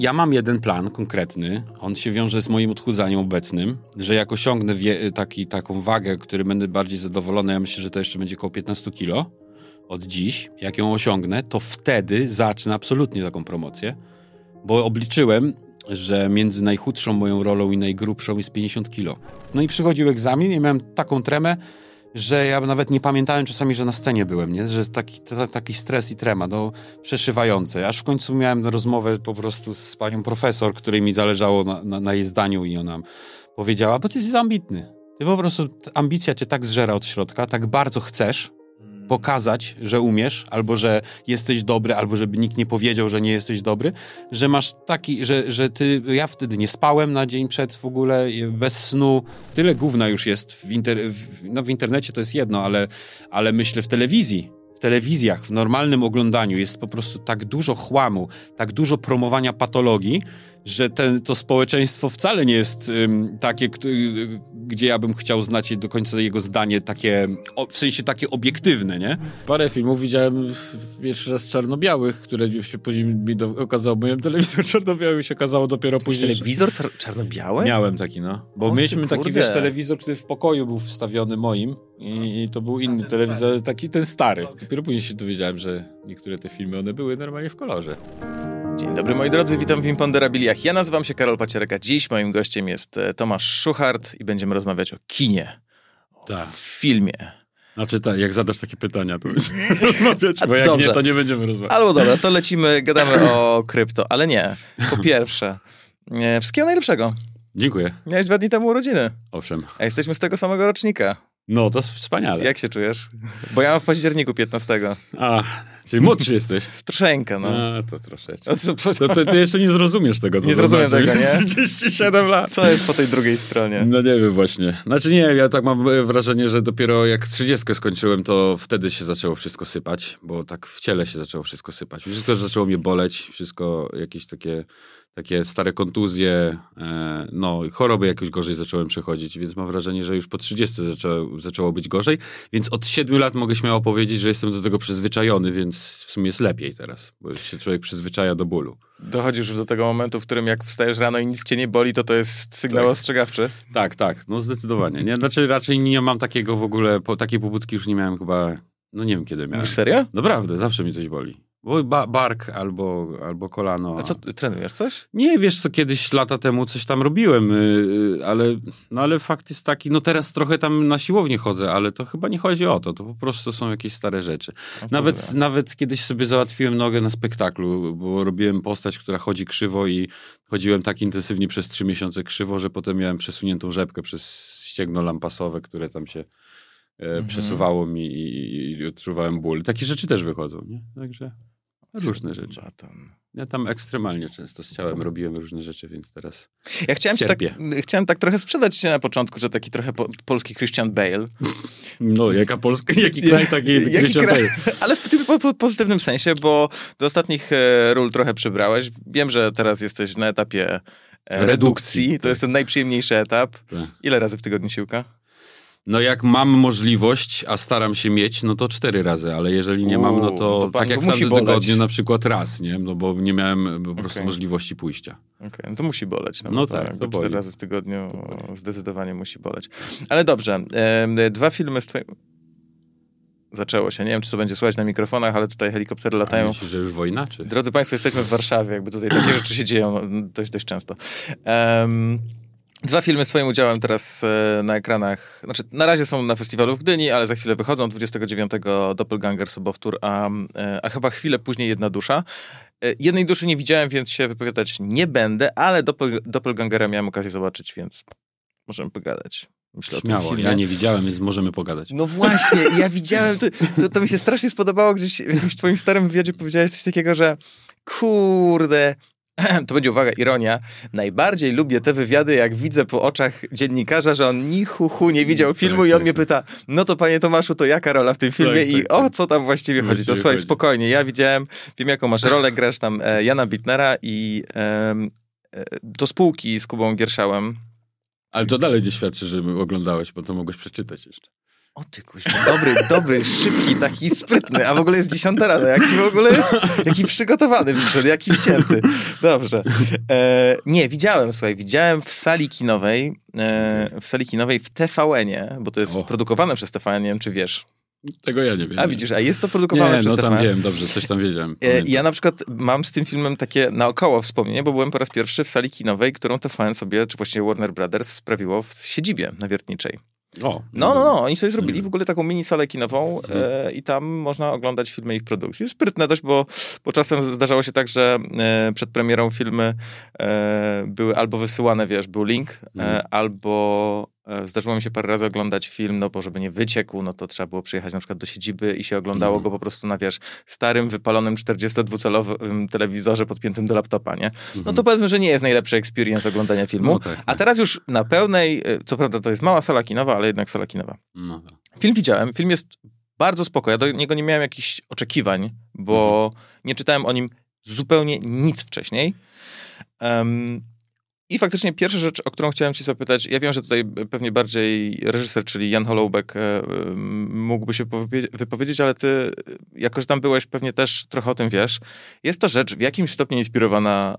Ja mam jeden plan konkretny, on się wiąże z moim odchudzaniem obecnym, że jak osiągnę taką wagę, której będę bardziej zadowolony, ja myślę, że to jeszcze będzie około 15 kilo od dziś, jak ją osiągnę, to wtedy zacznę absolutnie taką promocję, bo obliczyłem, że między najchudszą moją rolą i najgrubszą jest 50 kilo. No i przychodził egzamin i miałem taką tremę, że ja nawet nie pamiętałem czasami, że na scenie byłem, nie? Że taki stres i trema, no przeszywające. Aż w końcu miałem rozmowę po prostu z panią profesor, której mi zależało na jej zdaniu i ona powiedziała, bo ty jesteś ambitny. Ty po prostu, ambicja cię tak zżera od środka, tak bardzo chcesz pokazać, że umiesz, albo że jesteś dobry, albo żeby nikt nie powiedział, że nie jesteś dobry, że masz taki, że ty, ja wtedy nie spałem na dzień przed w ogóle, bez snu. Tyle gówna już jest w internecie, to jest jedno, ale myślę w telewizjach, w normalnym oglądaniu jest po prostu tak dużo chłamu, tak dużo promowania patologii, że to społeczeństwo wcale nie jest takie, gdzie ja bym chciał znać do końca jego zdanie, takie, w sensie takie obiektywne, nie? Parę filmów widziałem pierwszy raz czarno-białych, które się później mi okazało, miałem telewizor czarno-biały się okazało dopiero później. Telewizor czarno-biały? Miałem taki, no. Bo mieliśmy taki, telewizor, który w pokoju był wstawiony moim i to był inny telewizor, taki ten stary. Dopiero później się dowiedziałem, że niektóre te filmy, one były normalnie w kolorze. Dzień dobry moi drodzy, witam w Imponderabiliach. Ja nazywam się Karol Pacierek, a dziś moim gościem jest Tomasz Szuchart i będziemy rozmawiać o kinie, o filmie. Znaczy tak, jak zadasz takie pytania, to będziemy rozmawiać, bo jak dobrze. Nie, to nie będziemy rozmawiać. Albo dobra, to lecimy, gadamy o krypto, ale nie. Po pierwsze, wszystkiego najlepszego. Dziękuję. Miałeś 2 dni temu urodziny. Owszem. A jesteśmy z tego samego rocznika. No, to wspaniale. Jak się czujesz? Bo ja mam w październiku 15. A, czyli młodszy jesteś. Troszeczkę, no. A, to troszeczkę. To ty jeszcze nie zrozumiesz tego, co nie zrozumiem tego, nie? 37 lat. Co jest po tej drugiej stronie? No nie wiem właśnie. Znaczy nie, ja tak mam wrażenie, że dopiero jak 30 skończyłem, to wtedy się zaczęło wszystko sypać, bo tak w ciele się zaczęło wszystko sypać. Wszystko zaczęło mnie boleć, wszystko jakieś takie stare kontuzje, no choroby jakoś gorzej zacząłem przechodzić, więc mam wrażenie, że już po 30 zaczęło być gorzej, więc od 7 lat mogę śmiało powiedzieć, że jestem do tego przyzwyczajony, więc w sumie jest lepiej teraz, bo się człowiek przyzwyczaja do bólu. Dochodzisz już do tego momentu, w którym jak wstajesz rano i nic cię nie boli, to jest sygnał ostrzegawczy? Tak, no zdecydowanie. Nie? Znaczy raczej nie mam takiego w ogóle, takiej pobudki już nie miałem chyba, no nie wiem kiedy miałem. Mówisz serio? Naprawdę, zawsze mi coś boli. Bo bark albo kolano. A co, trenujesz coś? Nie, wiesz co, kiedyś lata temu coś tam robiłem, ale fakt jest taki, no teraz trochę tam na siłownię chodzę, ale to chyba nie chodzi o to po prostu są jakieś stare rzeczy. Nawet kiedyś sobie załatwiłem nogę na spektaklu, bo robiłem postać, która chodzi krzywo i chodziłem tak intensywnie przez 3 miesiące krzywo, że potem miałem przesuniętą rzepkę przez ścięgno lampasowe, które tam się przesuwało mi i odczuwałem ból. Takie rzeczy też wychodzą, nie? Także różne rzeczy. Ja tam ekstremalnie często z ciałem robiłem różne rzeczy, więc teraz chciałem tak trochę sprzedać się na początku, że taki trochę polski Christian Bale. No, jaki kraj, taki Christian Bale. Ale w pozytywnym sensie, bo do ostatnich ról trochę przybrałeś. Wiem, że teraz jesteś na etapie redukcji. To jest ten najprzyjemniejszy etap. Tak. Ile razy w tygodniu siłka? No jak mam możliwość, a staram się mieć, no to 4 razy, ale jeżeli nie mam, no to tak jak w tamtym tygodniu na przykład raz, nie? No bo nie miałem po prostu możliwości pójścia. Okej, no to musi boleć. No tak, to 4 razy w tygodniu zdecydowanie musi boleć. Ale dobrze, 2 filmy z twoim... Zaczęło się. Nie wiem, czy to będzie słychać na mikrofonach, ale tutaj helikoptery latają. Myślisz, że już wojna, czy? Drodzy Państwo, jesteśmy w Warszawie, jakby tutaj takie rzeczy się dzieją dość często. 2 filmy swoim udziałem teraz na ekranach, znaczy na razie są na festiwalu w Gdyni, ale za chwilę wychodzą. 29 Doppelganger Sobowtór, a chyba chwilę później Jedna dusza. Jednej duszy nie widziałem, więc się wypowiadać nie będę, ale Doppelgangera miałem okazję zobaczyć, więc możemy pogadać. Myślę śmiało, o tym filmie. Ja nie widziałem, więc możemy pogadać. No właśnie, ja widziałem, to mi się strasznie spodobało, gdzieś w jakimś twoim starym wywiadzie powiedziałeś coś takiego, że kurde... To będzie, uwaga, ironia. Najbardziej lubię te wywiady, jak widzę po oczach dziennikarza, że on ni hu nie widział filmu i on mnie pyta, no to panie Tomaszu, to jaka rola w tym filmie i o co tam właściwie chodzi? To słuchaj, spokojnie, ja widziałem, wiem jaką masz rolę, grasz tam Jana Bittnera i do spółki z Kubą Gierszałem. Ale to dalej nie świadczy, że oglądałeś, bo to mogłeś przeczytać jeszcze. O ty kuźwa, dobry, szybki, taki sprytny, a w ogóle jest 10 rano, jaki przygotowany wyszedł, jaki wcięty. Dobrze. Nie, widziałem w sali kinowej, w TVN-ie, bo to jest produkowane przez TVN, nie wiem, czy wiesz. Tego ja nie wiem. A widzisz, a jest to produkowane przez TVN. Nie, no tam wiem, dobrze, coś tam wiedziałem. Ja na przykład mam z tym filmem takie naokoło wspomnienie, bo byłem po raz pierwszy w sali kinowej, którą TVN sobie, czy właściwie Warner Brothers sprawiło w siedzibie na Wiertniczej. No, oni sobie zrobili w ogóle taką mini salę kinową i tam można oglądać filmy ich produkcji. Sprytne dość, bo czasem zdarzało się tak, że przed premierą filmy były albo wysyłane, był link, albo zdarzyło mi się parę razy oglądać film, no bo żeby nie wyciekł, no to trzeba było przyjechać na przykład do siedziby i się oglądało go po prostu na, starym, wypalonym 42-calowym telewizorze podpiętym do laptopa, nie? No to powiedzmy, że nie jest najlepszy experience oglądania filmu. No tak. A teraz już na pełnej, co prawda to jest mała sala kinowa, ale jednak sala kinowa. No tak. Film widziałem, film jest bardzo spoko. Ja do niego nie miałem jakichś oczekiwań, bo nie czytałem o nim zupełnie nic wcześniej. I faktycznie pierwsza rzecz, o którą chciałem ci zapytać, ja wiem, że tutaj pewnie bardziej reżyser, czyli Jan Holoubek mógłby się wypowiedzieć, ale ty, jako że tam byłeś, pewnie też trochę o tym wiesz. Jest to rzecz w jakimś stopniu inspirowana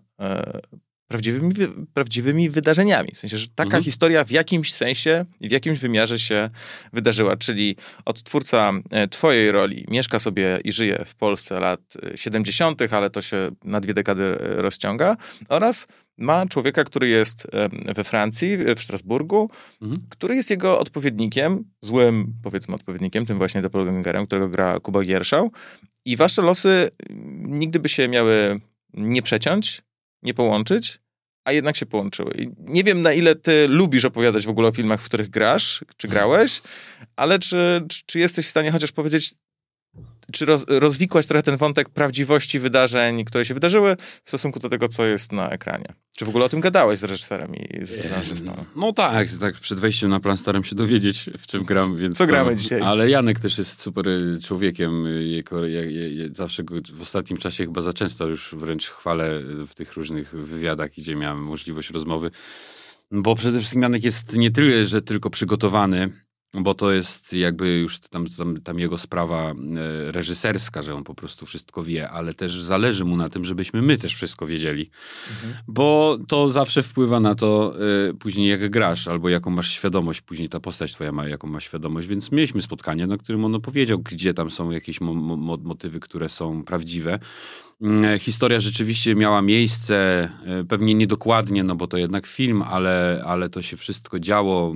prawdziwymi wydarzeniami. W sensie, że taka historia w jakimś sensie, w jakimś wymiarze się wydarzyła, czyli odtwórca twojej roli mieszka sobie i żyje w Polsce lat 70., ale to się na 2 dekady rozciąga, oraz ma człowieka, który jest we Francji, w Strasburgu, który jest jego odpowiednikiem, złym, powiedzmy, odpowiednikiem, tym właśnie doppelgangerem, którego gra Kuba Gierszał. I wasze losy nigdy by się miały nie przeciąć, nie połączyć, a jednak się połączyły. I nie wiem, na ile ty lubisz opowiadać w ogóle o filmach, w których grasz, czy grałeś, ale czy jesteś w stanie chociaż powiedzieć, czy rozwikłać trochę ten wątek prawdziwości wydarzeń, które się wydarzyły w stosunku do tego, co jest na ekranie? Czy w ogóle o tym gadałeś z reżyserem i ze scenarzystą? No tak przed wejściem na plan staram się dowiedzieć, w czym gram. Więc co gramy dzisiaj? Ale Janek też jest super człowiekiem. Zawsze go w ostatnim czasie chyba za często już wręcz chwalę w tych różnych wywiadach, gdzie miałem możliwość rozmowy. Bo przede wszystkim Janek jest nie tyle, że tylko przygotowany, bo to jest jakby już tam jego sprawa reżyserska, że on po prostu wszystko wie, ale też zależy mu na tym, żebyśmy my też wszystko wiedzieli. Bo to zawsze wpływa na to później jak grasz, albo jaką masz świadomość, później ta postać twoja ma jaką ma świadomość, więc mieliśmy spotkanie, na którym on opowiedział, gdzie tam są jakieś motywy, które są prawdziwe. Historia rzeczywiście miała miejsce, pewnie niedokładnie, no bo to jednak film, ale to się wszystko działo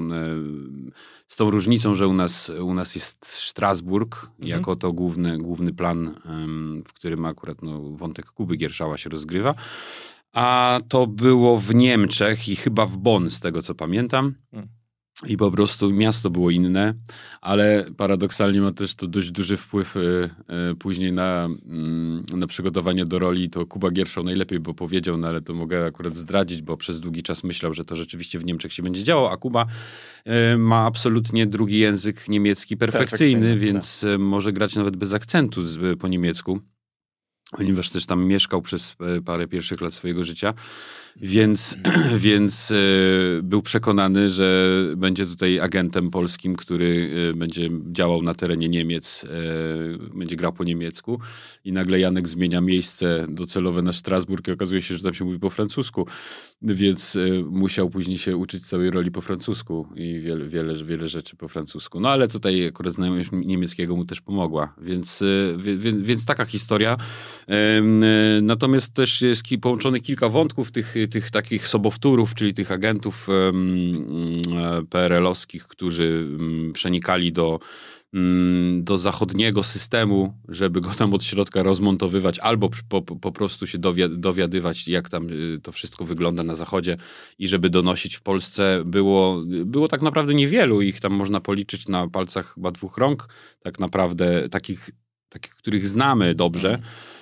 z tą różnicą, że u nas jest Strasburg jako to główny plan, w którym akurat wątek Kuby Gierszała się rozgrywa. A to było w Niemczech i chyba w Bonn, z tego co pamiętam. I po prostu miasto było inne, ale paradoksalnie ma też to dość duży wpływ później na przygotowanie do roli. To Kuba Gierszał najlepiej by powiedział, no ale to mogę akurat zdradzić, bo przez długi czas myślał, że to rzeczywiście w Niemczech się będzie działo, a Kuba ma absolutnie drugi język niemiecki perfekcyjny, więc może grać nawet bez akcentu po niemiecku, ponieważ też tam mieszkał przez parę pierwszych lat swojego życia. Więc był przekonany, że będzie tutaj agentem polskim, który będzie działał na terenie Niemiec, będzie grał po niemiecku i nagle Janek zmienia miejsce docelowe na Strasburg i okazuje się, że tam się mówi po francusku, więc musiał później się uczyć całej roli po francusku i wiele rzeczy po francusku. No ale tutaj akurat znajomość niemieckiego mu też pomogła, więc taka historia. Natomiast też jest połączone kilka wątków tych takich sobowtórów, czyli tych agentów PRL-owskich, którzy przenikali do zachodniego systemu, żeby go tam od środka rozmontowywać, albo po prostu się dowiadywać, jak tam to wszystko wygląda na zachodzie i żeby donosić w Polsce. Było tak naprawdę niewielu, ich tam można policzyć na palcach chyba 2 rąk, tak naprawdę takich, których znamy dobrze.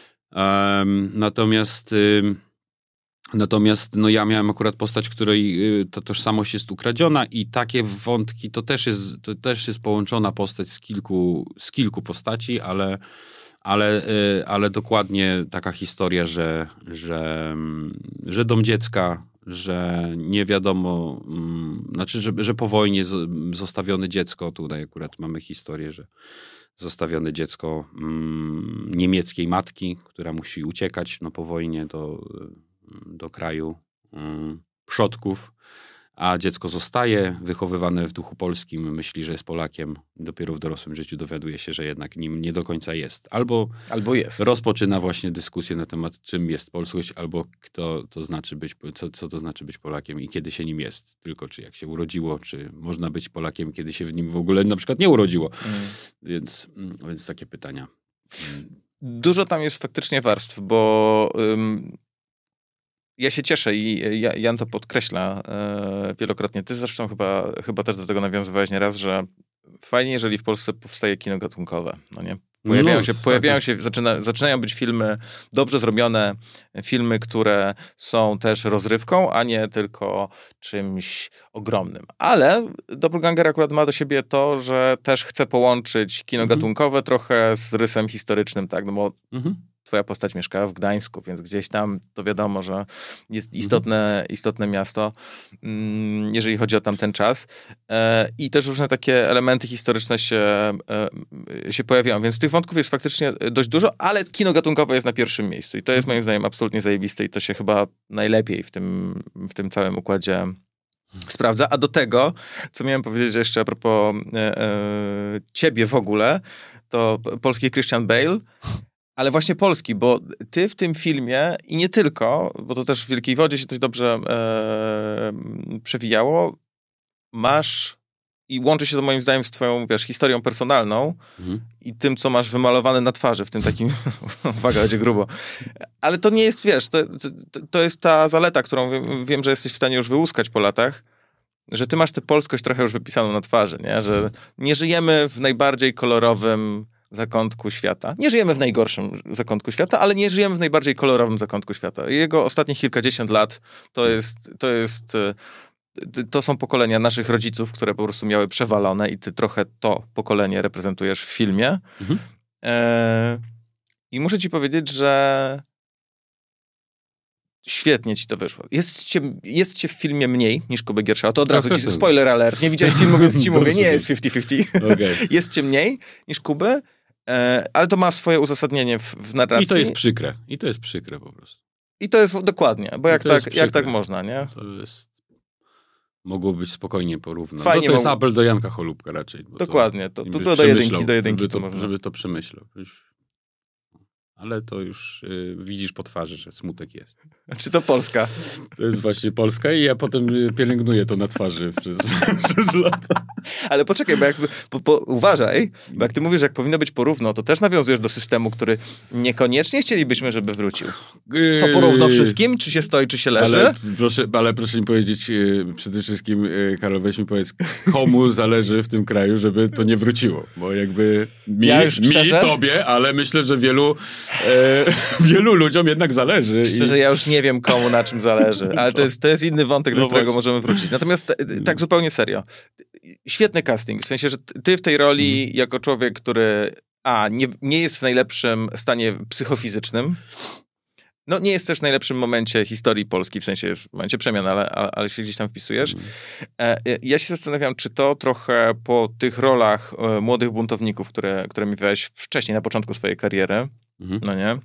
Natomiast ja miałem akurat postać, której ta tożsamość jest ukradziona i takie wątki, to też jest połączona postać z kilku postaci, ale dokładnie taka historia, że dom dziecka, że nie wiadomo, znaczy, że po wojnie zostawione dziecko, tutaj akurat mamy historię, że zostawione dziecko niemieckiej matki, która musi uciekać po wojnie do kraju przodków, a dziecko zostaje wychowywane w duchu polskim, myśli, że jest Polakiem. Dopiero w dorosłym życiu dowiaduje się, że jednak nim nie do końca jest. Albo jest. Rozpoczyna właśnie dyskusję na temat, czym jest polskość, albo kto to znaczy być, co to znaczy być Polakiem i kiedy się nim jest. Tylko czy jak się urodziło, czy można być Polakiem, kiedy się w nim w ogóle na przykład nie urodziło. Więc takie pytania. Dużo tam jest faktycznie warstw, bo ja się cieszę i Jan to podkreśla wielokrotnie. Ty zresztą chyba też do tego nawiązywałeś nieraz, że fajnie, jeżeli w Polsce powstaje kino gatunkowe, no nie? Pojawiają się, zaczynają być filmy dobrze zrobione, filmy, które są też rozrywką, a nie tylko czymś ogromnym. Ale Doppelganger akurat ma do siebie to, że też chce połączyć kino gatunkowe trochę z rysem historycznym, tak? No bo twoja postać mieszkała w Gdańsku, więc gdzieś tam to wiadomo, że jest istotne miasto, jeżeli chodzi o tamten czas. I też różne takie elementy historyczne się pojawiają, więc tych wątków jest faktycznie dość dużo, ale kino gatunkowe jest na pierwszym miejscu i to jest moim zdaniem absolutnie zajebiste i to się chyba najlepiej w tym całym układzie sprawdza. A do tego, co miałem powiedzieć jeszcze a propos ciebie w ogóle, to polski Christian Bale, ale właśnie polski, bo ty w tym filmie i nie tylko, bo to też w Wielkiej Wodzie się dość dobrze przewijało, masz i łączy się to moim zdaniem z twoją, historią personalną i tym, co masz wymalowane na twarzy, w tym takim, uwaga, będzie grubo. Ale to nie jest, to jest ta zaleta, którą wiem, że jesteś w stanie już wyłuskać po latach, że ty masz tę polskość trochę już wypisaną na twarzy, nie? Że nie żyjemy w najbardziej kolorowym zakątku świata. Nie żyjemy w najgorszym zakątku świata, ale nie żyjemy w najbardziej kolorowym zakątku świata. Jego ostatnie kilkadziesiąt lat to są pokolenia naszych rodziców, które po prostu miały przewalone i ty trochę to pokolenie reprezentujesz w filmie. I muszę ci powiedzieć, że świetnie ci to wyszło. Jest cię w filmie mniej niż Kuby Gierszała. To od razu ci, spoiler alert, nie widziałeś filmu, więc ci mówię, nie jest 50-50. Okay. Jest cię mniej niż Kuby, ale to ma swoje uzasadnienie w narracji. I to jest przykre po prostu. I to jest dokładnie, bo jak tak można, nie? To jest... Mogło być spokojnie porównane. Fajnie, to jest apel do Janka Cholubka raczej. Dokładnie. To do jedynki to można. Żeby to przemyślał. Ale to już widzisz po twarzy, że smutek jest. Czy to Polska? To jest właśnie Polska i ja potem pielęgnuję to na twarzy przez lata. Ale poczekaj, bo uważaj, bo jak ty mówisz, że jak powinno być porówno, to też nawiązujesz do systemu, który niekoniecznie chcielibyśmy, żeby wrócił. Co porówno wszystkim? Czy się stoi, czy się leży? Ale proszę mi powiedzieć, przede wszystkim, Karol, weź mi powiedz, komu zależy w tym kraju, żeby to nie wróciło? Bo jakby mi tobie, ale myślę, że wielu ludziom jednak zależy. Szczerze, ja już nie wiem, komu na czym zależy, ale to jest inny wątek, do którego możemy wrócić. Natomiast tak zupełnie serio. Świetny casting, w sensie, że ty w tej roli jako człowiek, który nie jest w najlepszym stanie psychofizycznym, no nie jest też w najlepszym momencie historii Polski, w sensie w momencie przemian, ale się gdzieś tam wpisujesz. Ja się zastanawiam, czy to trochę po tych rolach młodych buntowników, które miałeś wcześniej, na początku swojej kariery, no nie?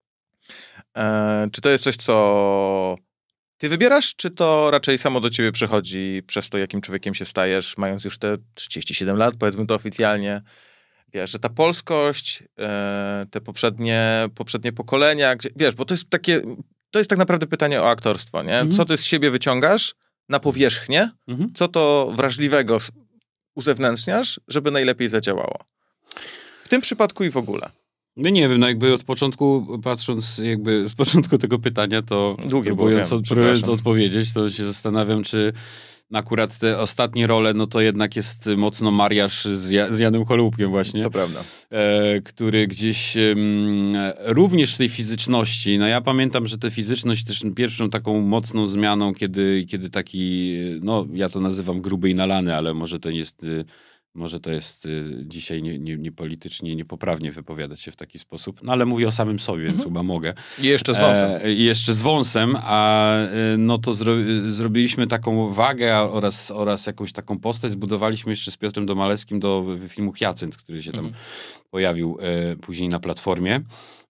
Czy to jest coś, co ty wybierasz, czy to raczej samo do ciebie przychodzi przez to, jakim człowiekiem się stajesz, mając już te 37 lat, powiedzmy to oficjalnie? Wiesz, że ta polskość, te poprzednie pokolenia, wiesz, bo to jest tak naprawdę pytanie o aktorstwo, nie? Co ty z siebie wyciągasz na powierzchnię, co to wrażliwego uzewnętrzniasz, żeby najlepiej zadziałało. W tym przypadku i w ogóle. No nie wiem, jakby od początku, patrząc z początku tego pytania, to próbując odpowiedzieć, to się zastanawiam, czy akurat te ostatnie role, no to jednak jest mocno mariaż z Janem Cholubkiem właśnie. To prawda. Który gdzieś również w tej fizyczności, no ja pamiętam, że tę fizyczność też pierwszą taką mocną zmianą, kiedy taki, no ja to nazywam gruby i nalany, ale może to jest Może to jest dzisiaj niepolitycznie, niepoprawnie wypowiadać się w taki sposób, no ale mówię o samym sobie, więc chyba mogę. I jeszcze z wąsem. I jeszcze z wąsem, a no to zrobiliśmy taką wagę oraz jakąś taką postać zbudowaliśmy jeszcze z Piotrem Domalewskim do filmu Hyacynt, który się tam pojawił później na platformie.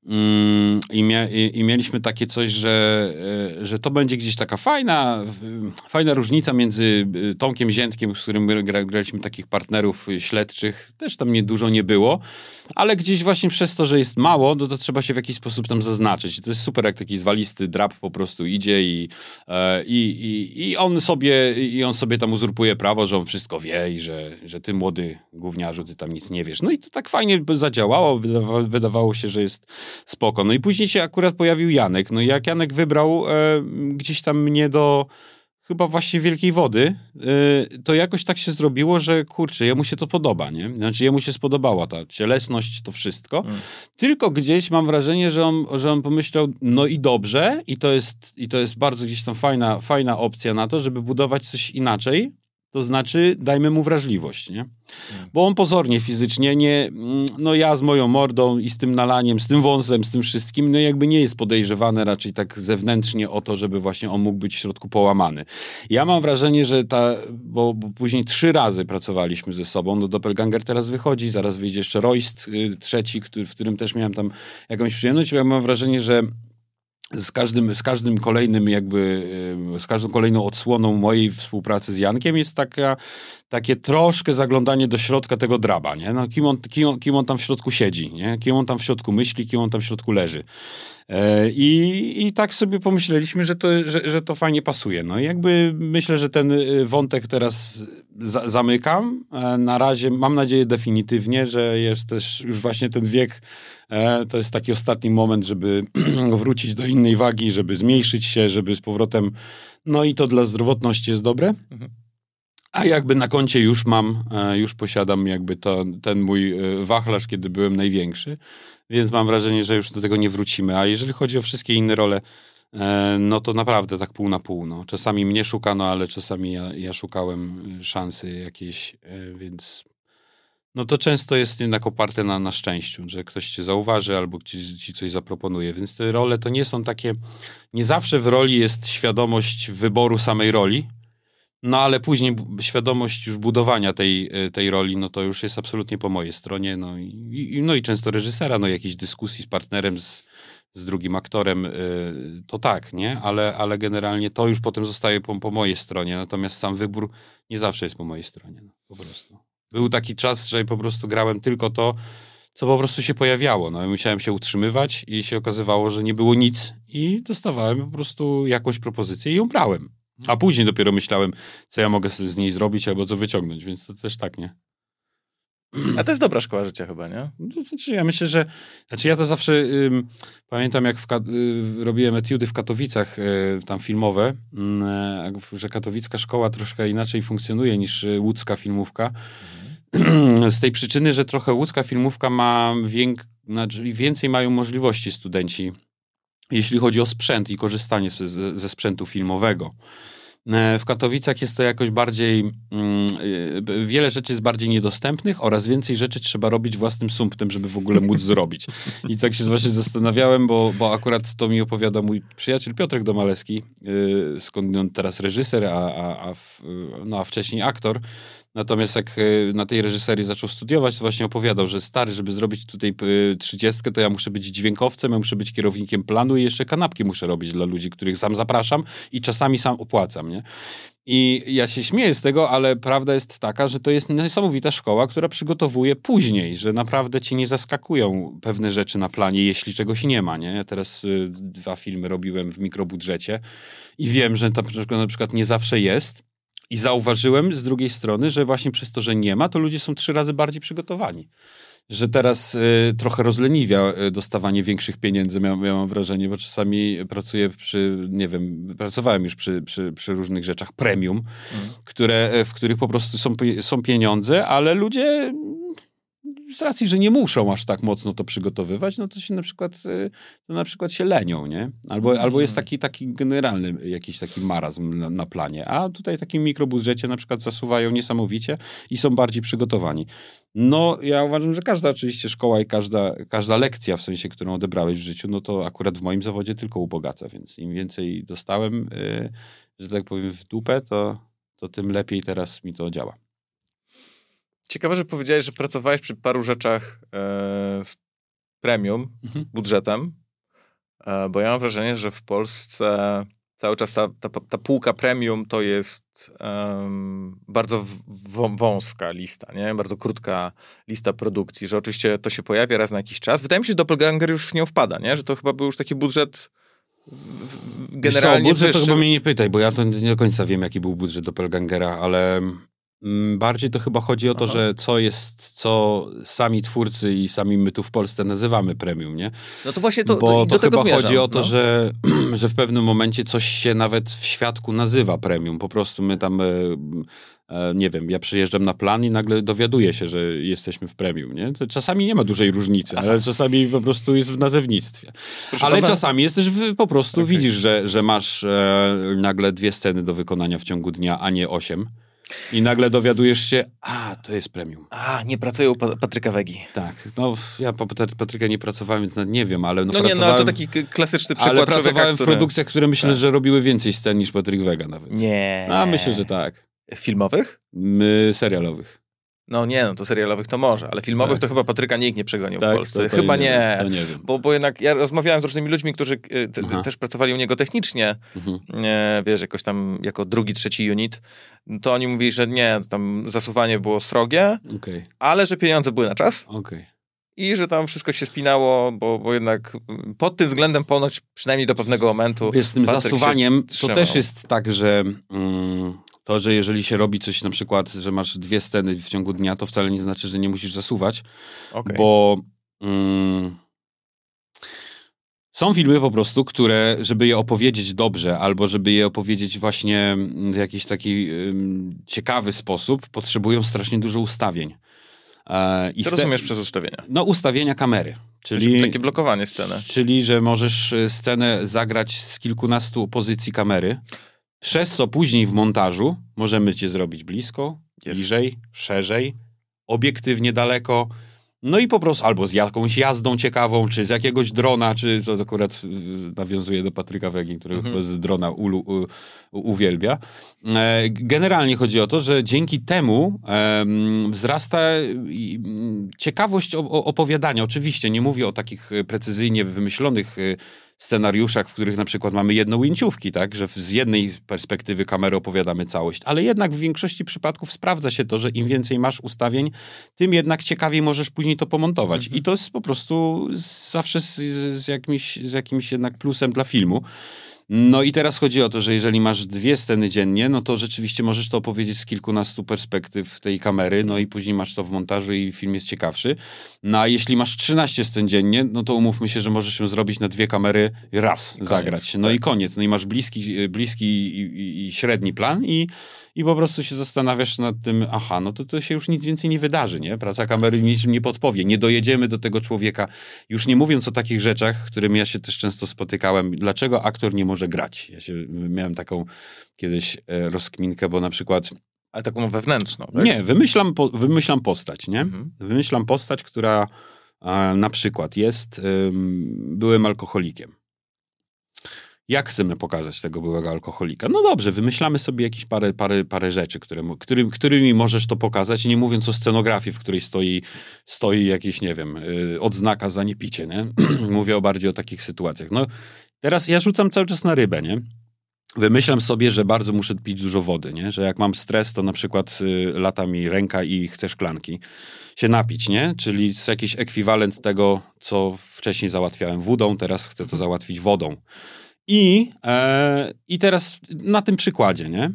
I mieliśmy takie coś, że to będzie gdzieś taka fajna różnica między Tomkiem Ziętkiem, z którym graliśmy takich partnerów śledczych, też tam dużo nie było, ale gdzieś właśnie przez to, że jest mało, to trzeba się w jakiś sposób tam zaznaczyć. I to jest super, jak taki zwalisty drab po prostu idzie i on sobie tam uzurpuje prawo, że on wszystko wie i że ty młody gówniarzu, ty tam nic nie wiesz. No i to tak fajnie zadziałało, wydawało się, że jest spoko. No i później się akurat pojawił Janek. No i jak Janek wybrał gdzieś tam mnie do chyba właśnie Wielkiej Wody, to jakoś tak się zrobiło, że kurczę, jemu się to podoba, nie? Znaczy jemu się spodobała ta cielesność, to wszystko. Tylko gdzieś mam wrażenie, że on pomyślał, no i dobrze, i to jest bardzo gdzieś tam fajna opcja na to, żeby budować coś inaczej. To znaczy, dajmy mu wrażliwość, nie? Bo on pozornie, fizycznie, no ja z moją mordą i z tym nalaniem, z tym wąsem, z tym wszystkim, no jakby nie jest podejrzewany raczej tak zewnętrznie o to, żeby właśnie on mógł być w środku połamany. Ja mam wrażenie, że bo później 3 razy pracowaliśmy ze sobą, no Doppelganger teraz wychodzi, zaraz wyjdzie jeszcze Royst, trzeci, w którym też miałem tam jakąś przyjemność. Ja mam wrażenie, że z każdym kolejną odsłoną mojej współpracy z Jankiem jest takie troszkę zaglądanie do środka tego draba, nie? No, kim on tam w środku siedzi, nie? Kim on tam w środku myśli, kim on tam w środku leży. I tak sobie pomyśleliśmy, że to fajnie pasuje. No i jakby myślę, że ten wątek teraz zamykam. Na razie mam nadzieję definitywnie, że jest też już właśnie ten wiek, to jest taki ostatni moment, żeby wrócić do innej wagi, żeby zmniejszyć się, żeby z powrotem, no i to dla zdrowotności jest dobre. A jakby na koncie już posiadam jakby ten mój wachlarz, kiedy byłem największy, więc mam wrażenie, że już do tego nie wrócimy. A jeżeli chodzi o wszystkie inne role, no to naprawdę tak pół na pół. No. Czasami mnie szukano, ale czasami ja szukałem szansy jakiejś, więc no to często jest jednak oparte na szczęściu, że ktoś cię zauważy albo ci coś zaproponuje. Więc te role to nie są takie, nie zawsze w roli jest świadomość wyboru samej roli, no ale później świadomość już budowania tej roli, no to już jest absolutnie po mojej stronie, no i często reżysera, no jakiejś dyskusji z partnerem, z drugim aktorem, to tak, nie? Ale generalnie to już potem zostaje po mojej stronie, natomiast sam wybór nie zawsze jest po mojej stronie, no, po prostu. Był taki czas, że po prostu grałem tylko to, co po prostu się pojawiało, no i musiałem się utrzymywać i się okazywało, że nie było nic i dostawałem po prostu jakąś propozycję i ją brałem. A później dopiero myślałem, co ja mogę z niej zrobić albo co wyciągnąć, więc to też tak, nie? A to jest dobra szkoła życia chyba, nie? No, znaczy ja myślę, że... Znaczy ja to zawsze pamiętam, jak robiłem etiudy w Katowicach, tam filmowe, że katowicka szkoła troszkę inaczej funkcjonuje niż łódzka filmówka. Z tej przyczyny, że trochę łódzka filmówka ma więcej mają możliwości studenci, jeśli chodzi o sprzęt i korzystanie ze sprzętu filmowego. W Katowicach jest to jakoś bardziej, wiele rzeczy jest bardziej niedostępnych oraz więcej rzeczy trzeba robić własnym sumptem, żeby w ogóle móc zrobić. I tak się właśnie zastanawiałem, bo akurat to mi opowiada mój przyjaciel Piotrek Domalewski, skąd teraz reżyser, a wcześniej aktor. Natomiast jak na tej reżyserii zaczął studiować, to właśnie opowiadał, że stary, żeby zrobić tutaj 30, to ja muszę być dźwiękowcem, ja muszę być kierownikiem planu i jeszcze kanapki muszę robić dla ludzi, których sam zapraszam i czasami sam opłacam, nie? I ja się śmieję z tego, ale prawda jest taka, że to jest niesamowita szkoła, która przygotowuje później, że naprawdę ci nie zaskakują pewne rzeczy na planie, jeśli czegoś nie ma, nie? Ja teraz 2 filmy robiłem w mikrobudżecie i wiem, że na przykład nie zawsze jest. I zauważyłem z drugiej strony, że właśnie przez to, że nie ma, to ludzie są 3 razy bardziej przygotowani. Że teraz trochę rozleniwia dostawanie większych pieniędzy, miałem wrażenie, bo czasami pracuję pracowałem już przy różnych rzeczach premium, w których po prostu są pieniądze, ale ludzie z racji, że nie muszą aż tak mocno to przygotowywać, no to się na przykład się lenią, nie? Albo jest taki generalny jakiś taki marazm na planie, a tutaj w takim mikrobudżecie na przykład zasuwają niesamowicie i są bardziej przygotowani. No, ja uważam, że każda oczywiście szkoła i każda lekcja, w sensie, którą odebrałeś w życiu, no to akurat w moim zawodzie tylko ubogaca, więc im więcej dostałem, że tak powiem, w dupę, to tym lepiej teraz mi to działa. Ciekawe, że powiedziałeś, że pracowałeś przy paru rzeczach z premium, budżetem, bo ja mam wrażenie, że w Polsce cały czas ta półka premium to jest bardzo wąska lista, nie? Bardzo krótka lista produkcji, że oczywiście to się pojawia raz na jakiś czas. Wydaje mi się, że Doppelganger już w nią wpada, nie? Że to chyba był już taki budżet generalnie budżet wyższy. to chyba mnie nie pytaj, bo ja to nie do końca wiem, jaki był budżet Doppelgangera, ale bardziej to chyba chodzi o to, że co sami twórcy i sami my tu w Polsce nazywamy premium, nie? No to właśnie bo do to tego chyba zmierzam, chodzi o to, że w pewnym momencie coś się nawet w świadku nazywa premium. Po prostu my tam, nie wiem, ja przyjeżdżam na plan i nagle dowiaduję się, że jesteśmy w premium, nie? To czasami nie ma dużej różnicy, ale czasami po prostu jest w nazewnictwie. Ale czasami jest też po prostu widzisz, że masz nagle 2 sceny do wykonania w ciągu dnia, a nie 8. I nagle dowiadujesz się, to jest premium. Nie pracują u Patryka Wegi. Tak, no ja po Patryka nie pracowałem, więc nawet nie wiem, ale ale to taki klasyczny przykład ale pracowałem człowieka, w produkcjach, które myślę, że robiły więcej scen niż Patryk Wega nawet. Nie. Myślę, że tak. Filmowych? Serialowych. To serialowych to może, ale filmowych to chyba Patryka nikt nie przegonił w Polsce. To chyba nie. To nie wiem. Bo jednak ja rozmawiałem z różnymi ludźmi, którzy też pracowali u niego technicznie, wiesz, jakoś tam jako drugi, trzeci unit, to oni mówili, że nie, tam zasuwanie było srogie, ale że pieniądze były na czas. I że tam wszystko się spinało, bo jednak pod tym względem ponoć przynajmniej do pewnego momentu. Wiesz, z tym zasuwaniem to też jest tak, że to, że jeżeli się robi coś na przykład, że masz 2 sceny w ciągu dnia, to wcale nie znaczy, że nie musisz zasuwać, bo są filmy po prostu, które, żeby je opowiedzieć dobrze, albo żeby je opowiedzieć właśnie w jakiś taki ciekawy sposób, potrzebują strasznie dużo ustawień. Co rozumiesz przez ustawienia? No, ustawienia kamery. Czyli takie blokowanie sceny. Czyli, że możesz scenę zagrać z kilkunastu pozycji kamery, przez co później w montażu możemy cię zrobić blisko, bliżej, szerzej, obiektywnie daleko, no i po prostu albo z jakąś jazdą ciekawą, czy z jakiegoś drona, czy to akurat nawiązuje do Patryka Wegi, który chyba z drona uwielbia. Generalnie chodzi o to, że dzięki temu wzrasta ciekawość opowiadania. Oczywiście nie mówię o takich precyzyjnie wymyślonych scenariuszach, w których na przykład mamy jednoujęciówki, tak, że z jednej perspektywy kamery opowiadamy całość, ale jednak w większości przypadków sprawdza się to, że im więcej masz ustawień, tym jednak ciekawiej możesz później to pomontować. I to jest po prostu zawsze z jakimś jednak plusem dla filmu. No i teraz chodzi o to, że jeżeli masz 2 sceny dziennie, no to rzeczywiście możesz to opowiedzieć z kilkunastu perspektyw tej kamery, no i później masz to w montażu i film jest ciekawszy. No a jeśli masz 13 scen dziennie, no to umówmy się, że możesz ją zrobić na 2 kamery raz zagrać. No i koniec. No i masz bliski i średni plan i po prostu się zastanawiasz nad tym, no to się już nic więcej nie wydarzy, nie? Praca kamery niczym nie podpowie. Nie dojedziemy do tego człowieka. Już nie mówiąc o takich rzeczach, którymi ja się też często spotykałem. Dlaczego aktor nie może grać? Miałem taką kiedyś rozkminkę, bo na przykład... Ale taką wewnętrzną, tak? Nie, wymyślam postać, nie? Wymyślam postać, która na przykład jest byłym alkoholikiem. Jak chcemy pokazać tego byłego alkoholika? No dobrze, wymyślamy sobie jakieś parę rzeczy, którymi możesz to pokazać, nie mówiąc o scenografii, w której stoi jakieś, nie wiem, odznaka za niepicie, nie? Mówię bardziej o takich sytuacjach. No teraz ja rzucam cały czas na rybę, nie? Wymyślam sobie, że bardzo muszę pić dużo wody, nie? Że jak mam stres, to na przykład lata mi ręka i chcę szklanki się napić, nie? Czyli jest jakiś ekwiwalent tego, co wcześniej załatwiałem wodą, teraz chcę to załatwić wodą. I teraz na tym przykładzie, nie?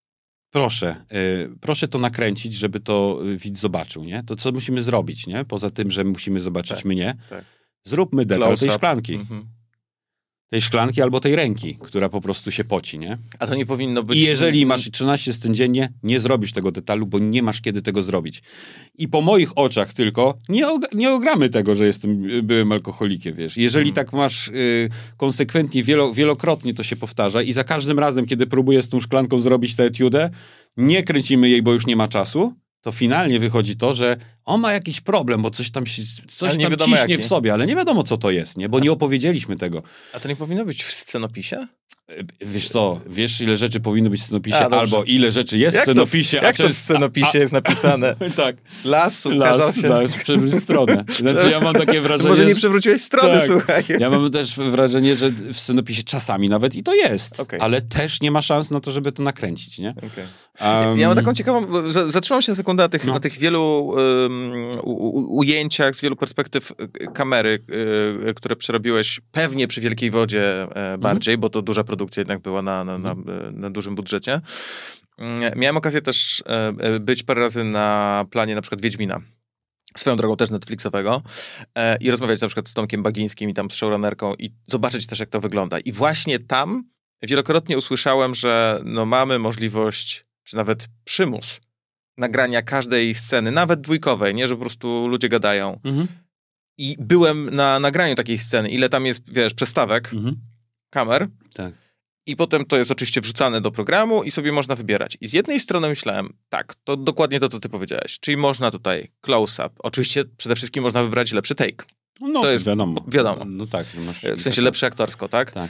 Proszę to nakręcić, żeby to widz zobaczył, nie? To co musimy zrobić, nie? Poza tym, że musimy zobaczyć mnie, zróbmy detal tej szklanki. tej szklanki albo tej ręki, która po prostu się poci, nie? A to nie powinno być... I jeżeli masz 13 scen dziennie, nie zrobisz tego detalu, bo nie masz kiedy tego zrobić. I po moich oczach tylko nie ogramy tego, że byłem alkoholikiem, wiesz. Jeżeli tak masz konsekwentnie, wielokrotnie to się powtarza i za każdym razem, kiedy próbuję z tą szklanką zrobić tę etiudę, nie kręcimy jej, bo już nie ma czasu, to finalnie wychodzi to, że on ma jakiś problem, bo coś tam ciśnie w sobie, ale nie wiadomo, co to jest, nie? Bo nie opowiedzieliśmy tego. A to nie powinno być w scenopisie? Wiesz co, wiesz ile rzeczy powinno być w scenopisie, albo ile rzeczy jest w scenopisie. Jak to w scenopisie jest napisane? Tak. Las, przewróć stronę. Znaczy ja mam takie wrażenie... Może nie przewróciłeś strony, tak. Słuchaj. Ja mam też wrażenie, że w scenopisie czasami nawet i to jest, ale też nie ma szans na to, żeby to nakręcić, nie? Ja mam taką ciekawą... Zatrzymam się na sekundę na tych wielu ujęciach z wielu perspektyw kamery, które przerobiłeś pewnie przy Wielkiej Wodzie bardziej, bo to duża produkcja jednak była na dużym budżecie. Miałem okazję też być parę razy na planie na przykład Wiedźmina. Swoją drogą też Netflixowego. I rozmawiać na przykład z Tomkiem Bagińskim i tam z showrunnerką i zobaczyć też, jak to wygląda. I właśnie tam wielokrotnie usłyszałem, że mamy możliwość, czy nawet przymus nagrania każdej sceny, nawet dwójkowej, nie, że po prostu ludzie gadają. I byłem na nagraniu takiej sceny. Ile tam jest, wiesz, przestawek, kamer. Tak. I potem to jest oczywiście wrzucane do programu i sobie można wybierać. I z jednej strony myślałem, tak, to dokładnie to, co ty powiedziałeś. Czyli można tutaj close-up. Oczywiście przede wszystkim można wybrać lepszy take. No to jest wiadomo. No tak. W sensie lepszy aktorsko, tak? Tak.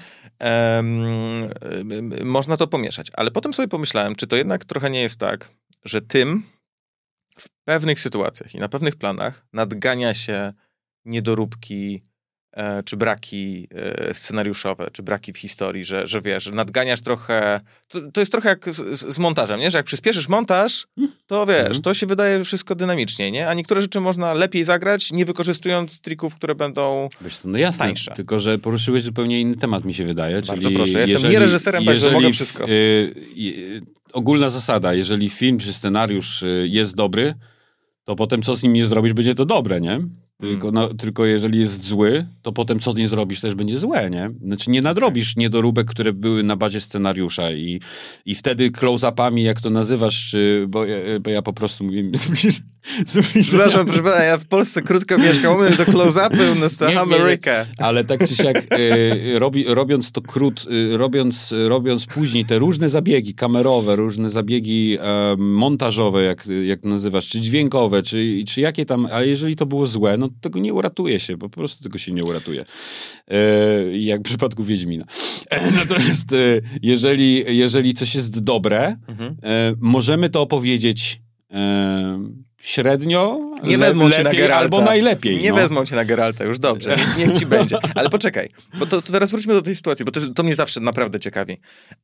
Można to pomieszać. Ale potem sobie pomyślałem, czy to jednak trochę nie jest tak, że tym w pewnych sytuacjach i na pewnych planach nadgania się niedoróbki czy braki scenariuszowe, czy braki w historii, że wiesz, że nadganiasz trochę... To jest trochę jak z montażem, nie? Że jak przyspieszysz montaż, to wiesz, to się wydaje wszystko dynamicznie, nie? A niektóre rzeczy można lepiej zagrać, nie wykorzystując trików, które będą jasne, tańsze. Tylko że poruszyłeś zupełnie inny temat, mi się wydaje. Bardzo proszę, ja jestem nie reżyserem, także mogę wszystko. Ogólna zasada, jeżeli film czy scenariusz jest dobry, to potem co z nim nie zrobisz, będzie to dobre, nie? Tylko jeżeli jest zły, to potem co nie zrobisz, też będzie złe, nie? Znaczy nie nadrobisz niedoróbek, które były na bazie scenariusza i wtedy close-upami, jak to nazywasz, bo ja po prostu mówię... Przepraszam, proszę pana, ja w Polsce krótko mieszkam, my to close-upy, u nas to Ameryka. Ale tak czy siak, robiąc to robiąc później te różne zabiegi kamerowe, różne zabiegi montażowe, jak to nazywasz, czy dźwiękowe, czy jakie tam, a jeżeli to było złe, no tego nie uratuje się, bo po prostu tego się nie uratuje. Jak w przypadku Wiedźmina. Natomiast jeżeli coś jest dobre, możemy to opowiedzieć średnio, nie wezmą cię lepiej, na Geralta. Albo najlepiej. Nie wezmą cię na Geralta, już dobrze, niech ci będzie. Ale poczekaj, bo to teraz wróćmy do tej sytuacji, bo to mnie zawsze naprawdę ciekawi.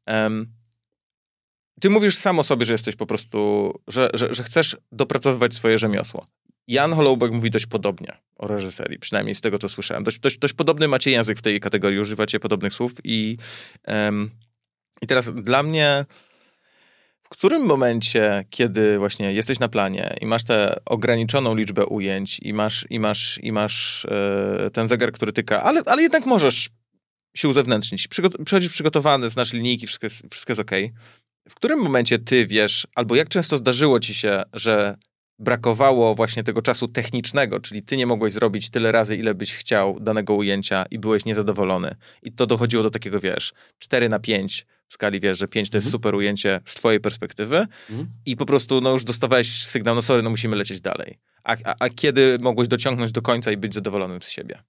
Ty mówisz sam o sobie, że jesteś po prostu, że chcesz dopracowywać swoje rzemiosło. Jan Holoubek mówi dość podobnie o reżyserii, przynajmniej z tego, co słyszałem. Dość podobny macie język w tej kategorii, używacie podobnych słów i teraz dla mnie, w którym momencie, kiedy właśnie jesteś na planie i masz tę ograniczoną liczbę ujęć i masz ten zegar, który tyka, ale jednak możesz się uzewnętrznić. Przychodzisz przygotowany, znasz linijki, wszystko jest okej. W którym momencie ty wiesz, albo jak często zdarzyło ci się, że brakowało właśnie tego czasu technicznego, czyli ty nie mogłeś zrobić tyle razy, ile byś chciał danego ujęcia i byłeś niezadowolony. I to dochodziło do takiego, wiesz, 4:5 w skali, wiesz, że 5 to jest super ujęcie z twojej perspektywy i po prostu, już dostawałeś sygnał, sorry, musimy lecieć dalej. A kiedy mogłeś dociągnąć do końca i być zadowolonym z siebie?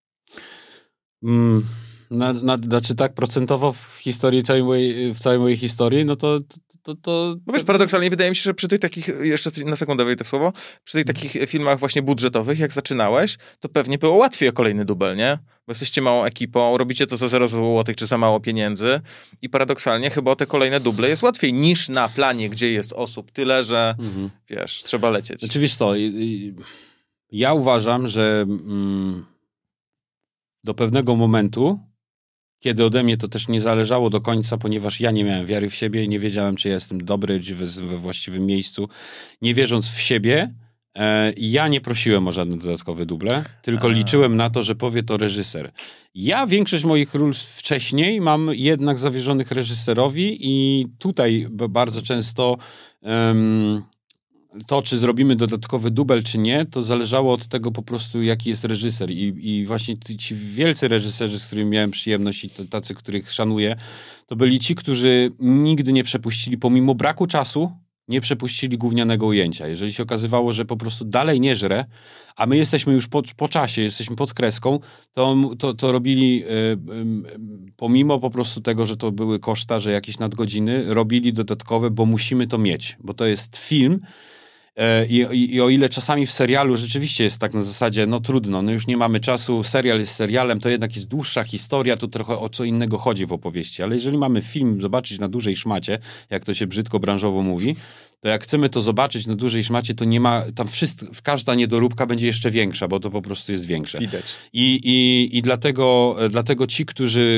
Znaczy tak procentowo w historii w całej mojej historii, no to... Bo wiesz, paradoksalnie wydaje mi się, że przy tych takich, jeszcze na sekundę wejdę w słowo, przy tych takich filmach właśnie budżetowych, jak zaczynałeś, to pewnie było łatwiej o kolejny dubel, nie? Bo jesteście małą ekipą, robicie to za 0 złotych czy za mało pieniędzy i paradoksalnie chyba o te kolejne duble jest łatwiej niż na planie, gdzie jest osób tyle, że wiesz, trzeba lecieć. Znaczy wiesz co, ja uważam, że do pewnego momentu, kiedy ode mnie to też nie zależało do końca, ponieważ ja nie miałem wiary w siebie i nie wiedziałem, czy ja jestem dobry, czy we właściwym miejscu. Nie wierząc w siebie, Ja nie prosiłem o żadne dodatkowe duble, tylko liczyłem na to, że powie to reżyser. Ja większość moich ról wcześniej mam jednak zawierzonych reżyserowi i tutaj bardzo często to, czy zrobimy dodatkowy dubel, czy nie, to zależało od tego po prostu, jaki jest reżyser. I właśnie ci wielcy reżyserzy, z którymi miałem przyjemność i tacy, których szanuję, to byli ci, którzy nigdy nie przepuścili, pomimo braku czasu, nie przepuścili gównianego ujęcia. Jeżeli się okazywało, że po prostu dalej nie żre, a my jesteśmy już po czasie, jesteśmy pod kreską, to robili, pomimo po prostu tego, że to były koszta, że jakieś nadgodziny, robili dodatkowe, bo musimy to mieć, bo to jest film. I o ile czasami w serialu rzeczywiście jest tak na zasadzie, no trudno, no już nie mamy czasu, serial jest serialem, to jednak jest dłuższa historia, tu trochę o co innego chodzi w opowieści, ale jeżeli mamy film zobaczyć na dużej szmacie, jak to się brzydko branżowo mówi, to jak chcemy to zobaczyć na dużej szmacie, to nie ma, tam każda niedoróbka będzie jeszcze większa, bo to po prostu jest większe. Widać. I dlatego ci,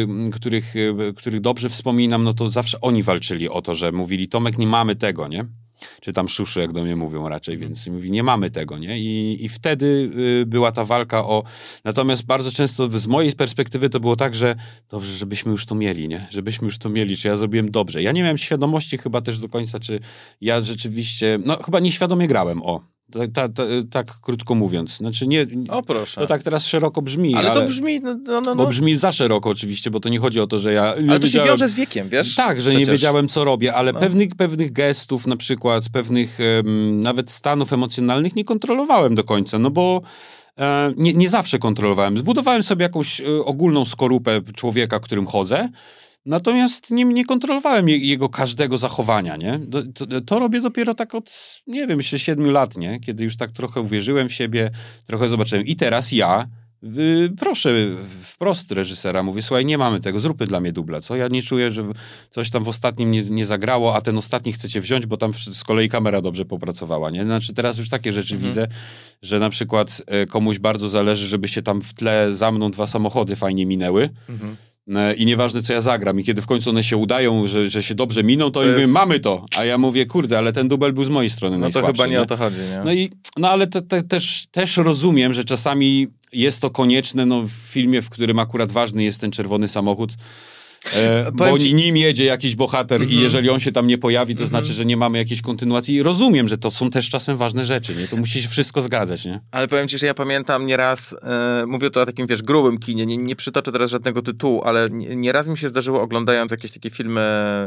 których dobrze wspominam, no to zawsze oni walczyli o to, że mówili, Tomek, nie mamy tego, nie? Czy tam szuszu, jak do mnie mówią raczej, więc mówi, nie mamy tego, nie? I wtedy była ta walka o... Natomiast bardzo często z mojej perspektywy to było tak, że dobrze, żebyśmy już to mieli, nie? Żebyśmy już to mieli, czy ja zrobiłem dobrze. Ja nie miałem świadomości chyba też do końca, czy ja rzeczywiście... No chyba nieświadomie grałem, tak krótko mówiąc. Znaczy nie... O proszę. To tak teraz szeroko brzmi, ale to brzmi... Bo brzmi za szeroko oczywiście, bo to nie chodzi o to, że ja... Ale to się wiąże z wiekiem, wiesz? Tak, że przecież nie wiedziałem, co robię, ale pewnych gestów na przykład, pewnych nawet stanów emocjonalnych nie kontrolowałem do końca, no bo nie zawsze kontrolowałem. Zbudowałem sobie jakąś ogólną skorupę człowieka, którym chodzę, natomiast nie kontrolowałem jego każdego zachowania, nie? To robię dopiero tak od, nie wiem, jeszcze 7 lat, nie? Kiedy już tak trochę uwierzyłem w siebie, trochę zobaczyłem. I teraz ja proszę wprost reżysera, mówię, słuchaj, nie mamy tego, zróbmy dla mnie dubla, co? Ja nie czuję, że coś tam w ostatnim nie zagrało, a ten ostatni chcecie wziąć, bo tam z kolei kamera dobrze popracowała, nie? Znaczy teraz już takie rzeczy widzę, że na przykład komuś bardzo zależy, żeby się tam w tle za mną 2 samochody fajnie minęły. I nieważne, co ja zagram. I kiedy w końcu one się udają, że się dobrze miną, to oni mówią, mamy to. A ja mówię, kurde, ale ten dubel był z mojej strony najsłabszy. No to chyba nie o to chodzi, nie? No ale też rozumiem, że czasami jest to konieczne, no w filmie, w którym akurat ważny jest ten czerwony samochód, bo nim jedzie jakiś bohater i jeżeli on się tam nie pojawi, to znaczy, że nie mamy jakiejś kontynuacji. I rozumiem, że to są też czasem ważne rzeczy, nie? To musi się wszystko zgadzać, nie? Ale powiem ci, że ja pamiętam nieraz, mówię to o takim, wiesz, grubym kinie, nie przytoczę teraz żadnego tytułu, ale nieraz mi się zdarzyło, oglądając jakieś takie filmy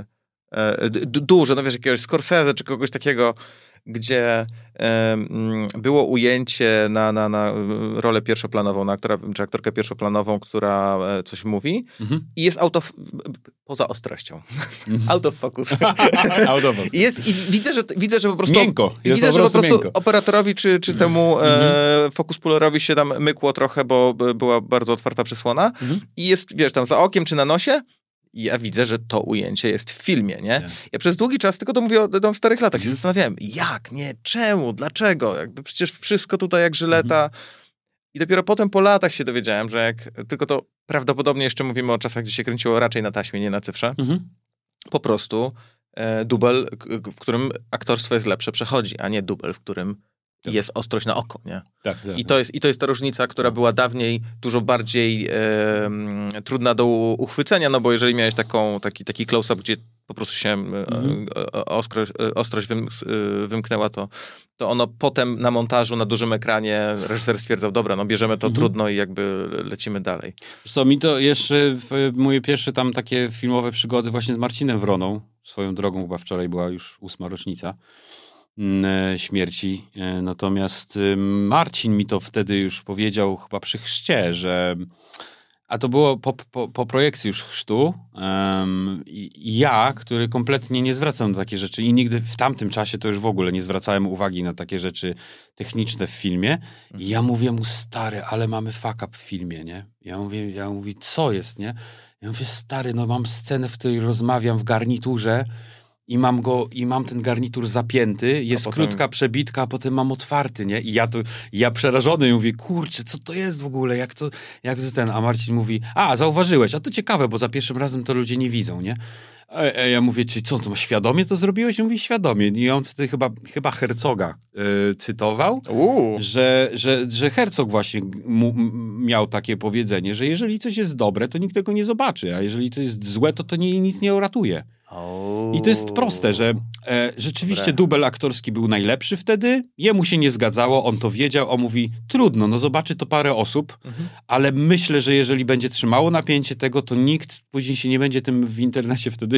duże, no wiesz, jakiegoś Scorsese czy kogoś takiego, gdzie było ujęcie na rolę pierwszoplanową, na aktora czy aktorkę pierwszoplanową, która coś mówi i jest poza ostrością. Out of focus. I widzę, że po prostu... Miękko. Widzę, że po prostu operatorowi czy temu focus pullerowi się tam mykło trochę, bo była bardzo otwarta przysłona i jest, wiesz, tam za okiem czy na nosie. I ja widzę, że to ujęcie jest w filmie, nie? Ja przez długi czas, tylko to mówię o starych latach, się zastanawiałem, jak, nie, czemu, dlaczego? Jakby przecież wszystko tutaj jak żyleta. I dopiero potem po latach się dowiedziałem, że tylko to prawdopodobnie jeszcze mówimy o czasach, gdzie się kręciło raczej na taśmie, nie na cyfrze. Po prostu dubel, w którym aktorstwo jest lepsze, przechodzi, a nie dubel, w którym jest ostrość na oko, nie? Tak. I to jest ta różnica, która była dawniej dużo bardziej trudna do uchwycenia, no bo jeżeli miałeś taki close-up, gdzie po prostu się ostrość wymknęła, to ono potem na montażu, na dużym ekranie reżyser stwierdzał, dobra, no bierzemy to trudno i jakby lecimy dalej. Co mi to jeszcze, moje pierwsze tam takie filmowe przygody właśnie z Marcinem Wroną, swoją drogą, chyba wczoraj była już 8. rocznica śmierci. Natomiast Marcin mi to wtedy już powiedział chyba przy chrzcie, że a to było po projekcji już chrztu i ja, który kompletnie nie zwracam na takie rzeczy i nigdy w tamtym czasie to już w ogóle nie zwracałem uwagi na takie rzeczy techniczne w filmie. I ja mówię mu, stary, ale mamy fuck up w filmie, nie? Ja mówię, co jest, nie? Ja mówię, stary, no mam scenę, w której rozmawiam w garniturze i mam ten garnitur zapięty, jest potem... krótka przebitka, a potem mam otwarty, nie? I ja przerażony mówię, kurczę, co to jest w ogóle, jak to ten, a Marcin mówi, zauważyłeś, a to ciekawe, bo za pierwszym razem to ludzie nie widzą, nie? Ja mówię, czy co, to świadomie to zrobiłeś? On mówi, świadomie. I on wtedy chyba Herzoga cytował, że Herzog właśnie miał takie powiedzenie, że jeżeli coś jest dobre, to nikt tego nie zobaczy, a jeżeli to jest złe, to nic nie uratuje. I to jest proste, że rzeczywiście dubel aktorski był najlepszy wtedy, jemu się nie zgadzało, on to wiedział, on mówi, trudno, no zobaczy to parę osób, ale myślę, że jeżeli będzie trzymało napięcie tego, to nikt później się nie będzie tym w internecie wtedy,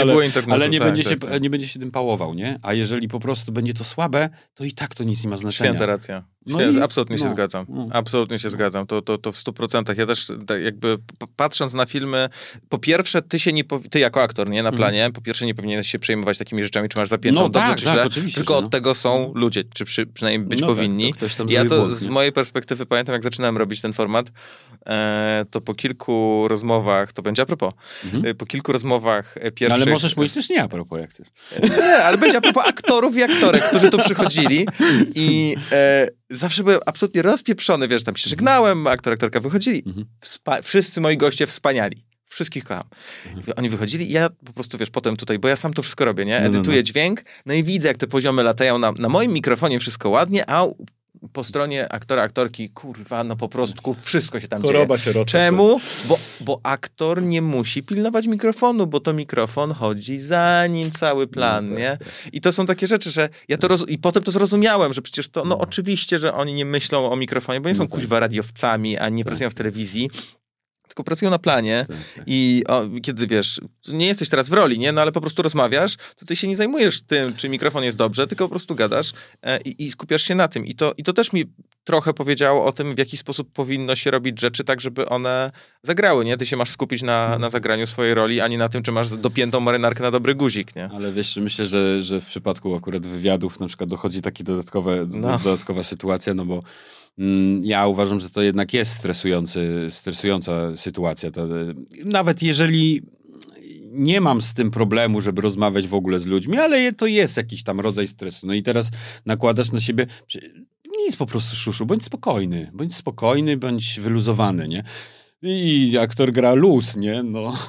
nie będzie się tym pałował, nie? A jeżeli po prostu będzie to słabe, to i tak to nic nie ma znaczenia. Święta racja. Absolutnie się zgadzam. Absolutnie się zgadzam. To w 100%. Ja też tak jakby patrząc na filmy, po pierwsze, ty jako aktor, nie, na planie, po pierwsze nie powinieneś się przejmować takimi rzeczami, czy masz zapiętą dobrze, czy źle, tylko od tego są ludzie, czy przynajmniej być powinni. Ja to z mojej perspektywy pamiętam, jak zaczynałem robić ten format, to po kilku rozmowach, to będzie a propos, po kilku rozmowach pierwszych... ale możesz mówić też nie a propos, jak chcesz. Nie, ale będzie a propos aktorów i aktorek, którzy tu przychodzili i zawsze byłem absolutnie rozpieprzony, wiesz, tam się żegnałem, aktorka wychodzili. Wszyscy moi goście wspaniali. Wszystkich kocham. Oni wychodzili i ja po prostu, wiesz, potem tutaj, bo ja sam to wszystko robię, nie? Edytuję dźwięk, no i widzę, jak te poziomy latają na moim mikrofonie, wszystko ładnie, a po stronie aktora, aktorki, kurwa, no po prostu wszystko się tam dzieje. Się roczy. Czemu? Bo aktor nie musi pilnować mikrofonu, bo to mikrofon chodzi za nim cały plan, nie? I to są takie rzeczy, że ja to i potem to zrozumiałem, że przecież to, oczywiście, że oni nie myślą o mikrofonie, bo nie są kuźwa radiowcami, ani nie pracują w telewizji, tylko pracują na planie i kiedy, wiesz, nie jesteś teraz w roli, nie? No ale po prostu rozmawiasz, to ty się nie zajmujesz tym, czy mikrofon jest dobrze, tylko po prostu gadasz i skupiasz się na tym. I to też mi trochę powiedziało o tym, w jaki sposób powinno się robić rzeczy tak, żeby one zagrały, nie? Ty się masz skupić na zagraniu swojej roli, a nie na tym, czy masz dopiętą marynarkę na dobry guzik, nie? Ale wiesz, myślę, że w przypadku akurat wywiadów na przykład dochodzi taka dodatkowa sytuacja, no bo ja uważam, że to jednak jest stresująca sytuacja. Nawet jeżeli nie mam z tym problemu, żeby rozmawiać w ogóle z ludźmi, ale to jest jakiś tam rodzaj stresu. No i teraz nakładasz na siebie nic po prostu, szuszu, bądź spokojny, bądź wyluzowany, nie? I aktor gra luz, nie? No,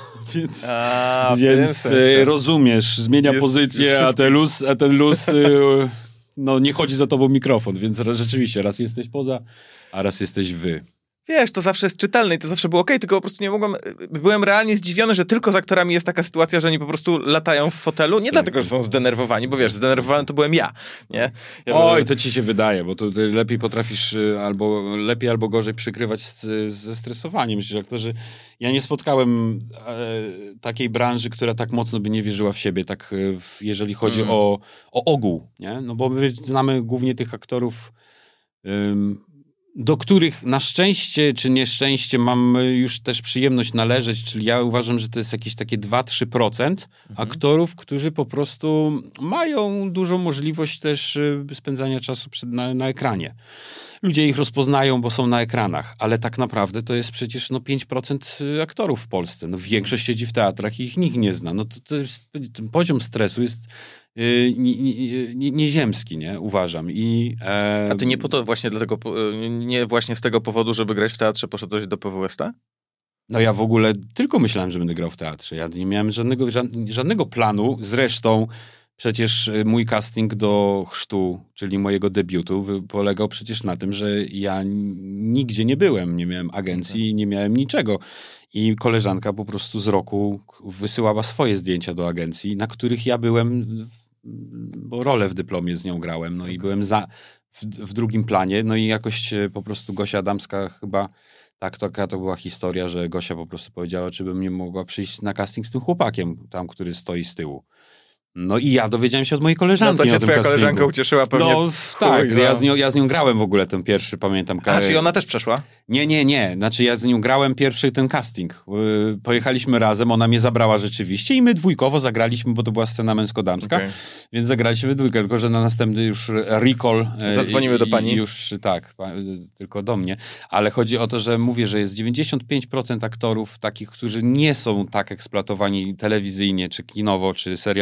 więc rozumiesz, zmienia pozycję, a ten luz no nie chodzi za tobą mikrofon, więc rzeczywiście raz jesteś poza, a raz jesteś wy. Wiesz, to zawsze jest czytelne i to zawsze było okej, tylko po prostu byłem realnie zdziwiony, że tylko z aktorami jest taka sytuacja, że oni po prostu latają w fotelu, nie dlatego, że są zdenerwowani, bo wiesz, zdenerwowany to byłem ja, nie? To ci się wydaje, bo to ty lepiej potrafisz lepiej albo gorzej przykrywać ze stresowaniem. Myślę, że ja nie spotkałem takiej branży, która tak mocno by nie wierzyła w siebie, tak jeżeli chodzi o ogół, nie? No bo my znamy głównie tych aktorów, do których na szczęście czy nieszczęście mam już też przyjemność należeć, czyli ja uważam, że to jest jakieś takie 2-3% aktorów, którzy po prostu mają dużą możliwość też spędzania czasu na ekranie. Ludzie ich rozpoznają, bo są na ekranach, ale tak naprawdę to jest przecież 5% aktorów w Polsce. No, większość siedzi w teatrach i ich nikt nie zna. No to jest, ten poziom stresu jest nieziemski, nie? Uważam. A ty nie po to właśnie dlatego, nie właśnie z tego powodu, żeby grać w teatrze, poszedłeś do PWST? No ja w ogóle tylko myślałem, że będę grał w teatrze. Ja nie miałem żadnego planu. Zresztą przecież mój casting do chrztu, czyli mojego debiutu, polegał przecież na tym, że ja nigdzie nie byłem. Nie miałem agencji, nie miałem niczego. I koleżanka po prostu z roku wysyłała swoje zdjęcia do agencji, na których ja byłem, bo rolę w dyplomie z nią grałem, no i byłem w drugim planie, no i jakoś po prostu Gosia Adamska chyba, taka to była historia, że Gosia po prostu powiedziała, czy bym nie mogła przyjść na casting z tym chłopakiem, tam, który stoi z tyłu. No i ja dowiedziałem się od mojej koleżanki. No to się twoja koleżanka ucieszyła pewnie. No tak, ja z nią grałem w ogóle ten pierwszy, pamiętam. Czyli ona też przeszła? Nie. Znaczy ja z nią grałem pierwszy ten casting. Pojechaliśmy razem, ona mnie zabrała rzeczywiście i my dwójkowo zagraliśmy, bo to była scena męsko-damska, więc zagraliśmy dwójkę, tylko że na następny już recall. Zadzwoniły do pani? Już tak, tylko do mnie. Ale chodzi o to, że mówię, że jest 95% aktorów takich, którzy nie są tak eksploatowani telewizyjnie, czy kinowo, czy serialowo,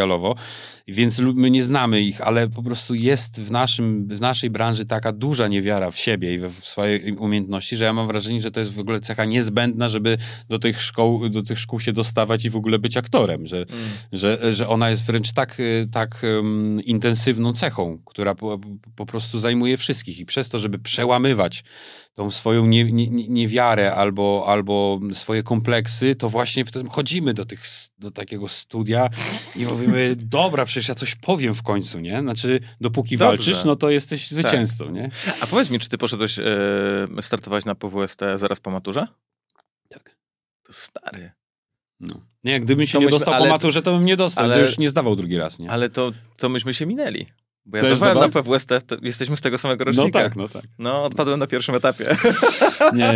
więc my nie znamy ich, ale po prostu jest w naszej branży taka duża niewiara w siebie i w swojej umiejętności, że ja mam wrażenie, że to jest w ogóle cecha niezbędna, żeby do tych szkół się dostawać i w ogóle być aktorem, że ona jest wręcz tak intensywną cechą, która po prostu zajmuje wszystkich i przez to, żeby przełamywać tą swoją niewiarę albo swoje kompleksy, to właśnie wtedy chodzimy do takiego studia i mówimy, dobra, przecież ja coś powiem w końcu, nie? Znaczy, dopóki walczysz, no to jesteś zwycięzcą, nie? A powiedz mi, czy ty poszedłeś startować na PWST zaraz po maturze? Tak. To stary. No. Nie, gdybym się nie dostał po maturze, to bym nie dostał, to już nie zdawał drugi raz, nie? Ale to myśmy się minęli. Bo ja dawałem na PWST, jesteśmy z tego samego rocznika. No tak. No, odpadłem na pierwszym etapie. Nie,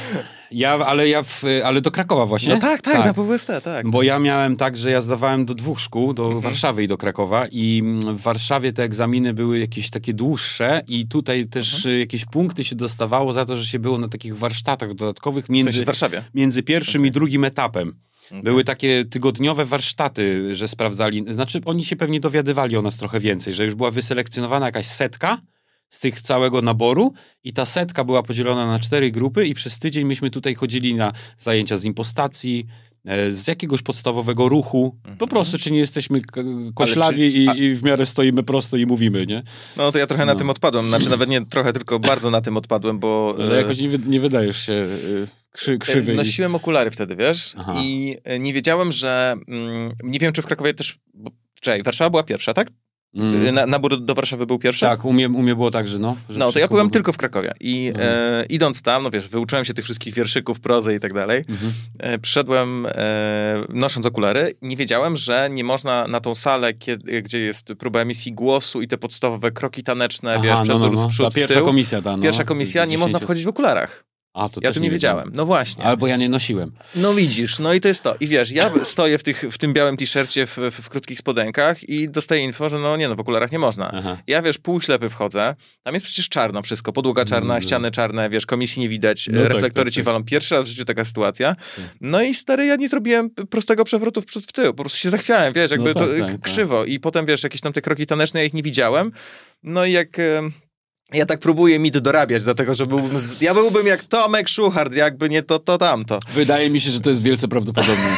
ale do Krakowa właśnie. No tak, na PWST, tak. Bo ja miałem tak, że ja zdawałem do 2 szkół, do Warszawy i do Krakowa i w Warszawie te egzaminy były jakieś takie dłuższe i tutaj też jakieś punkty się dostawało za to, że się było na takich warsztatach dodatkowych między pierwszym i drugim etapem. Były takie tygodniowe warsztaty, że sprawdzali, znaczy oni się pewnie dowiadywali o nas trochę więcej, że już była wyselekcjonowana jakaś setka z tych całego naboru i ta setka była podzielona na 4 grupy i przez tydzień myśmy tutaj chodzili na zajęcia z impostacji, z jakiegoś podstawowego ruchu. Po prostu, czy nie jesteśmy koślawi i w miarę stoimy prosto i mówimy, nie? No to ja trochę na tym odpadłem. Znaczy nawet nie trochę, tylko bardzo na tym odpadłem, bo... Ale jakoś nie wydajesz się krzywy. Nosiłem okulary wtedy, wiesz? Aha. I nie wiedziałem, że... nie wiem, czy w Krakowie też... Warszawa była pierwsza, tak? Nabór do Warszawy był pierwszy? Tak, u mnie było tak, że No, to ja byłem tylko w Krakowie i idąc tam, no wiesz, wyuczyłem się tych wszystkich wierszyków, prozy i tak dalej. Przyszedłem nosząc okulary. Nie wiedziałem, że nie można na tą salę, gdzie jest próba emisji głosu i te podstawowe kroki taneczne, wiesz, przód, w tył. Pierwsza komisja, nie można wchodzić w okularach. Ja tu nie wiedziałem. No właśnie. Albo ja nie nosiłem. No widzisz, no i to jest to. I wiesz, ja stoję w tym białym t-shircie, w krótkich spodenkach i dostaję info, że w okularach nie można. Aha. Ja, wiesz, półślepy wchodzę, tam jest przecież czarno wszystko, podłoga czarna, ściany czarne, wiesz, komisji nie widać, reflektory ci walą. Pierwszy raz w życiu taka sytuacja. No i stary, ja nie zrobiłem prostego przewrotu w przód, w tył. Po prostu się zachwiałem, wiesz, jakby krzywo. I potem, wiesz, jakieś tam te kroki taneczne, ja ich nie widziałem. No i jak... Ja tak próbuję mit dorabiać, dlatego, że ja byłbym jak Tomek Szuchard, jakby nie to tamto. Wydaje mi się, że to jest wielce prawdopodobne.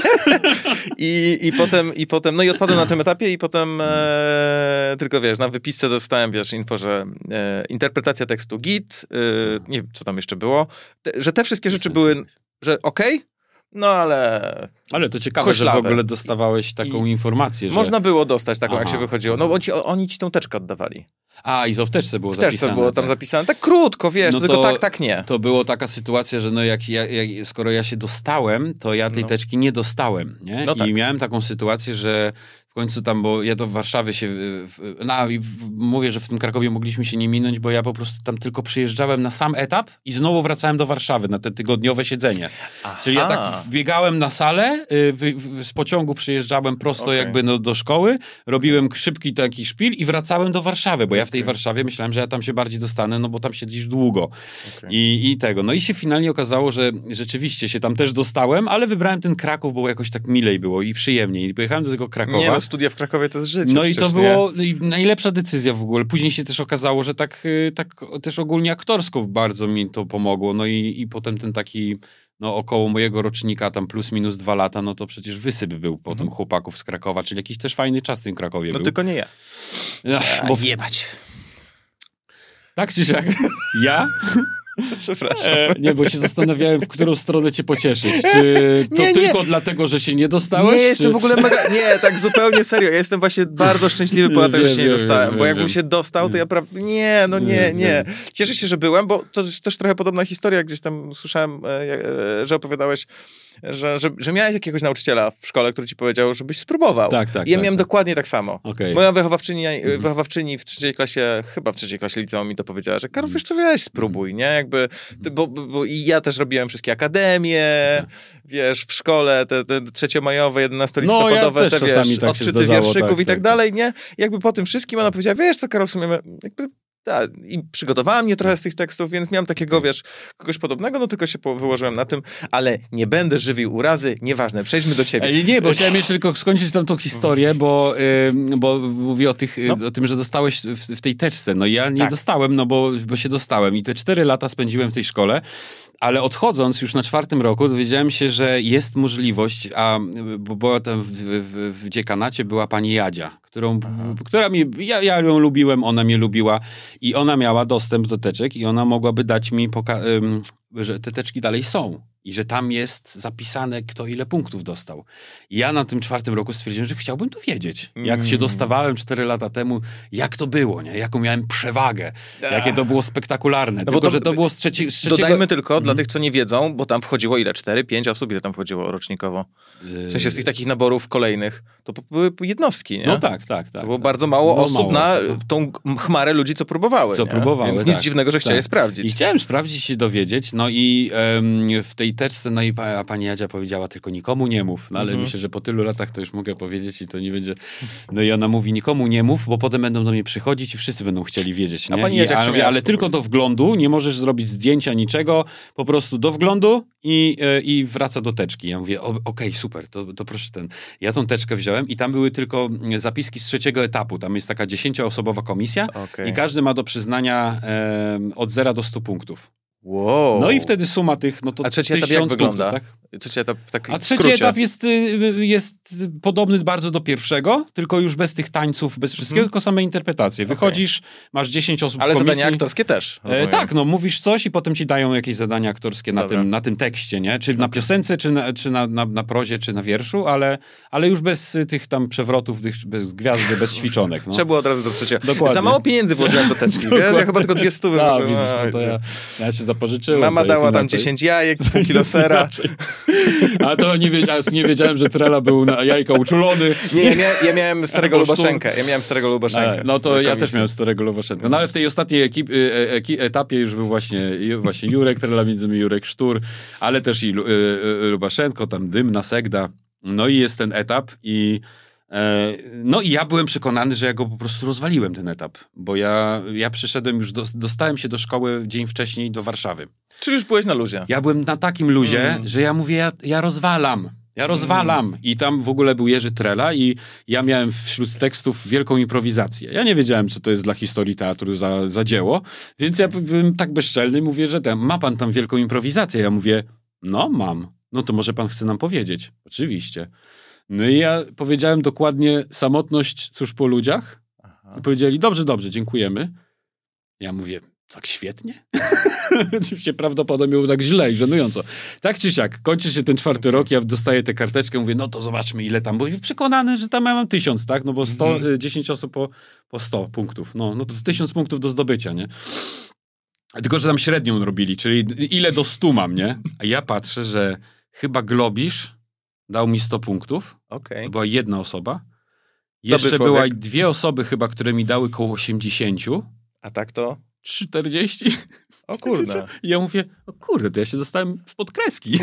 I potem, no i odpadłem na tym etapie i potem tylko, wiesz, na wypisce dostałem, wiesz, info, że interpretacja tekstu git, nie wiem, co tam jeszcze było, że te wszystkie rzeczy były, że okej, no ale... Ale to ciekawe, że w ogóle dostawałeś taką informację, że... Można było dostać taką, jak się wychodziło. No bo oni ci tą teczkę oddawali. A, i to w teczce było zapisane. W teczce było tam zapisane. Tak krótko, wiesz, no tylko tak nie. To było taka sytuacja, że skoro ja się dostałem, to ja tej teczki nie dostałem, nie? No tak. I miałem taką sytuację, że w końcu tam, bo ja to w Warszawie mówię, że w tym Krakowie mogliśmy się nie minąć, bo ja po prostu tam tylko przyjeżdżałem na sam etap i znowu wracałem do Warszawy na te tygodniowe siedzenie. Aha. Czyli ja tak wbiegałem na salę, z pociągu przyjeżdżałem prosto jakby do szkoły, robiłem szybki taki szpil i wracałem do Warszawy, bo ja w tej Warszawie myślałem, że ja tam się bardziej dostanę, no bo tam siedzisz długo. Okay. I tego. No i się finalnie okazało, że rzeczywiście się tam też dostałem, ale wybrałem ten Kraków, bo jakoś tak milej było i przyjemniej. I pojechałem do tego Krakowa. Nie, no studia w Krakowie to jest życie. No i to było najlepsza decyzja w ogóle. Później się też okazało, że tak też ogólnie aktorsko bardzo mi to pomogło. No i potem ten taki około mojego rocznika, tam plus minus 2 lata, no to przecież wysyp był potem chłopaków z Krakowa, czyli jakiś też fajny czas w tym Krakowie był. No tylko nie ja. Bo jebać. Tak czy siak? Ja? Przepraszam. Nie, bo się zastanawiałem, w którą stronę cię pocieszyć. Czy to tylko dlatego, że się nie dostałeś? Nie, jestem w ogóle mega... Nie, tak zupełnie serio. Ja jestem właśnie bardzo szczęśliwy po tym, że się nie dostałem. Bo jakbym się dostał, to ja prawda... Nie. Cieszę się, że byłem, bo to jest też trochę podobna historia. Gdzieś tam słyszałem, że opowiadałeś, że miałeś jakiegoś nauczyciela w szkole, który ci powiedział, żebyś spróbował. Tak. I ja miałem dokładnie tak samo. Okay. Moja wychowawczyni w trzeciej klasie liceum mi to powiedziała, że Karol, wiesz co, weź spróbuj, nie? Jakby, bo i ja też robiłem wszystkie akademie, wiesz, w szkole, te trzeciomajowe, 11-listopadowe, ja te, wiesz, tak odczyty wierszyków i tak dalej, nie? Jakby po tym wszystkim ona powiedziała, wiesz co, Karol, w sumie jakby Tak, i przygotowałem mnie trochę z tych tekstów, więc miałem takiego, wiesz, kogoś podobnego, no tylko się wyłożyłem na tym, ale nie będę żywił urazy, nieważne, przejdźmy do ciebie. Nie, bo chciałem jeszcze tylko skończyć tam tą historię, bo mówię o tym, że dostałeś w tej teczce. No ja nie dostałem, no bo się dostałem i te 4 lata spędziłem w tej szkole, ale odchodząc już na 4. roku dowiedziałem się, że jest możliwość, bo była tam w dziekanacie była pani Jadzia, która ja ją lubiłem, ona mnie lubiła i ona miała dostęp do teczek i ona mogłaby dać mi, że te teczki dalej są i że tam jest zapisane, kto ile punktów dostał. I ja na tym 4. roku stwierdziłem, że chciałbym to wiedzieć. Jak się dostawałem 4 lata temu, jak to było, nie? Jaką miałem przewagę, jakie to było spektakularne. No tylko, że to było z trzeciego... Dodajmy tylko, dla tych, co nie wiedzą, bo tam wchodziło ile? 4-5 osób? Ile tam wchodziło rocznikowo? W sensie z tych takich naborów kolejnych. To były jednostki, nie? No tak. To było bardzo mało osób na tą chmarę ludzi, co próbowały. Więc nic dziwnego, że chcieli sprawdzić. I chciałem sprawdzić, się dowiedzieć, no i w tej teczce, no i pani Jadzia powiedziała, tylko nikomu nie mów. No ale myślę, że po tylu latach to już mogę powiedzieć i to nie będzie... No i ona mówi, nikomu nie mów, bo potem będą do mnie przychodzić i wszyscy będą chcieli wiedzieć, nie? A pani Jadzia mówię, ale tylko do wglądu, nie możesz zrobić zdjęcia, niczego, po prostu do wglądu i wraca do teczki. Ja mówię, okej, super, to proszę Ja tą teczkę wziąłem i tam były tylko zapiski z 3. etapu. Tam jest taka 10-osobowa komisja i każdy ma do przyznania od 0 do 100 punktów. Wow. No i wtedy suma tych, no to A trzeci etap jak wygląda? Punktów, tak? Trzeci etap A trzeci etap jest podobny bardzo do pierwszego, tylko już bez tych tańców, bez wszystkiego, tylko same interpretacje. Wychodzisz, masz 10 osób w komisji. Ale zadania aktorskie też. Tak, no mówisz coś i potem ci dają jakieś zadania aktorskie na tym tekście, nie? Czy na piosence, czy na prozie, czy na wierszu, ale już bez tych tam przewrotów, bez gwiazdy, bez ćwiczonek. No. Trzeba było od razu do trzeciego. Dokładnie. Za mało pieniędzy włożyłem do teczki, wiesz? Ja chyba tylko 200 widzisz, no to ja się zapożyczyłem. Mama dała tam 10 jajek, pół kilo sera. A to nie wiedziałem, że Trela był na jajka uczulony. Nie, ja miałem starego Lubaszenkę. No to ja też miałem starego Lubaszenkę. No ale w tej ostatniej etapie już był właśnie Jurek Trela, między innymi Jurek Sztur, ale też i Lubaszenko, tam Dymna, Segda. No i jest ten etap i ja byłem przekonany, że ja go po prostu rozwaliłem, ten etap. Bo ja przyszedłem już, dostałem się do szkoły dzień wcześniej do Warszawy. Czyli już byłeś na luzie. Ja byłem na takim luzie, że ja mówię, ja rozwalam. I tam w ogóle był Jerzy Trela i ja miałem wśród tekstów wielką improwizację. Ja nie wiedziałem, co to jest dla historii teatru za dzieło, więc ja byłem tak bezczelny, mówię, że ma pan tam wielką improwizację. Ja mówię, no mam. No to może pan chce nam powiedzieć. Oczywiście. No i ja powiedziałem dokładnie samotność cóż po ludziach. I powiedzieli, dobrze, dziękujemy. Ja mówię, tak świetnie? Oczywiście prawdopodobnie było tak źle i żenująco. Tak czy siak, kończy się ten 4. rok, ja dostaję tę karteczkę, mówię, no to zobaczmy ile tam, bo przekonany, że tam ja mam 1000, tak? No bo 10 osób po 100 punktów. No to 1000 punktów do zdobycia, nie? Tylko, że tam średnią robili, czyli ile do 100 mam, nie? A ja patrzę, że chyba Globisz dał mi 100 punktów. Okay. To była jedna osoba. Jeszcze były 2 osoby chyba, które mi dały koło 80. A tak to? 40. O kurde. I ja mówię, o kurde, to ja się dostałem spod kreski.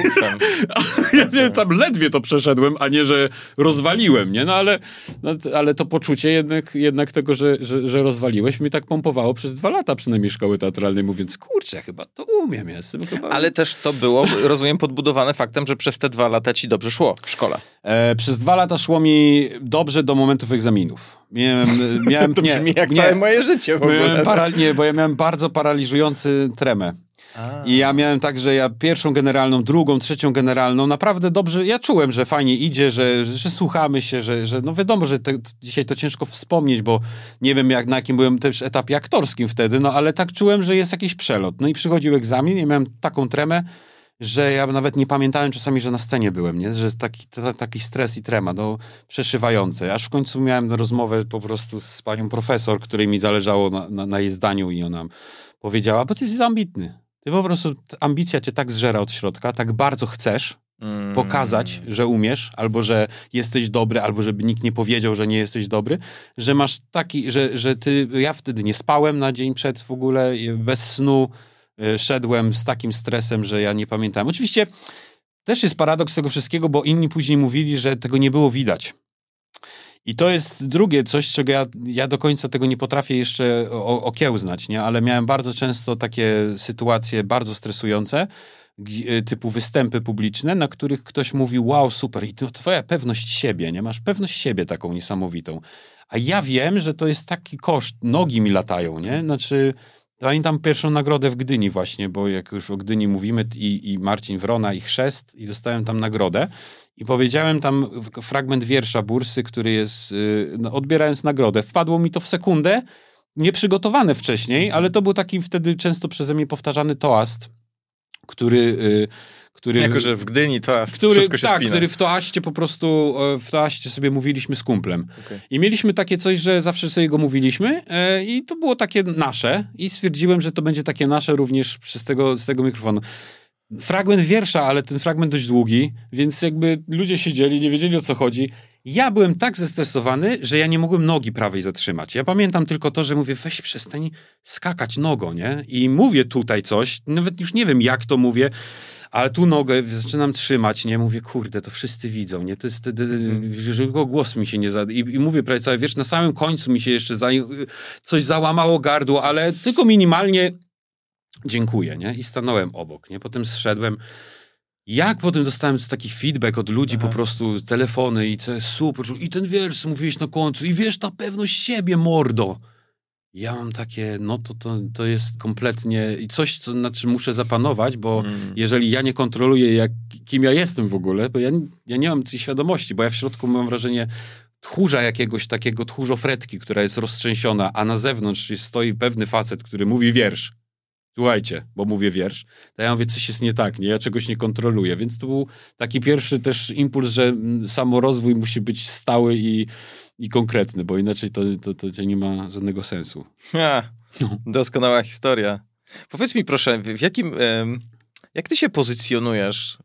Ja tam ledwie to przeszedłem, a nie, że rozwaliłem, nie? Ale to poczucie jednak tego, że rozwaliłeś, mi tak pompowało przez 2 lata przynajmniej szkoły teatralnej, mówiąc, kurczę, chyba to umiem, jestem chyba... Ale też to było, rozumiem, podbudowane faktem, że przez te 2 lata ci dobrze szło w szkole. Przez 2 lata szło mi dobrze do momentów egzaminów. Miałem to brzmi jak całe moje życie w ogóle. Bo ja miałem bardzo paraliżujący tremę. I ja miałem tak, że ja pierwszą generalną, drugą, trzecią generalną, naprawdę dobrze, ja czułem, że fajnie idzie, że słuchamy się, że no wiadomo, że dzisiaj to ciężko wspomnieć, bo nie wiem na jakim byłem też etapie aktorskim wtedy, no ale tak czułem, że jest jakiś przelot. No i przychodził egzamin i miałem taką tremę, że ja nawet nie pamiętałem czasami, że na scenie byłem, nie? Że taki stres i trema, no przeszywające. Aż w końcu miałem rozmowę po prostu z panią profesor, której mi zależało na jej zdaniu i ona powiedziała, bo ty jesteś ambitny. Ty po prostu, ambicja cię tak zżera od środka, tak bardzo chcesz pokazać, że umiesz, albo że jesteś dobry, albo żeby nikt nie powiedział, że nie jesteś dobry, że masz taki, że ty, ja wtedy nie spałem na dzień przed w ogóle, bez snu, szedłem z takim stresem, że ja nie pamiętałem. Oczywiście też jest paradoks tego wszystkiego, bo inni później mówili, że tego nie było widać. I to jest drugie coś, czego ja do końca tego nie potrafię jeszcze okiełznać, nie? Ale miałem bardzo często takie sytuacje bardzo stresujące, typu występy publiczne, na których ktoś mówi, wow, super, i to twoja pewność siebie, nie? Masz pewność siebie taką niesamowitą. A ja wiem, że to jest taki koszt, nogi mi latają, nie? Znaczy, pamiętam pierwszą nagrodę w Gdyni właśnie, bo jak już o Gdyni mówimy i Marcin Wrona i Chrzest i dostałem tam nagrodę i powiedziałem tam fragment wiersza Bursy, który jest, odbierając nagrodę. Wpadło mi to w sekundę, nieprzygotowane wcześniej, ale to był taki wtedy często przeze mnie powtarzany toast, który Jako, że w Gdyni toast, wszystko się spina. Który w toaście po prostu, w toaście sobie mówiliśmy z kumplem. Okay. I mieliśmy takie coś, że zawsze sobie go mówiliśmy i to było takie nasze i stwierdziłem, że to będzie takie nasze również z tego mikrofonu. Fragment wiersza, ale ten fragment dość długi, więc jakby ludzie siedzieli, nie wiedzieli o co chodzi. Ja byłem tak zestresowany, że ja nie mogłem nogi prawej zatrzymać. Ja pamiętam tylko to, że mówię, weź przestań skakać nogą, nie? I mówię tutaj coś, nawet już nie wiem jak to mówię, ale tu nogę zaczynam trzymać, nie? Mówię, kurde, to wszyscy widzą, nie? To jest wtedy, że tylko głos mi się nie I mówię prawie cały wiersz, na samym końcu mi się jeszcze coś załamało gardło, ale tylko minimalnie dziękuję, nie? I stanąłem obok, nie? Potem zszedłem. Jak potem dostałem taki feedback od ludzi, po prostu telefony i to jest super. I ten wiersz mówiłeś na końcu i wiesz, ta pewność siebie, mordo. Ja mam takie, no to jest kompletnie coś, nad czym muszę zapanować, bo jeżeli ja nie kontroluję, kim ja jestem w ogóle, bo ja nie mam tej świadomości, bo ja w środku mam wrażenie tchórza jakiegoś takiego, tchórzofretki, która jest roztrzęsiona, a na zewnątrz stoi pewny facet, który mówi wiersz. Słuchajcie, bo mówię wiersz, to ja mówię, coś jest nie tak, nie? Ja czegoś nie kontroluję, więc to był taki pierwszy też impuls, że samorozwój musi być stały i konkretny, bo inaczej to nie ma żadnego sensu. Doskonała historia. Powiedz mi proszę, jak ty się pozycjonujesz?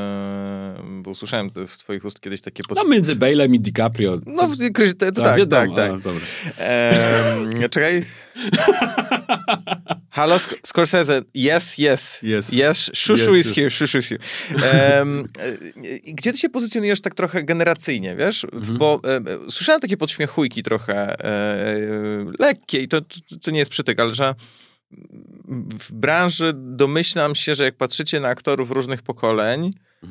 Bo usłyszałem z twoich ust kiedyś takie... między Bale'em i DiCaprio. No, tak. Dobra. Czekaj. Halo, Scorsese. Yes. Shushu is here. Gdzie ty się pozycjonujesz tak trochę generacyjnie, wiesz? Bo słyszałem takie podśmiechujki trochę lekkie i to nie jest przytyk, ale że w branży domyślam się, że jak patrzycie na aktorów różnych pokoleń,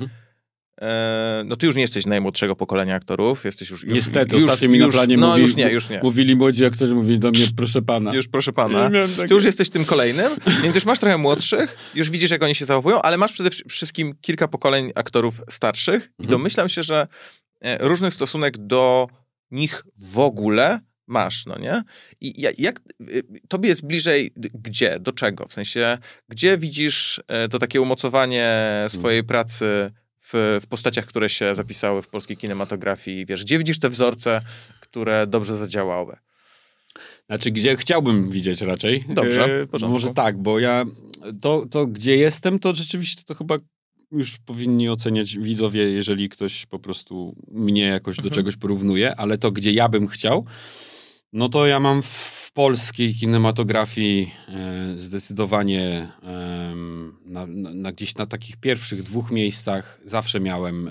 no ty już nie jesteś najmłodszego pokolenia aktorów, jesteś już... Niestety, ostatnio mi na planie już nie. Mówili młodzi aktorzy, mówili do mnie, proszę pana. Już proszę pana. Ty już jesteś tym kolejnym, więc już masz trochę młodszych, już widzisz, jak oni się zachowują, ale masz przede wszystkim kilka pokoleń aktorów starszych i domyślam się, że różny stosunek do nich w ogóle masz, no nie? I jak tobie jest bliżej gdzie? Do czego? W sensie, gdzie widzisz to takie umocowanie swojej pracy w postaciach, które się zapisały w polskiej kinematografii? Wiesz, gdzie widzisz te wzorce, które dobrze zadziałały? Znaczy, gdzie chciałbym widzieć raczej. Dobrze, w porządku. Może tak, bo ja to gdzie jestem, to rzeczywiście to chyba już powinni oceniać widzowie, jeżeli ktoś po prostu mnie jakoś do czegoś porównuje, ale to, gdzie ja bym chciał, no to ja mam w polskiej kinematografii zdecydowanie gdzieś na takich pierwszych 2 miejscach zawsze miałem,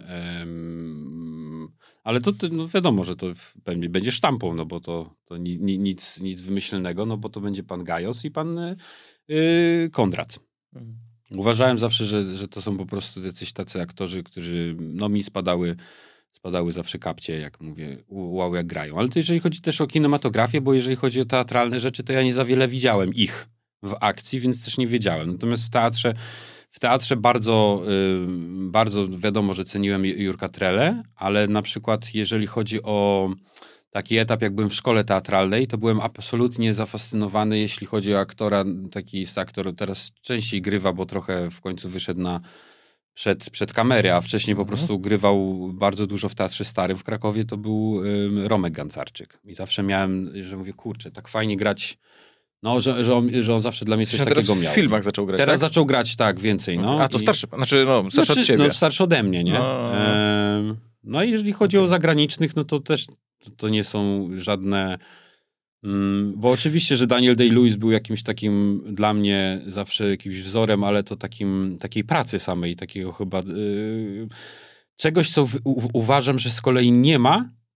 ale to no wiadomo, że to będzie sztampą, no bo to nic wymyślnego, no bo to będzie pan Gajos i pan Kondrat. Uważałem zawsze, że to są po prostu jacyś tacy aktorzy, którzy no mi spadały zawsze kapcie, jak mówię, wow, jak grają. Ale to jeżeli chodzi też o kinematografię, bo jeżeli chodzi o teatralne rzeczy, to ja nie za wiele widziałem ich w akcji, więc też nie wiedziałem. Natomiast w teatrze bardzo wiadomo, że ceniłem Jurka Trele, ale na przykład jeżeli chodzi o taki etap, jak byłem w szkole teatralnej, to byłem absolutnie zafascynowany, jeśli chodzi o aktora. Taki jest aktor, teraz częściej grywa, bo trochę w końcu wyszedł przed kamerę, a wcześniej po prostu grywał bardzo dużo w Teatrze Starym w Krakowie, to był Romek Gancarczyk. I zawsze miałem, że mówię, kurczę, tak fajnie grać, no, że on zawsze dla mnie coś takiego miał. W filmach zaczął grać, Teraz tak? zaczął grać, tak, więcej. No. A to starszy, starszy od ciebie. No, starszy ode mnie, nie? No i jeżeli chodzi o zagranicznych, no to też to nie są żadne... Bo oczywiście, że Daniel Day-Lewis był jakimś takim dla mnie zawsze jakimś wzorem, ale to takiej pracy samej, takiego chyba czegoś, co uważam, że z kolei nie ma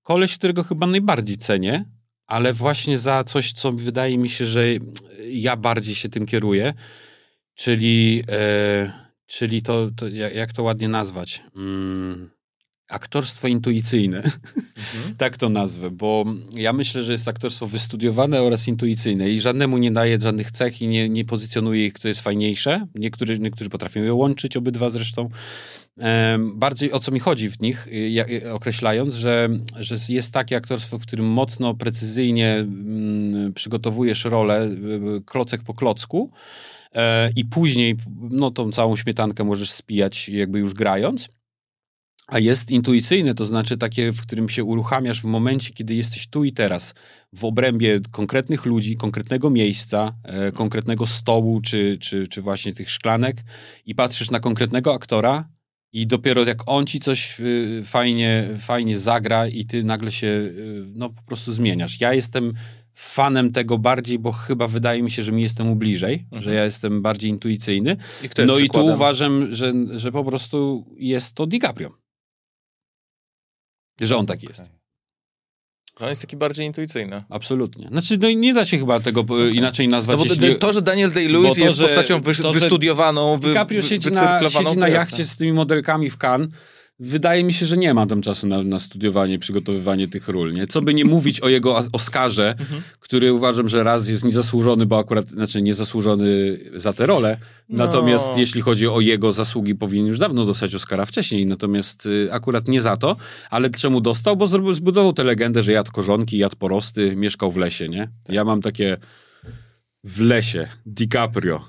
koleś, którego chyba najbardziej cenię, ale właśnie za coś, co wydaje mi się, że ja bardziej się tym kieruję, czyli to jak to ładnie nazwać? Aktorstwo intuicyjne. Tak to nazwę, bo ja myślę, że jest aktorstwo wystudiowane oraz intuicyjne i żadnemu nie daje żadnych cech i nie pozycjonuje ich, kto jest fajniejsze. Niektórzy potrafią je łączyć, obydwa zresztą. Bardziej o co mi chodzi w nich, określając, że jest takie aktorstwo, w którym mocno, precyzyjnie przygotowujesz rolę klocek po klocku i później tą całą śmietankę możesz spijać jakby już grając. A jest intuicyjne, to znaczy takie, w którym się uruchamiasz w momencie, kiedy jesteś tu i teraz, w obrębie konkretnych ludzi, konkretnego miejsca, konkretnego stołu, czy właśnie tych szklanek i patrzysz na konkretnego aktora i dopiero jak on ci coś fajnie zagra i ty nagle się po prostu zmieniasz. Ja jestem fanem tego bardziej, bo chyba wydaje mi się, że mi jest temu bliżej, że ja jestem bardziej intuicyjny. I tu uważam, że po prostu jest to DiCaprio. Że on taki jest. On jest taki bardziej intuicyjny. Absolutnie. Znaczy, nie da się chyba tego inaczej nazwać. To, że Daniel Day-Lewis jest postacią wystudiowaną, DiCaprio siedzi na jachcie z tymi modelkami w Cannes. Wydaje mi się, że nie ma tam czasu na studiowanie, przygotowywanie tych ról, nie? Co by nie mówić o jego Oscarze, który uważam, że raz jest niezasłużony, bo akurat, niezasłużony za tę rolę, natomiast jeśli chodzi o jego zasługi, powinien już dawno dostać Oscara wcześniej, natomiast akurat nie za to, ale czemu dostał? Bo zbudował tę legendę, że jadł korzonki, jadł porosty, mieszkał w lesie, nie? Ja mam takie w lesie, DiCaprio,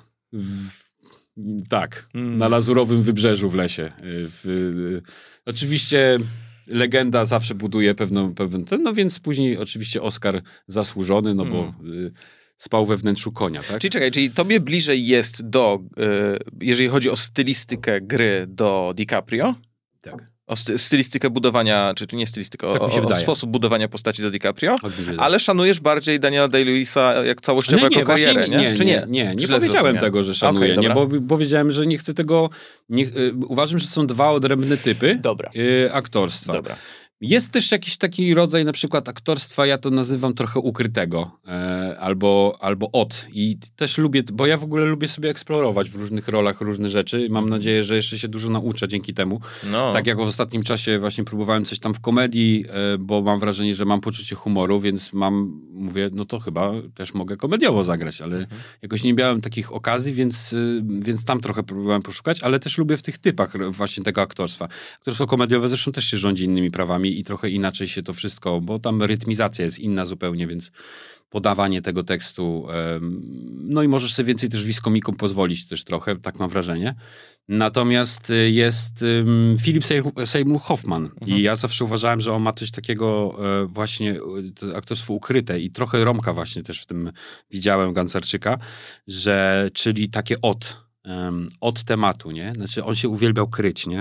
na Lazurowym Wybrzeżu w lesie. Oczywiście legenda zawsze buduje pewien więc później oczywiście Oscar zasłużony, bo spał we wnętrzu konia, tak? Czyli tobie bliżej jest jeżeli chodzi o stylistykę gry, do DiCaprio? Tak. O stylistykę budowania, czy nie stylistykę, tak o sposób budowania postaci do DiCaprio, ale szanujesz bardziej Daniela Day-Lewisa jak całościową karierę, nie? Czy nie? Nie powiedziałem tego, że szanuję, bo powiedziałem, że nie chcę tego... uważam, że są dwa odrębne typy aktorstwa. Dobra. Jest też jakiś taki rodzaj na przykład aktorstwa, ja to nazywam trochę ukrytego, albo i też lubię, bo ja w ogóle lubię sobie eksplorować w różnych rolach różne rzeczy i mam nadzieję, że jeszcze się dużo nauczę dzięki temu. Tak jak w ostatnim czasie właśnie próbowałem coś tam w komedii, bo mam wrażenie, że mam poczucie humoru, więc mówię, to chyba też mogę komediowo zagrać, ale jakoś nie miałem takich okazji, więc tam trochę próbowałem poszukać, ale też lubię w tych typach właśnie tego aktorstwa. Aktorstwo komediowe zresztą też się rządzi innymi prawami i trochę inaczej się to wszystko, bo tam rytmizacja jest inna zupełnie, więc podawanie tego tekstu, i możesz sobie więcej też wiskomikom pozwolić też trochę, tak mam wrażenie. Natomiast jest Philip Seymour Hoffman i ja zawsze uważałem, że on ma coś takiego właśnie aktorstwo ukryte i trochę Romka właśnie też w tym widziałem, Gancarczyka, czyli takie od tematu, nie? Znaczy on się uwielbiał kryć, nie?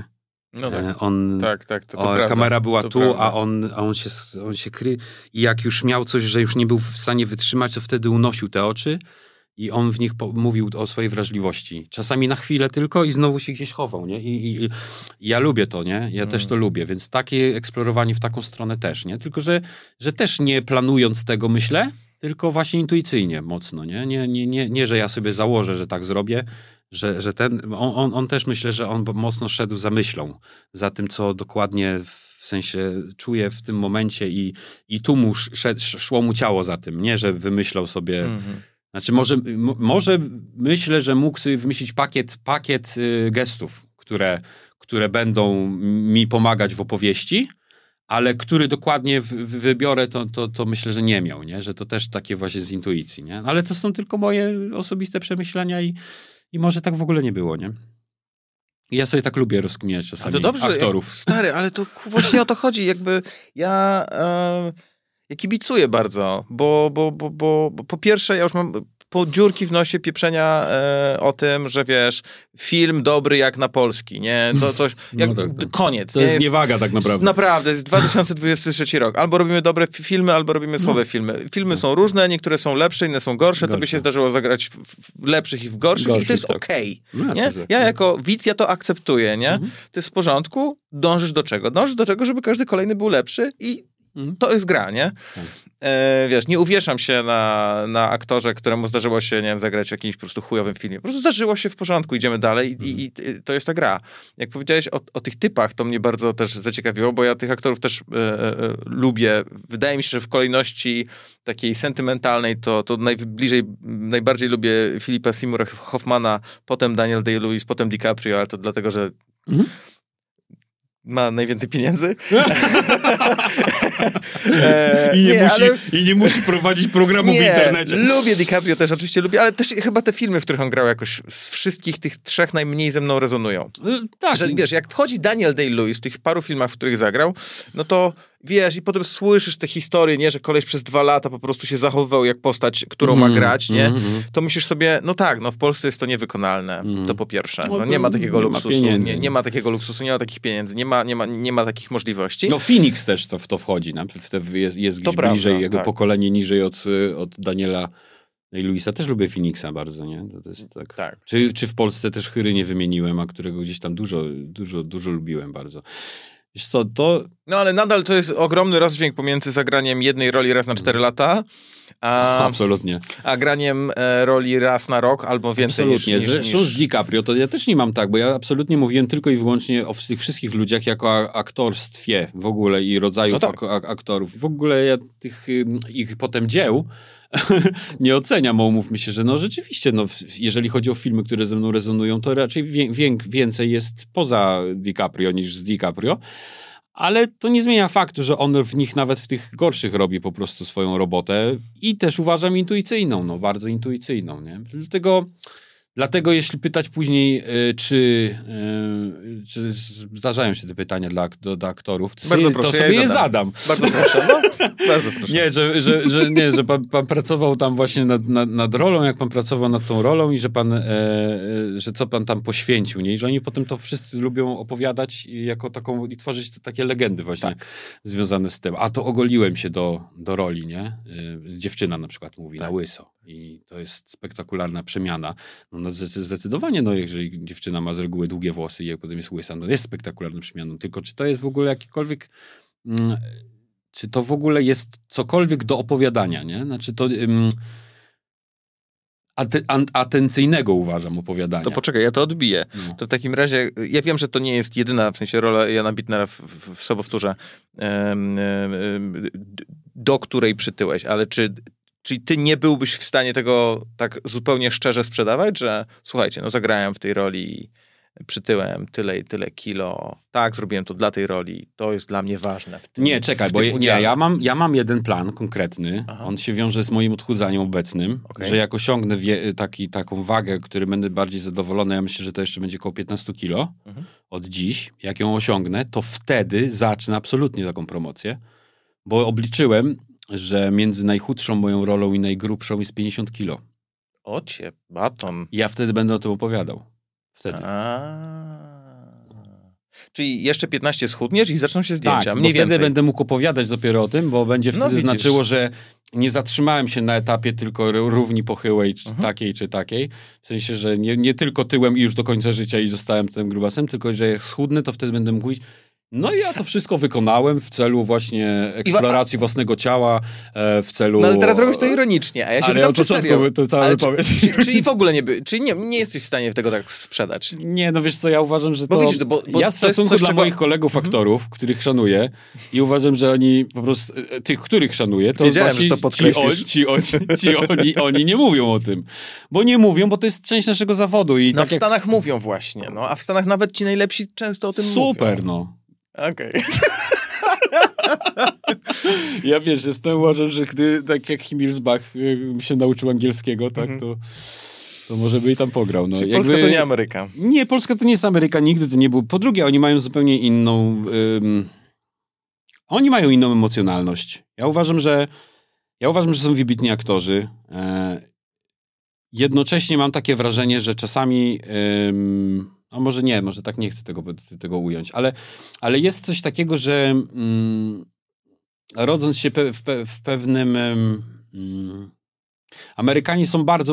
Kamera była tu, prawda. a on się krył i jak już miał coś, że już nie był w stanie wytrzymać, to wtedy unosił te oczy i on w nich mówił o swojej wrażliwości. Czasami na chwilę tylko i znowu się gdzieś chował, nie? I ja lubię to, nie? Ja też to lubię, więc takie eksplorowanie w taką stronę też, nie? Tylko, że też nie planując tego myślę, tylko właśnie intuicyjnie mocno, nie? Nie, że ja sobie założę, że tak zrobię, że on też myślę, że on mocno szedł za myślą, za tym, co dokładnie w sensie czuje w tym momencie i tu mu szło mu ciało za tym, nie, że wymyślał sobie, znaczy może myślę, że mógł sobie wymyślić pakiet gestów, które będą mi pomagać w opowieści, ale który dokładnie wybiorę, to myślę, że nie miał, nie, że to też takie właśnie z intuicji, nie, ale to są tylko moje osobiste przemyślenia i może tak w ogóle nie było, nie? I ja sobie tak lubię rozkminiać czasami to dobrze, aktorów. Stary, ale to właśnie o to chodzi. Jakby ja kibicuję bardzo, bo po pierwsze ja już mam po dziurki w nosie pieprzenia o tym, że wiesz, film dobry jak na polski, nie? To coś, koniec. To jest niewaga tak naprawdę. Naprawdę, jest 2023 rok. Albo robimy dobre filmy, albo robimy słabe filmy. Filmy są różne, niektóre są lepsze, inne są gorsze. To by się zdarzyło zagrać w lepszych i w gorszych i to jest okej. Nie? Ja jako widz, ja to akceptuję, nie? To jest w porządku. Dążysz do czego? Dążysz do tego, żeby każdy kolejny był lepszy i To jest gra, nie? Wiesz, nie uwieszam się na aktorze, któremu zdarzyło się, nie wiem, zagrać w jakimś po prostu chujowym filmie. Po prostu zdarzyło się, w porządku, idziemy dalej i to jest ta gra. Jak powiedziałeś o tych typach, to mnie bardzo też zaciekawiło, bo ja tych aktorów też lubię. Wydaje mi się, że w kolejności takiej sentymentalnej to najbardziej lubię Philippa Seymoura Hoffmana, potem Daniel Day-Lewis, potem DiCaprio, ale to dlatego, że ma najwięcej pieniędzy. I nie musi prowadzić programu w internecie. Lubię DiCaprio też, oczywiście lubię, ale też chyba te filmy, w których on grał jakoś z wszystkich tych trzech najmniej ze mną rezonują. Tak. Że, wiesz, jak wchodzi Daniel Day-Lewis w tych paru filmach, w których zagrał, no to wiesz, i potem słyszysz te historie, nie, że koleś przez 2 lata po prostu się zachowywał jak postać, którą ma grać, nie? To myślisz sobie, no tak, no w Polsce jest to niewykonalne, to po pierwsze. No, nie ma takiego luksusu, nie ma takiego luksusu, nie ma takich pieniędzy, nie ma takich możliwości. No Phoenix też w to wchodzi, jest gdzieś bliżej, jego pokolenie niżej od Daniela Day-Lewisa. Też lubię Phoenixa bardzo, nie? To jest tak. Czy w Polsce też Chyry nie wymieniłem, a którego gdzieś tam dużo lubiłem bardzo. Wiesz co, to... No ale nadal to jest ogromny rozdźwięk pomiędzy zagraniem jednej roli raz na 4 lata, absolutnie. A graniem roli raz na rok albo więcej absolutnie. Zresztą z DiCaprio to ja też nie mam tak, bo ja absolutnie mówiłem tylko i wyłącznie o tych wszystkich ludziach jako aktorstwie w ogóle i rodzajów aktorów. W ogóle ja tych ich potem dzieł nie oceniam, bo umówmy się, że no rzeczywiście, no, jeżeli chodzi o filmy, które ze mną rezonują, to raczej więcej jest poza DiCaprio niż z DiCaprio. Ale to nie zmienia faktu, że on w nich nawet w tych gorszych robi po prostu swoją robotę i też uważam intuicyjną, no bardzo intuicyjną, nie? Dlatego jeśli pytać później, czy zdarzają się te pytania dla aktorów, to sobie je zadam. Bardzo proszę, no. Bardzo proszę. Nie, że pan pracował tam właśnie nad rolą, jak pan pracował nad tą rolą i że co pan tam poświęcił, nie? I że oni potem to wszyscy lubią opowiadać jako taką i tworzyć takie legendy właśnie związane z tym. A to ogoliłem się do roli, nie? Dziewczyna na przykład mówi na łyso. I to jest spektakularna przemiana. No zdecydowanie, no jeżeli dziewczyna ma z reguły długie włosy i jak potem jest łysa, no jest spektakularną przemianą. Tylko czy to jest w ogóle jakikolwiek... czy to w ogóle jest cokolwiek do opowiadania, nie? Znaczy to... atencyjnego uważam opowiadania. To poczekaj, ja to odbiję. No. To w takim razie, ja wiem, że to nie jest jedyna, w sensie rola Jana Bittnera w Sobowtórze, do której przytyłeś, ale czyli ty nie byłbyś w stanie tego tak zupełnie szczerze sprzedawać, że słuchajcie, no zagrałem w tej roli, przytyłem tyle i tyle kilo, tak, zrobiłem to dla tej roli, to jest dla mnie ważne. Nie, czekaj, bo ja mam jeden plan konkretny, on się wiąże z moim odchudzaniem obecnym, że jak osiągnę taką wagę, który będę bardziej zadowolony, ja myślę, że to jeszcze będzie około 15 kilo od dziś, jak ją osiągnę, to wtedy zacznę absolutnie taką promocję, bo obliczyłem, że między najchudszą moją rolą i najgrubszą jest 50 kilo. Ocie, baton. Ja wtedy będę o tym opowiadał. Wtedy. Czyli jeszcze 15 schudniesz i zaczną się zdjęcia. Tak, bo wtedy będę mógł opowiadać dopiero o tym, bo będzie wtedy znaczyło, że nie zatrzymałem się na etapie tylko równi pochyłej, czy takiej. W sensie, że nie tylko tyłem i już do końca życia i zostałem tym grubasem, tylko że jak schudnę, to wtedy będę mógł mówić, no i ja to wszystko wykonałem w celu właśnie eksploracji własnego ciała, w celu... No ale teraz robisz to ironicznie, a ja się pytam, czy serio? To całe wypowiedź. Czyli w ogóle nie jesteś w stanie tego tak sprzedać? Nie, no wiesz co, ja uważam, że bo to... Widzisz, bo ja z szacunku dla moich kolegów aktorów, których szanuję i uważam, że oni po prostu... Tych, których szanuję, to wiedziałem, właśnie że to podkreślisz. oni nie mówią o tym. Bo nie mówią, bo to jest część naszego zawodu. I no tak w Stanach mówią właśnie, no, a w Stanach nawet ci najlepsi często o tym mówią. Super, no. Okej. Ja uważam, że gdy tak jak Himmelsbach się nauczył angielskiego, tak, to może by i tam pograł. No. Czyli Polska to nie Ameryka. Nie, Polska to nie jest Ameryka, nigdy to nie był. Po drugie, oni mają zupełnie inną... oni mają inną emocjonalność. Ja uważam, że są wybitni aktorzy. Jednocześnie mam takie wrażenie, że czasami... a może nie, może tak nie chcę tego ująć, ale jest coś takiego, że rodząc się w pewnym... Amerykanie są bardzo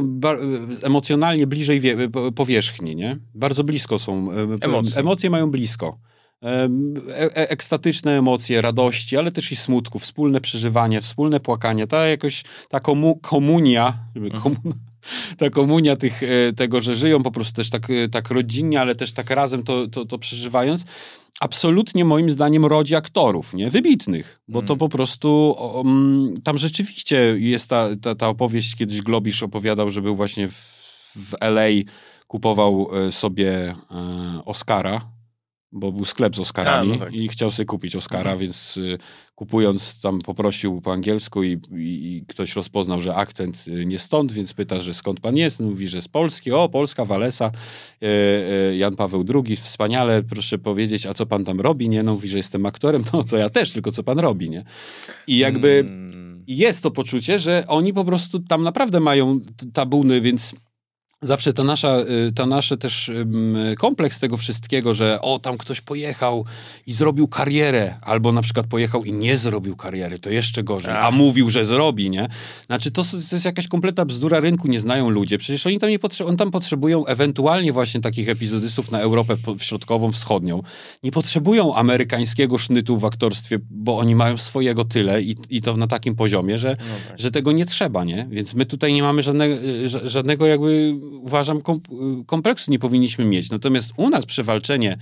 emocjonalnie bliżej powierzchni, nie? Bardzo blisko są. Emocje mają blisko. ekstatyczne emocje, radości, ale też i smutku, wspólne przeżywanie, wspólne płakanie, ta komunia, ta komunia tego, że żyją po prostu też tak rodzinnie, ale też tak razem to przeżywając, absolutnie moim zdaniem rodzi aktorów, nie? Wybitnych, bo to po prostu tam rzeczywiście jest ta opowieść, kiedyś Globisz opowiadał, że był właśnie w LA, kupował sobie Oscara, bo był sklep z Oscarami i chciał sobie kupić Oscara, więc kupując tam poprosił po angielsku i ktoś rozpoznał, że akcent nie stąd, więc pyta, że skąd pan jest? Mówi, że z Polski. O, Polska, Walesa, Jan Paweł II, wspaniale, proszę powiedzieć, a co pan tam robi? Nie, no mówi, że jestem aktorem, to ja też, tylko co pan robi, nie? I jakby jest to poczucie, że oni po prostu tam naprawdę mają tabuny, więc zawsze ta nasze też kompleks tego wszystkiego, że tam ktoś pojechał i zrobił karierę, albo na przykład pojechał i nie zrobił kariery, to jeszcze gorzej, a mówił, że zrobi, nie? Znaczy to jest jakaś kompletna bzdura, rynku nie znają ludzie, przecież oni tam potrzebują ewentualnie właśnie takich epizodystów na Europę Środkową, Wschodnią. Nie potrzebują amerykańskiego sznytu w aktorstwie, bo oni mają swojego tyle i to na takim poziomie, że tego nie trzeba, nie? Więc my tutaj nie mamy żadnego jakby uważam, kompleksu nie powinniśmy mieć. Natomiast u nas przewalczenie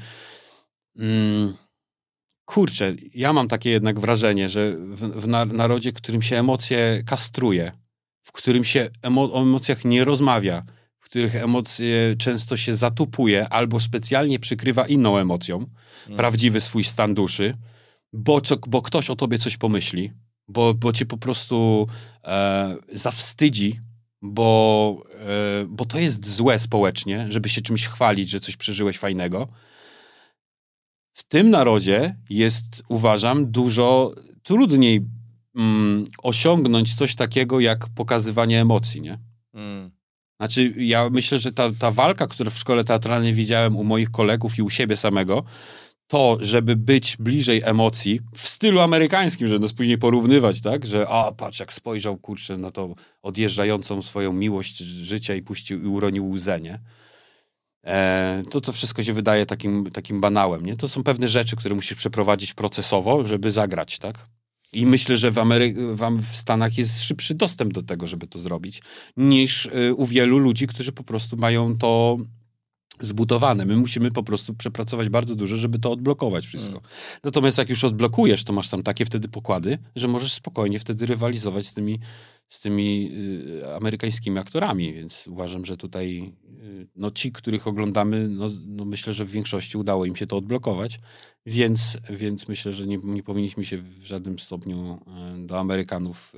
kurczę, ja mam takie jednak wrażenie, że w narodzie, w którym się emocje kastruje, w którym się o emocjach nie rozmawia, w których emocje często się zatupuje albo specjalnie przykrywa inną emocją, prawdziwy swój stan duszy, bo ktoś o tobie coś pomyśli, bo cię po prostu zawstydzi, bo to jest złe społecznie, żeby się czymś chwalić, że coś przeżyłeś fajnego. W tym narodzie jest, uważam, dużo trudniej osiągnąć coś takiego, jak pokazywanie emocji, nie? Znaczy, ja myślę, że ta walka, którą w szkole teatralnej widziałem u moich kolegów i u siebie samego, to, żeby być bliżej emocji, w stylu amerykańskim, żeby nas później porównywać, tak? Że patrz, jak spojrzał, kurczę, na to odjeżdżającą swoją miłość życia i puścił i uronił łzę, nie? To wszystko się wydaje takim banałem, nie? To są pewne rzeczy, które musisz przeprowadzić procesowo, żeby zagrać, tak? I myślę, że w Stanach jest szybszy dostęp do tego, żeby to zrobić, niż u wielu ludzi, którzy po prostu mają to zbudowane. My musimy po prostu przepracować bardzo dużo, żeby to odblokować wszystko. Natomiast jak już odblokujesz, to masz tam takie wtedy pokłady, że możesz spokojnie wtedy rywalizować z tymi amerykańskimi aktorami, więc uważam, że tutaj ci, których oglądamy, myślę, że w większości udało im się to odblokować, więc myślę, że nie powinniśmy się w żadnym stopniu do Amerykanów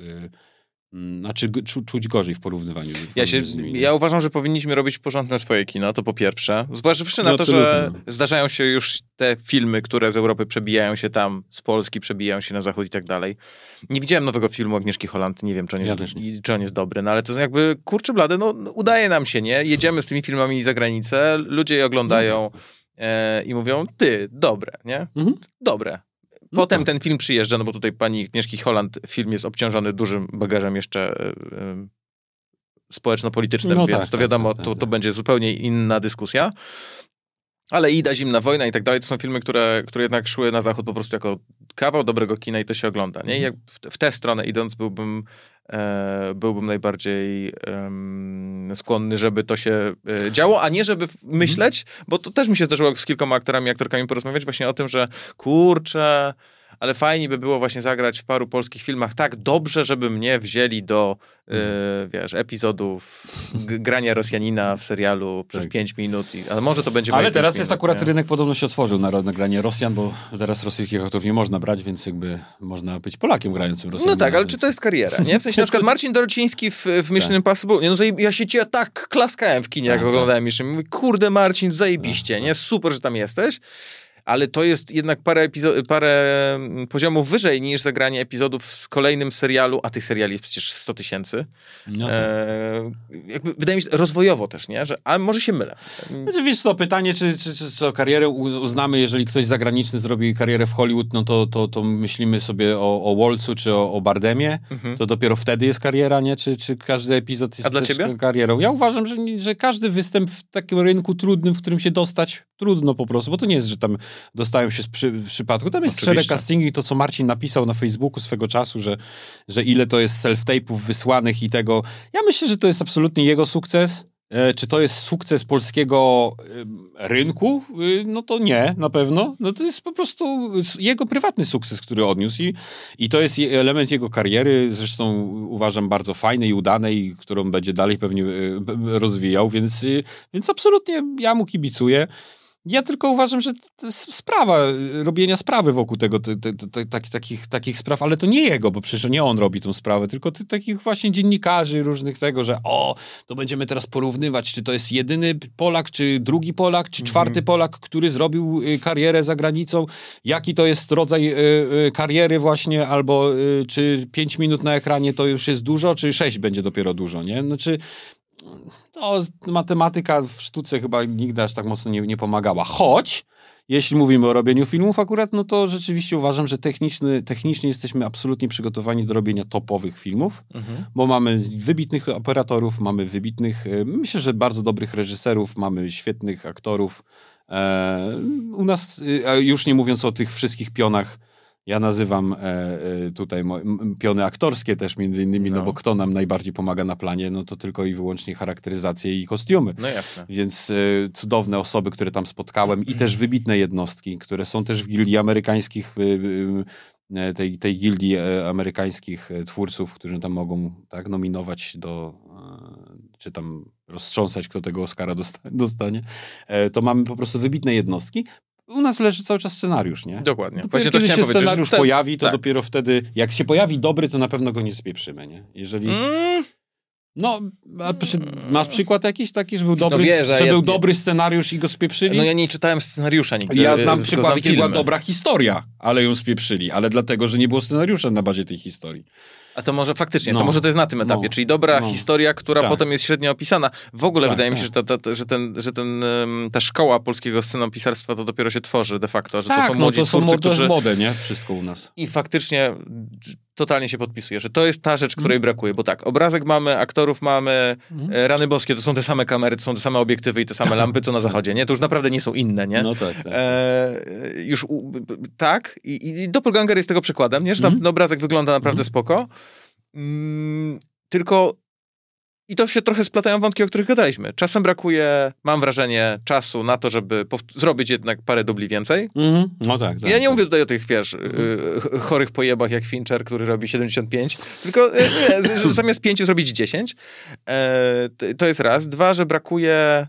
czuć gorzej w porównywaniu z nimi. Ja uważam, że powinniśmy robić porządne swoje kino, to po pierwsze. Zważywszy na to, że zdarzają się już te filmy, które z Europy przebijają się tam, z Polski przebijają się na zachód i tak dalej. Nie widziałem nowego filmu Agnieszki Holland, nie wiem, czy on jest dobry, no ale to jest jakby, kurczę blady, udaje nam się, nie? Jedziemy z tymi filmami za granicę, ludzie je oglądają i mówią, dobre, nie? Dobre. Potem ten film przyjeżdża, bo tutaj pani Agnieszki Holland film jest obciążony dużym bagażem jeszcze społeczno-politycznym, więc to wiadomo, to będzie zupełnie inna dyskusja. Ale Ida, Zimna wojna i tak dalej, to są filmy, które jednak szły na zachód po prostu jako kawał dobrego kina i to się ogląda. Nie? I jak w tę stronę idąc byłbym najbardziej skłonny, żeby to się działo, a nie żeby myśleć, bo to też mi się zdarzyło z kilkoma aktorami i aktorkami porozmawiać właśnie o tym, że kurczę, ale fajnie by było właśnie zagrać w paru polskich filmach tak dobrze, żeby mnie wzięli do epizodów grania Rosjanina w serialu przez 5 minut. Ale może to będzie... Ale teraz jest akurat rynek podobno się otworzył na granie Rosjan, bo teraz rosyjskich aktorów nie można brać, więc jakby można być Polakiem grającym Rosjanina. No tak, ale czy to jest kariera, nie? W sensie na przykład Marcin Dorociński w Mission Impossible, ja się tak klaskałem w kinie, jak oglądałem Mission. Mówię, kurde Marcin, zajebiście, nie? Super, że tam jesteś. Ale to jest jednak parę poziomów wyżej niż zagranie epizodów z kolejnym serialu, a tych seriali jest przecież 100 000. No tak. Jakby, wydaje mi się, rozwojowo też, nie? A może się mylę. Znaczy, wiesz co, pytanie, czy co karierę uznamy, jeżeli ktoś zagraniczny zrobi karierę w Hollywood, no to myślimy sobie o Wolcu czy o Bardemie, to dopiero wtedy jest kariera, nie? Czy każdy epizod jest też karierą? Ja uważam, że każdy występ w takim rynku trudnym, w którym się dostać trudno po prostu, bo to nie jest, że tam dostają się z przypadku. Tam jest Oczywiście. szereg castingi, to co Marcin napisał na Facebooku swego czasu, że ile to jest self-tape'ów wysłanych i tego. Ja myślę, że to jest absolutnie jego sukces. Czy to jest sukces polskiego rynku? No to nie, na pewno. No to jest po prostu jego prywatny sukces, który odniósł i to jest element jego kariery, zresztą uważam bardzo fajnej i udanej, którą będzie dalej pewnie rozwijał, więc absolutnie ja mu kibicuję. Ja tylko uważam, że to jest sprawa, robienia sprawy wokół tego, takich spraw, ale to nie jego, bo przecież nie on robi tą sprawę, tylko takich właśnie dziennikarzy różnych tego, że to będziemy teraz porównywać, czy to jest jedyny Polak, czy drugi Polak, czy czwarty Polak, który zrobił karierę za granicą, jaki to jest rodzaj kariery właśnie, albo czy 5 minut na ekranie to już jest dużo, czy 6 będzie dopiero dużo, nie? Znaczy... To matematyka w sztuce chyba nigdy aż tak mocno nie pomagała. Choć, jeśli mówimy o robieniu filmów akurat, no to rzeczywiście uważam, że technicznie jesteśmy absolutnie przygotowani do robienia topowych filmów, bo mamy wybitnych operatorów, mamy wybitnych, myślę, że bardzo dobrych reżyserów, mamy świetnych aktorów. U nas, już nie mówiąc o tych wszystkich pionach, ja nazywam tutaj piony aktorskie też między innymi, no bo kto nam najbardziej pomaga na planie, no to tylko i wyłącznie charakteryzacje i kostiumy. No jasne. Więc cudowne osoby, które tam spotkałem i też wybitne jednostki, które są też w gildii amerykańskich, tej gildii amerykańskich twórców, którzy tam mogą tak nominować czy tam roztrząsać, kto tego Oscara dostanie. To mamy po prostu wybitne jednostki. U nas leży cały czas scenariusz, nie? Dokładnie. Właśnie kiedy się scenariusz pojawi, to dopiero wtedy, jak się pojawi dobry, to na pewno go nie spieprzymy, nie? Jeżeli... No, masz przykład jakiś taki, że był dobry, był dobry scenariusz i go spieprzyli? No ja nie czytałem scenariusza nigdy. Ja znam przykład, kiedy była dobra historia, ale ją spieprzyli, ale dlatego, że nie było scenariusza na bazie tej historii. A to może faktycznie, to może to jest na tym etapie, czyli dobra historia, która potem jest średnio opisana. W ogóle wydaje mi się, że ta szkoła polskiego scenopisarstwa to dopiero się tworzy de facto, że to są młodzi twórcy, to jest młode, nie? Wszystko u nas. I faktycznie totalnie się podpisuję, że to jest ta rzecz, której brakuje, bo tak, obrazek mamy, aktorów mamy, rany boskie, to są te same kamery, to są te same obiektywy i te same lampy, co na zachodzie, nie? To już naprawdę nie są inne, nie? No tak. Już tak, i Doppelganger jest tego przykładem, nie? Że tam obrazek wygląda naprawdę spoko, tylko i to się trochę splatają wątki, o których gadaliśmy. Czasem brakuje, mam wrażenie, czasu na to, żeby zrobić jednak parę dubli więcej. No tak. Ja nie mówię tutaj o tych, wiesz, chorych pojebach jak Fincher, który robi 75, tylko zamiast 5 zrobić 10. To jest raz. Dwa, że brakuje...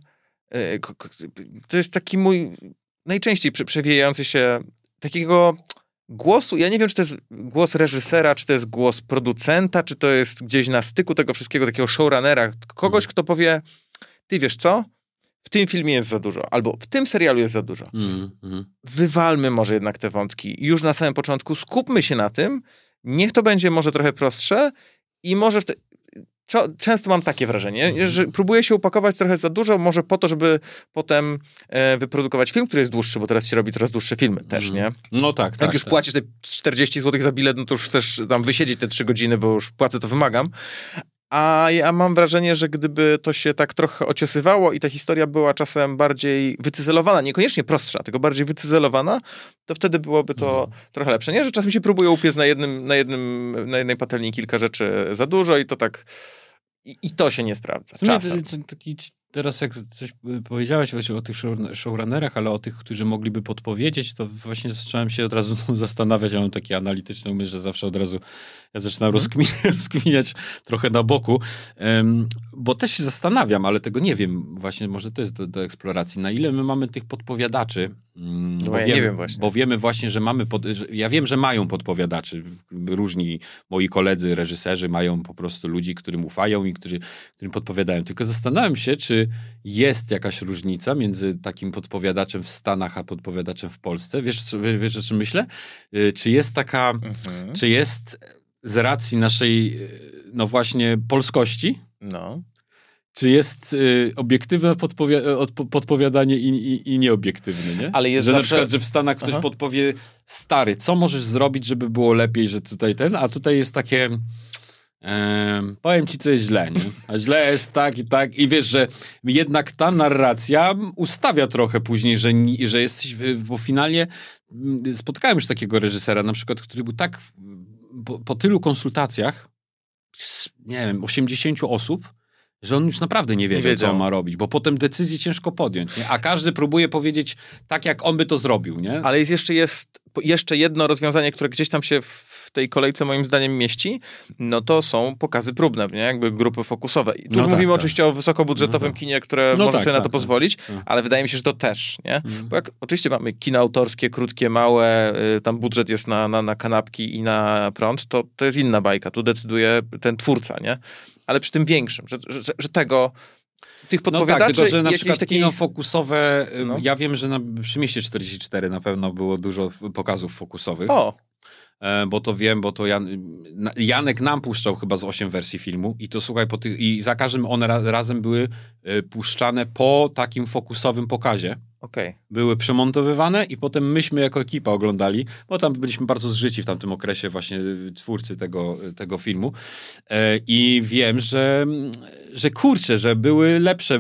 To jest taki mój najczęściej przewijający się takiego głosu. Ja nie wiem, czy to jest głos reżysera, czy to jest głos producenta, czy to jest gdzieś na styku tego wszystkiego, takiego showrunnera. Kogoś, kto powie, ty wiesz co? W tym filmie jest za dużo, albo w tym serialu jest za dużo. Wywalmy może jednak te wątki. Już na samym początku skupmy się na tym, niech to będzie może trochę prostsze i może często mam takie wrażenie, że próbuję się upakować trochę za dużo, może po to, żeby potem wyprodukować film, który jest dłuższy, bo teraz się robi coraz dłuższe filmy też, nie? No tak. Jak już płacisz te 40 zł za bilet, no to już chcesz tam wysiedzieć te 3 godziny, bo już płacę, to wymagam. A ja mam wrażenie, że gdyby to się tak trochę ociosywało i ta historia była czasem bardziej wycyzelowana, niekoniecznie prostsza, tylko bardziej wycyzelowana, to wtedy byłoby to trochę lepsze. Nie, że czasem się próbuje upiec na jednej patelni kilka rzeczy za dużo i to tak... I to się nie sprawdza. Czasem. Teraz jak coś powiedziałeś właśnie o tych showrunnerach, ale o tych, którzy mogliby podpowiedzieć, to właśnie zacząłem się od razu zastanawiać, ja mam taki analityczny umysł, że zawsze od razu ja zaczynam rozkminiać trochę na boku, bo też się zastanawiam, ale tego nie wiem, właśnie może to jest do eksploracji, na ile my mamy tych podpowiadaczy, nie wiem właśnie. Bo wiemy właśnie, że mamy, ja wiem, że mają podpowiadaczy, różni moi koledzy, reżyserzy mają po prostu ludzi, którym ufają i którym podpowiadają, tylko zastanawiam się, czy jest jakaś różnica między takim podpowiadaczem w Stanach, a podpowiadaczem w Polsce. Wiesz o czym myślę? Czy jest taka, czy jest z racji naszej, no właśnie, polskości, czy jest obiektywne podpowiadanie i nieobiektywne, nie? Ale jest że zawsze... na przykład, że w Stanach ktoś podpowie, stary, co możesz zrobić, żeby było lepiej, że tutaj a tutaj jest takie... Powiem ci, co jest źle, nie? A źle jest tak i tak. I wiesz, że jednak ta narracja ustawia trochę później, że jesteś... Bo finalnie spotkałem już takiego reżysera, na przykład, który był tak... Po tylu konsultacjach, nie wiem, 80 osób, że on już naprawdę nie wiedział, co on ma robić, bo potem decyzję ciężko podjąć, nie? A każdy próbuje powiedzieć tak, jak on by to zrobił, nie? Ale jeszcze jedno rozwiązanie, które gdzieś tam się w tej kolejce moim zdaniem mieści, no to są pokazy próbne, nie? Jakby grupy fokusowe. I tu już mówimy oczywiście o wysokobudżetowym kinie, które może sobie na to pozwolić, ale wydaje mi się, że to też, nie? Bo jak oczywiście mamy kino autorskie, krótkie, małe, tam budżet jest na kanapki i na prąd, to jest inna bajka. Tu decyduje ten twórca, nie? Ale przy tym większym, że tych podpowiadaczy... No tak, tylko że na przykład takiej... kino fokusowe, ja wiem, że przy Mieście 44 na pewno było dużo pokazów fokusowych. Bo to wiem, bo to Janek nam puszczał chyba z 8 wersji filmu i to słuchaj, i za każdym one razem były puszczane po takim fokusowym pokazie. Były przemontowywane i potem myśmy jako ekipa oglądali, bo tam byliśmy bardzo zżyci w tamtym okresie właśnie twórcy tego filmu. I wiem, że kurczę, że były lepsze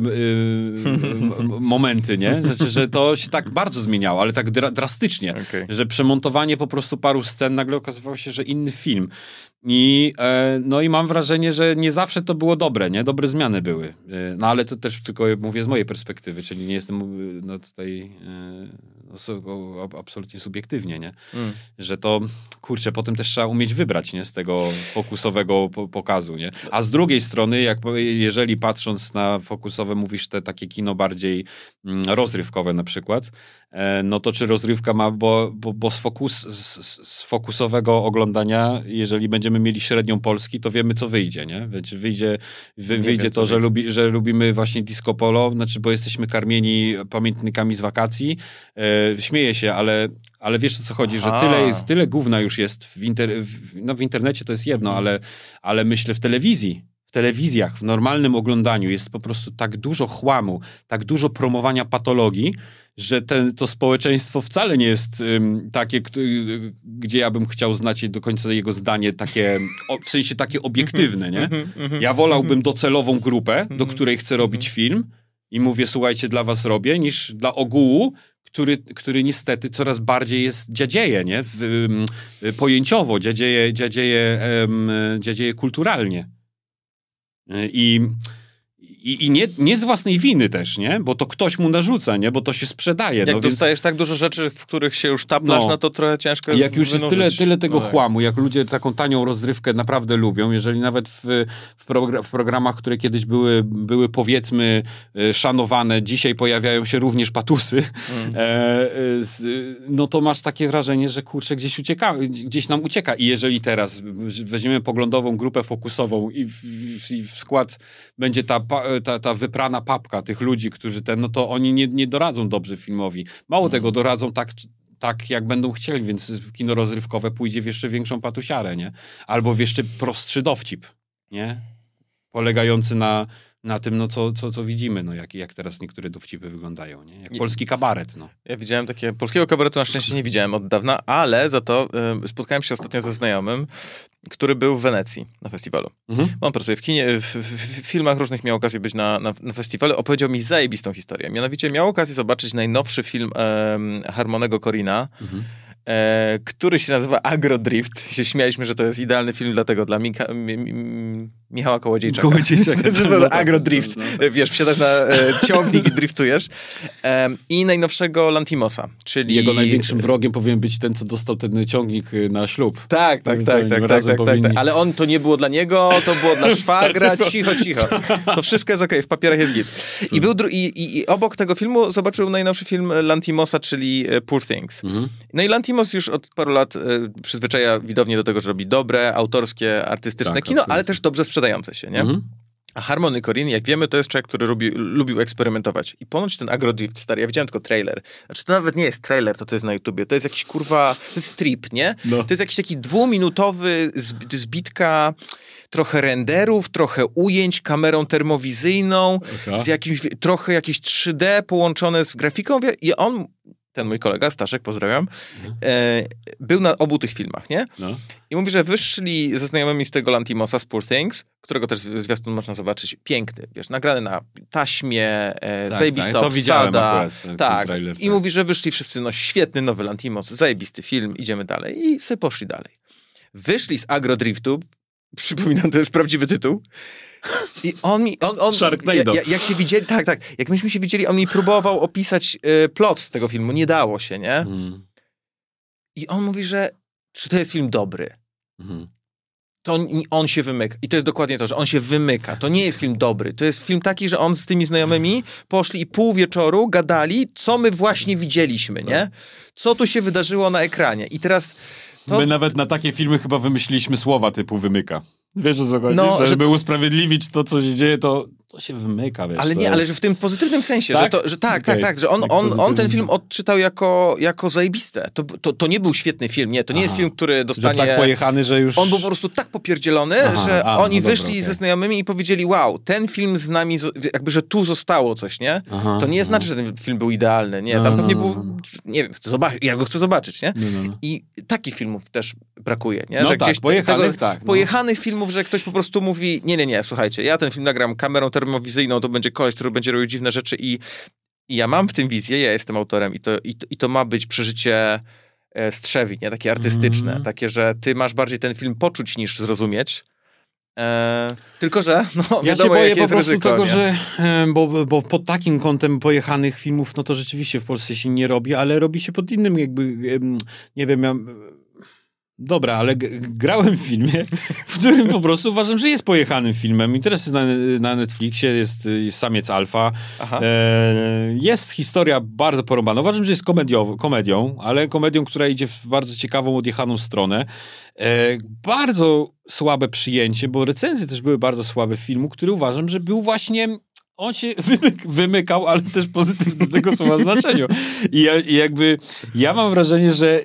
momenty, nie? Znaczy, że to się tak bardzo zmieniało, ale tak drastycznie, że przemontowanie po prostu paru scen nagle okazywało się, że inny film. I mam wrażenie, że nie zawsze to było dobre, nie? Dobre zmiany były. No ale to też tylko mówię z mojej perspektywy, czyli nie jestem tutaj absolutnie subiektywnie, nie? Że to, kurczę, potem też trzeba umieć wybrać, nie? Z tego fokusowego pokazu, nie? A z drugiej strony, jeżeli patrząc na fokusowe, mówisz te takie kino bardziej rozrywkowe na przykład, no to czy rozrywka ma, bo z fokusowego oglądania, jeżeli będziemy mieli średnią Polski, to wiemy, co wyjdzie, nie? Wyjdzie to, że lubimy właśnie disco polo, znaczy, bo jesteśmy karmieni pamiętnikami z wakacji. Śmieję się, ale wiesz, o co chodzi, że tyle gówna już jest w internecie to jest jedno, ale myślę w telewizjach, w normalnym oglądaniu jest po prostu tak dużo chłamu, tak dużo promowania patologii, że to społeczeństwo wcale nie jest takie, gdzie ja bym chciał znać do końca jego zdanie, takie, w sensie takie obiektywne, nie? Ja wolałbym docelową grupę, do której chcę robić film i mówię, słuchajcie, dla was robię, niż dla ogółu, który niestety coraz bardziej dziadzieje, nie? Pojęciowo, dziadzieje kulturalnie. I nie z własnej winy też, nie? Bo to ktoś mu narzuca, nie? Bo to się sprzedaje. Jak dostajesz tak dużo rzeczy, w których się już taplasz, no to trochę ciężko jest jak już wynurzyć. jest tyle tego chłamu, jak ludzie taką tanią rozrywkę naprawdę lubią, jeżeli nawet w programach, które kiedyś były powiedzmy szanowane, dzisiaj pojawiają się również patusy, no to masz takie wrażenie, że kurczę, gdzieś nam ucieka. I jeżeli teraz weźmiemy poglądową grupę fokusową i w skład będzie ta wyprana papka tych ludzi, którzy no to oni nie doradzą dobrze filmowi. Mało tego, doradzą tak, jak będą chcieli, więc kino rozrywkowe pójdzie w jeszcze większą patusiarę, nie? Albo w jeszcze prostszy dowcip, nie? Polegający na tym, no co widzimy, no jak teraz niektóre dowcipy wyglądają, nie? Jak polski kabaret, no. Ja widziałem polskiego kabaretu na szczęście nie widziałem od dawna, ale za to spotkałem się ostatnio ze znajomym, który był w Wenecji na festiwalu. On pracuje w kinie, w filmach różnych, miał okazję być na festiwalu. Opowiedział mi zajebistą historię. Mianowicie miał okazję zobaczyć najnowszy film Harmonego Korina, który się nazywa Agrodrift. Się śmialiśmy, że to jest idealny film dla Michała Kołodziejczaka. Agrodrift. Wiesz, wsiadasz na ciągnik i driftujesz. I najnowszego Lantimosa, czyli... Jego największym wrogiem powinien być ten, co dostał ten ciągnik na ślub. Tak. Ale to nie było dla niego, to było dla szwagra. Cicho. To wszystko jest okej, w papierach jest git. I obok tego filmu zobaczył najnowszy film Lantimosa, czyli Poor Things. No i Lantimos już od paru lat przyzwyczaja widownię do tego, że robi dobre, autorskie, artystyczne kino, ale też dobrze sprzedające się, nie? A Harmony Korine, jak wiemy, to jest człowiek, który lubił eksperymentować. I ponoć ten Agrodrift, stary, ja widziałem tylko trailer. Znaczy, to nawet nie jest trailer, to jest na YouTubie. To jest jakiś, to jest strip, nie? No. To jest jakiś taki 2-minutowy zbitka, trochę renderów, trochę ujęć kamerą termowizyjną, z jakimś, trochę jakieś 3D połączone z grafiką. I on ten mój kolega, Staszek, pozdrawiam, był na obu tych filmach, nie? No. I mówi, że wyszli ze znajomymi z tego Lantimosa, z Poor Things, którego też zwiastun można zobaczyć. Piękny, wiesz, nagrany na taśmie, zajebista to widziałem obsada. akurat, ten trailer, I mówi, że wyszli wszyscy, no świetny nowy Lantimos, zajebisty film, idziemy dalej. I sobie poszli dalej. Wyszli z Agrodriftu, przypominam, to jest prawdziwy tytuł. I on Sharknado. jak się widzieli, tak, jak myśmy się widzieli, on mi próbował opisać plot tego filmu, nie dało się, nie? I on mówi, że czy to jest film dobry? To on się wymyka. I to jest dokładnie to, że on się wymyka. To nie jest film dobry. To jest film taki, że on z tymi znajomymi poszli i pół wieczoru gadali, co my właśnie widzieliśmy, nie? Co tu się wydarzyło na ekranie. I teraz... My nawet na takie filmy chyba wymyśliliśmy słowa typu wymyka. Wiesz, o co chodzi? No, żeby usprawiedliwić to, co się dzieje, to się wymyka, wiesz. Ale nie, ale że w tym pozytywnym sensie, tak? że on ten film odczytał jako zajebiste. To nie był świetny film, nie, to nie jest film, który dostanie... Że tak pojechany, że już... On był po prostu tak popierdzielony, że oni wyszli ze znajomymi i powiedzieli, wow, ten film z nami, jakby, że tu zostało coś, nie? To nie znaczy, że ten film był idealny, nie, tam pewnie był, nie wiem, ja go chcę zobaczyć, nie? I takich filmów też brakuje, nie? No że tak, gdzieś pojechanych, pojechanych filmów, że ktoś po prostu mówi, nie, słuchajcie, ja ten film nagram kamerą termowizyjną, to będzie koleś, który będzie robił dziwne rzeczy i ja mam w tym wizję, ja jestem autorem i to ma być przeżycie strzewi, nie? Takie artystyczne, takie, że ty masz bardziej ten film poczuć niż zrozumieć. Tylko, że no, ja wiadomo, się boję jakie po jest prostu ryzyko, tego, nie? że bo pod takim kątem pojechanych filmów, no to rzeczywiście w Polsce się nie robi, ale robi się pod innym jakby, nie wiem, dobra, ale grałem w filmie, w którym po prostu uważam, że jest pojechanym filmem. I teraz jest na Netflixie, jest Samiec Alfa. Jest historia bardzo porąbana. Uważam, że jest komedią, ale komedią, która idzie w bardzo ciekawą, odjechaną stronę. Bardzo słabe przyjęcie, bo recenzje też były bardzo słabe filmu, który uważam, że był właśnie... On się wymykał, ale też pozytywnie tego słowa znaczeniu. I jakby ja mam wrażenie, że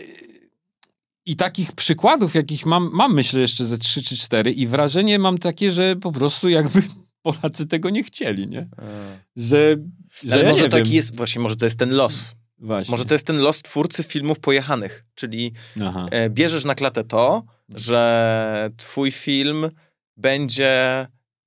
i takich przykładów, jakich mam myślę jeszcze ze 3 czy 4 i wrażenie mam takie, że po prostu jakby Polacy tego nie chcieli, nie? Że ale ja może nie taki wiem. jest, właśnie może to jest ten los. Właśnie. Może to jest ten los twórcy filmów pojechanych, czyli bierzesz na klatę to, że twój film będzie,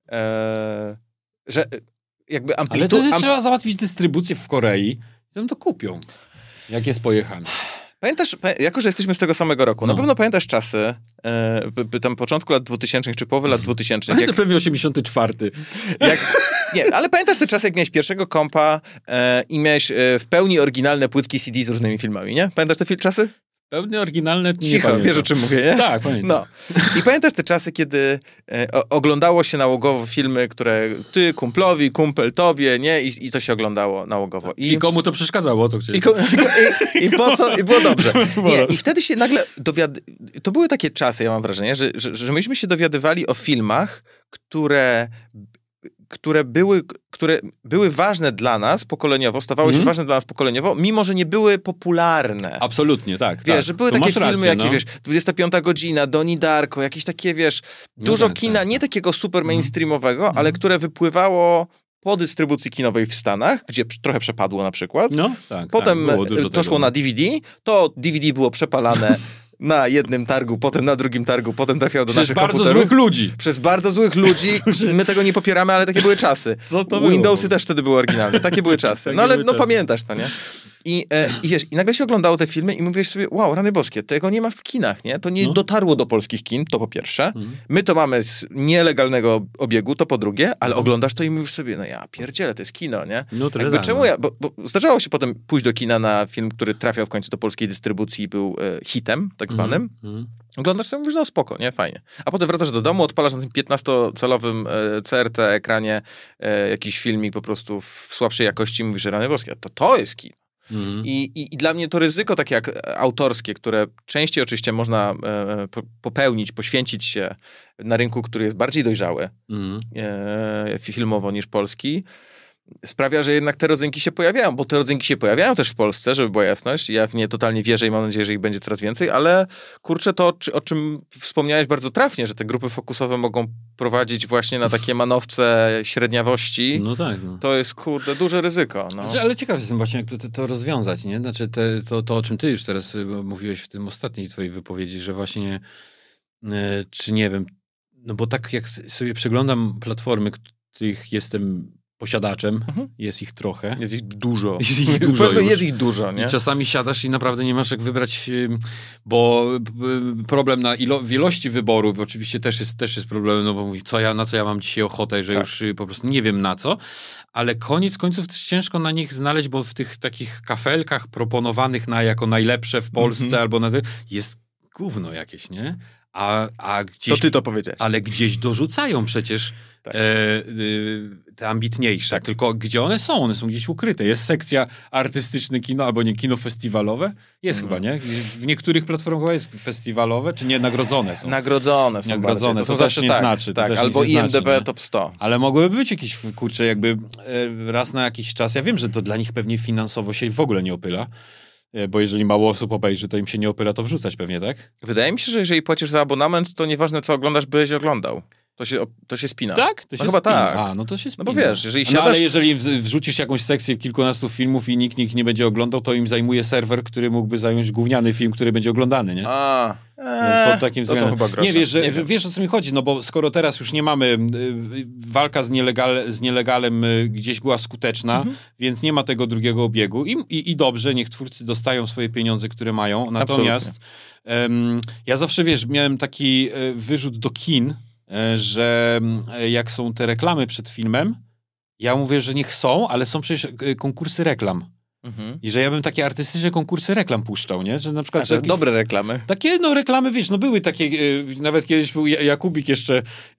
że jakby Ale to trzeba załatwić dystrybucję w Korei i tam to kupią, jak jest pojechany. Pamiętasz, jako że jesteśmy z tego samego roku, na pewno pamiętasz czasy, tam początku lat 2000 czy połowy lat 2000. Pamiętam pewnie 84. Nie, ale pamiętasz te czasy, jak miałeś pierwszego kompa i miałeś w pełni oryginalne płytki CD z różnymi filmami, nie? Pamiętasz te czasy? Pełnie oryginalne, nie Cicho, pamiętam. wiesz o czym mówię, nie? Tak, pamiętam. No. I pamiętasz te czasy, kiedy oglądało się nałogowo filmy, które ty, kumpel tobie, nie? I to się oglądało nałogowo. I komu to przeszkadzało? To I po co? I było dobrze. Nie, i wtedy się nagle to były takie czasy, ja mam wrażenie, że myśmy się dowiadywali o filmach, które były ważne dla nas pokoleniowo, stawały się ważne dla nas pokoleniowo, mimo że nie były popularne. Absolutnie, tak. Wiesz, tak. że były to takie filmy, rację, jakieś, wiesz, 25 godzina, Donnie Darko, jakieś takie, wiesz, dużo kina, nie takiego super mainstreamowego, ale które wypływało po dystrybucji kinowej w Stanach, gdzie trochę przepadło na przykład. No, tak. Potem to to szło na DVD, to DVD było przepalane na jednym targu, potem na drugim targu, potem trafiało do naszych komputerów. Przez bardzo złych ludzi. Przez bardzo złych ludzi. My tego nie popieramy, ale takie były czasy. Co to było? Windowsy też wtedy były oryginalne. Takie były czasy. No ale pamiętasz to, nie? I wiesz, i nagle się oglądało te filmy i mówiłeś sobie, wow, rany boskie, tego nie ma w kinach, nie? To nie dotarło do polskich kin, to po pierwsze. My to mamy z nielegalnego obiegu, to po drugie, ale oglądasz to i mówisz sobie, no ja pierdzielę, to jest kino, nie? No to jakby czemu ja, bo zdarzało się potem pójść do kina na film, który trafiał w końcu do polskiej dystrybucji i był hitem, tak zwanym. Oglądasz sobie, mówisz, no spoko, nie? Fajnie. A potem wracasz do domu, odpalasz na tym 15-calowym CRT ekranie jakiś filmik po prostu w słabszej jakości i mówisz, rany boskie, to jest kino. I dla mnie to ryzyko takie jak autorskie, które częściej oczywiście można popełnić, poświęcić się na rynku, który jest bardziej dojrzały filmowo niż polski, sprawia, że jednak te rodzynki się pojawiają, bo te rodzynki się pojawiają też w Polsce, żeby była jasność. Ja w nie totalnie wierzę i mam nadzieję, że ich będzie coraz więcej, ale kurczę, to o czym wspomniałeś bardzo trafnie, że te grupy fokusowe mogą prowadzić właśnie na takie manowce średniawości. No tak. No. To jest, kurde, duże ryzyko. No. Znaczy, ale ciekaw jestem właśnie, jak to rozwiązać, nie? Znaczy, to, o czym ty już teraz mówiłeś w tym ostatniej twojej wypowiedzi, że właśnie, czy nie wiem, no bo tak jak sobie przeglądam platformy, których jestem posiadaczem, jest ich trochę. Jest ich dużo. Jest ich dużo, nie? I czasami siadasz i naprawdę nie masz jak wybrać, bo problem w wielości wyborów oczywiście też jest problemem, no bo mówię, na co ja mam dzisiaj ochotę, że już po prostu nie wiem na co, ale koniec końców też ciężko na nich znaleźć, bo w tych takich kafelkach proponowanych jako najlepsze w Polsce albo jest gówno jakieś, nie? A gdzieś, to ty to powiedziałeś. Ale gdzieś dorzucają przecież te ambitniejsze. Tak. Tylko gdzie one są? One są gdzieś ukryte. Jest sekcja artystyczne kino, albo nie kino festiwalowe? Jest chyba, nie? W niektórych platformach chyba jest festiwalowe, czy nie? Nagrodzone są. Nagrodzone są. To też zawsze nie znaczy. Tak, albo IMDb Top 100. Ale mogłyby być jakieś, kurczę, jakby raz na jakiś czas. Ja wiem, że to dla nich pewnie finansowo się w ogóle nie opyla. Bo jeżeli mało osób obejrzy, to im się nie opyla to wrzucać pewnie, tak? Wydaje mi się, że jeżeli płacisz za abonament, to nieważne co oglądasz, byś oglądał. To się spina. Tak? To się chyba spina. tak. No to się spina. No bo wiesz, jeżeli siadasz... No ale jeżeli wrzucisz jakąś sekcję kilkunastu filmów i nikt nie będzie oglądał, to im zajmuje serwer, który mógłby zająć gówniany film, który będzie oglądany, nie? Więc pod takim to są chyba grosze. Wiesz o co mi chodzi, no bo skoro teraz już nie mamy, walka z nielegalem gdzieś była skuteczna, więc nie ma tego drugiego obiegu i dobrze, niech twórcy dostają swoje pieniądze, które mają. Natomiast ja zawsze, miałem taki wyrzut do kin, że jak są te reklamy przed filmem, ja mówię, że niech są, ale są przecież konkursy reklam. I że ja bym takie artystyczne konkursy reklam puszczał, nie? Że na przykład... dobre reklamy. Takie, reklamy, były takie, nawet kiedyś był Jakubik jeszcze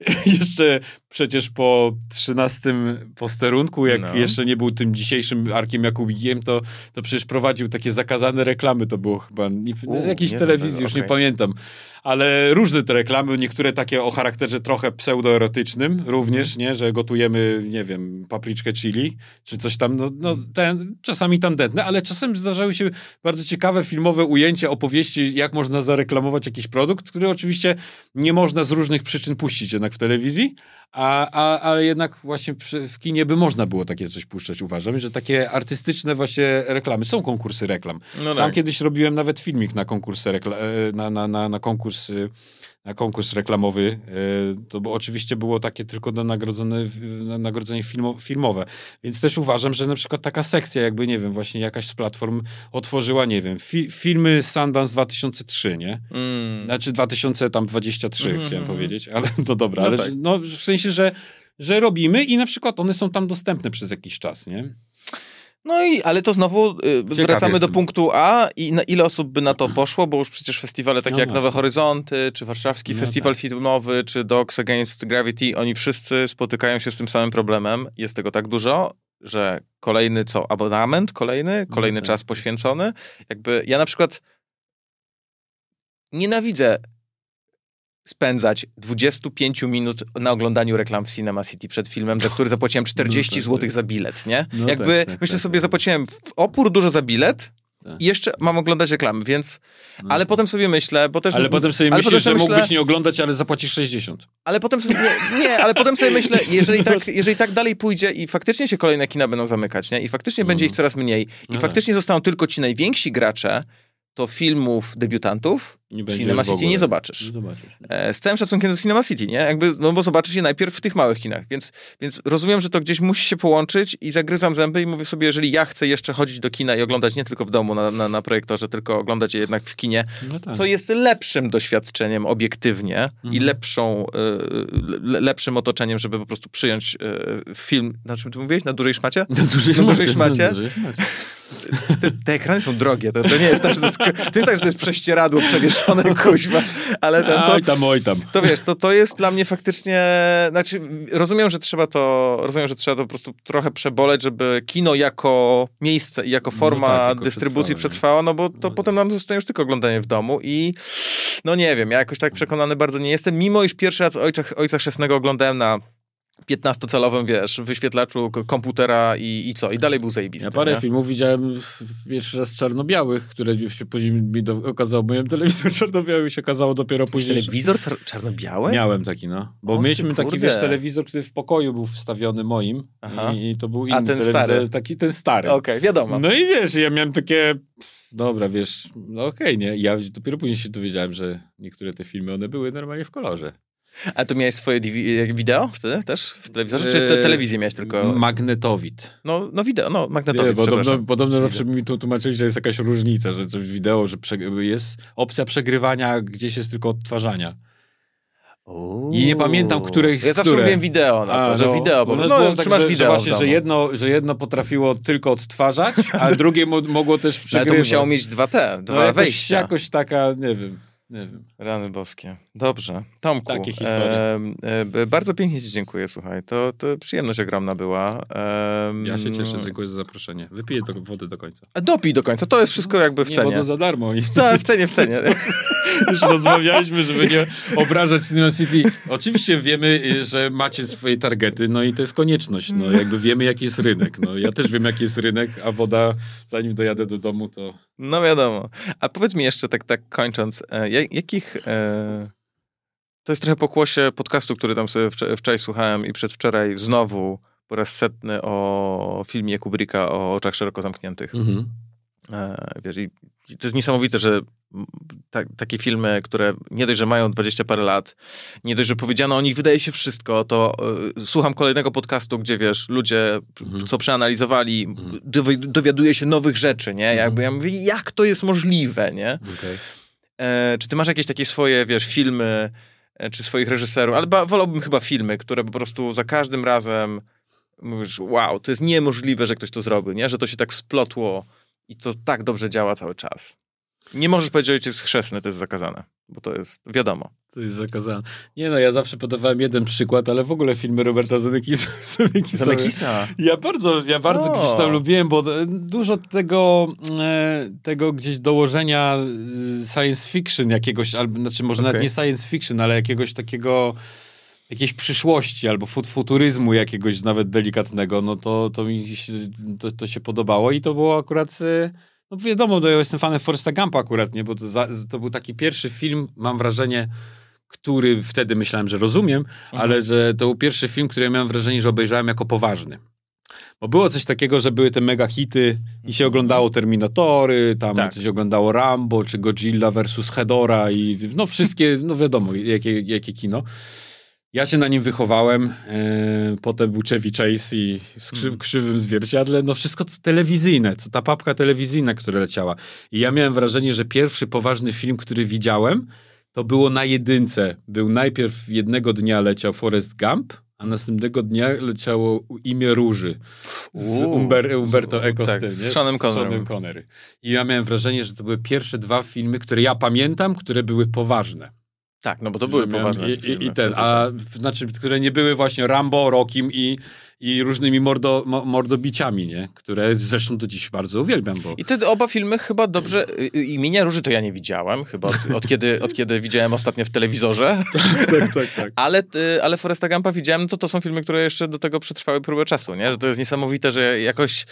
przecież po 13 posterunku, jak jeszcze nie był tym dzisiejszym Arkiem Jakubikiem, to przecież prowadził takie zakazane reklamy, to było chyba jakiejś telewizji, już nie pamiętam. Ale różne te reklamy, niektóre takie o charakterze trochę pseudoerotycznym również, nie? Że gotujemy, nie wiem, papryczkę chili, czy coś tam, czasami tandetne, ale czasem zdarzały się bardzo ciekawe filmowe ujęcia, opowieści, jak można zareklamować jakiś produkt, który oczywiście nie można z różnych przyczyn puścić jednak w telewizji, ale jednak właśnie w kinie by można było takie coś puszczać, uważam, że takie artystyczne właśnie reklamy. Są konkursy reklam. Sam kiedyś robiłem nawet filmik na konkursy na konkurs reklamowy. To bo oczywiście było takie tylko nagrodzenie filmowe. Więc też uważam, że na przykład taka sekcja, jakby, nie wiem, właśnie jakaś z platform otworzyła, nie wiem, filmy Sundance 2003, nie? Znaczy 2023 chciałem powiedzieć, ale to dobra. Ale tak. W sensie, że robimy i na przykład one są tam dostępne przez jakiś czas, nie? Ale to znowu wracamy do punktu A i na ile osób by na to poszło, bo już przecież festiwale takie jak Nowe Horyzonty, czy Warszawski Festiwal Filmowy, czy Dogs Against Gravity, oni wszyscy spotykają się z tym samym problemem. Jest tego tak dużo, że kolejny abonament, kolejny czas poświęcony. Jakby ja na przykład nienawidzę spędzać 25 minut na oglądaniu reklam w Cinema City przed filmem, za który zapłaciłem 40 zł za bilet, nie? Myślę sobie, zapłaciłem w opór dużo za bilet i jeszcze mam oglądać reklamy, więc... Ale potem sobie myślę, bo też... Ale potem sobie myślisz, że mógłbyś nie oglądać, ale zapłacisz 60. Ale potem sobie... ale potem sobie myślę, jeżeli tak dalej pójdzie i faktycznie się kolejne kina będą zamykać, nie? I faktycznie będzie ich coraz mniej i faktycznie zostaną tylko ci najwięksi gracze, to filmów debiutantów w Cinema City nie zobaczysz. Z całym szacunkiem do Cinema City, nie? Bo zobaczysz je najpierw w tych małych kinach, więc rozumiem, że to gdzieś musi się połączyć i zagryzam zęby i mówię sobie, jeżeli ja chcę jeszcze chodzić do kina i oglądać nie tylko w domu na projektorze, tylko oglądać je jednak w kinie, co jest lepszym doświadczeniem obiektywnie i lepszym otoczeniem, żeby po prostu przyjąć film, na czym ty mówiłeś? Na dużej szmacie? Na dużej szmacie. Te ekrany są drogie, to nie jest tak, że to jest prześcieradło przewieszone, kuźwa, ale Oj tam. To wiesz, to jest dla mnie faktycznie, znaczy rozumiem, że trzeba to po prostu trochę przeboleć, żeby kino jako miejsce i jako forma jako dystrybucji przetrwało, no bo to potem nam zostanie już tylko oglądanie w domu i nie wiem, ja jakoś tak przekonany bardzo nie jestem, mimo iż pierwszy raz Ojca Chrzestnego oglądałem na 15-calowym, wiesz, wyświetlaczu komputera i co? I dalej był zajebisty. Ja parę nie? filmów widziałem pierwszy raz czarno-białych, które się później mi okazało, miałem telewizor czarno-biały i się okazało dopiero później. Telewizor czarno-biały? Miałem taki, no. Bo O, mieliśmy ty taki, kurde. wiesz, telewizor, który w pokoju był wstawiony moim i to był inny ten telewizor, stary. taki ten stary. Okej, wiadomo. No i wiesz, ja miałem takie, dobra, wiesz, no okej, nie? Ja dopiero później się dowiedziałem, że niektóre te filmy, one były normalnie w kolorze. A to miałeś swoje wideo wtedy też w telewizorze? Czy telewizję miałeś tylko? Magnetowid. No wideo, no magnetowid, Nie, podobno zawsze mi tu tłumaczyli, że jest jakaś różnica, że coś wideo, że jest opcja przegrywania, gdzieś jest tylko odtwarzania. I nie pamiętam, której Ja zawsze mówiłem wideo na to, że wideo, bo trzymasz wideo że jedno potrafiło tylko odtwarzać, a drugie mogło też przegrywać. Ale to musiało mieć dwa wejścia. Jakoś taka, nie wiem. Rany boskie. Dobrze. Tomku. Takie historie. Bardzo pięknie ci dziękuję, słuchaj. To przyjemność ogromna była. Ja się cieszę, dziękuję za zaproszenie. Wypiję to wody do końca. Dopij do końca, to jest wszystko jakby w cenie. Nie, bo to za darmo. W cenie. Już rozmawialiśmy, żeby nie obrażać Cinema City. Oczywiście wiemy, że macie swoje targety, no i to jest konieczność. No jakby wiemy, jaki jest rynek. No ja też wiem, jaki jest rynek, a woda, zanim dojadę do domu, to... No wiadomo. A powiedz mi jeszcze, tak kończąc, jakich... To jest trochę pokłosie podcastu, który tam sobie wczoraj słuchałem i przedwczoraj znowu po raz setny o filmie Kubricka o oczach szeroko zamkniętych. Wiesz, i to jest niesamowite, że takie filmy, które nie dość, że mają 20 parę lat, nie dość, że powiedziano o nich, wydaje się wszystko, to słucham kolejnego podcastu, gdzie wiesz, ludzie, co przeanalizowali, dowiaduje się nowych rzeczy, nie? Jakby ja mówię, jak to jest możliwe, nie? Okay. Czy ty masz jakieś takie swoje, wiesz, filmy, czy swoich reżyserów, ale wolałbym chyba filmy, które po prostu za każdym razem mówisz, wow, to jest niemożliwe, że ktoś to zrobił, nie? Że to się tak splotło i to tak dobrze działa cały czas. Nie możesz powiedzieć, że jest chrzestny, to jest zakazane, bo to jest wiadomo. To jest zakazane. Nie no, ja zawsze podawałem jeden przykład, ale w ogóle filmy Roberta Zemeckisa. Ja bardzo gdzieś tam lubiłem, bo dużo tego gdzieś dołożenia science fiction jakiegoś, albo znaczy może nawet nie science fiction, ale jakiegoś takiego jakiejś przyszłości albo futuryzmu jakiegoś nawet delikatnego, no to mi to się podobało i to było akurat... No wiadomo, ja jestem fanem Forresta Gumpa akurat, nie? Bo to był taki pierwszy film, mam wrażenie, który wtedy myślałem, że rozumiem, ale że to był pierwszy film, który ja miałem wrażenie, że obejrzałem jako poważny. Bo było coś takiego, że były te mega hity i się oglądało Terminatory, tam coś oglądało Rambo, czy Godzilla versus Hedora i no wszystkie, no wiadomo, jakie kino. Ja się na nim wychowałem, potem był Chevy Chase i w Krzywym Zwierciadle, no wszystko telewizyjne, ta papka telewizyjna, która leciała. I ja miałem wrażenie, że pierwszy poważny film, który widziałem, to było na jedynce. Był najpierw jednego dnia leciał Forrest Gump, a następnego dnia leciało Imię Róży z Umberto Eco z Seanem Connery. I ja miałem wrażenie, że to były pierwsze dwa filmy, które ja pamiętam, które były poważne. Tak, no bo to były poważne filmy. Znaczy, które nie były właśnie Rambo, Rockim i różnymi mordobiciami, nie? Które zresztą do dziś bardzo uwielbiam. Bo... I te oba filmy chyba dobrze... Imienia Róży to ja nie widziałem, chyba od kiedy widziałem ostatnio w telewizorze. Tak. Ale Forresta Gumpa widziałem, no to są filmy, które jeszcze do tego przetrwały próbę czasu, nie? Że to jest niesamowite, że jakoś...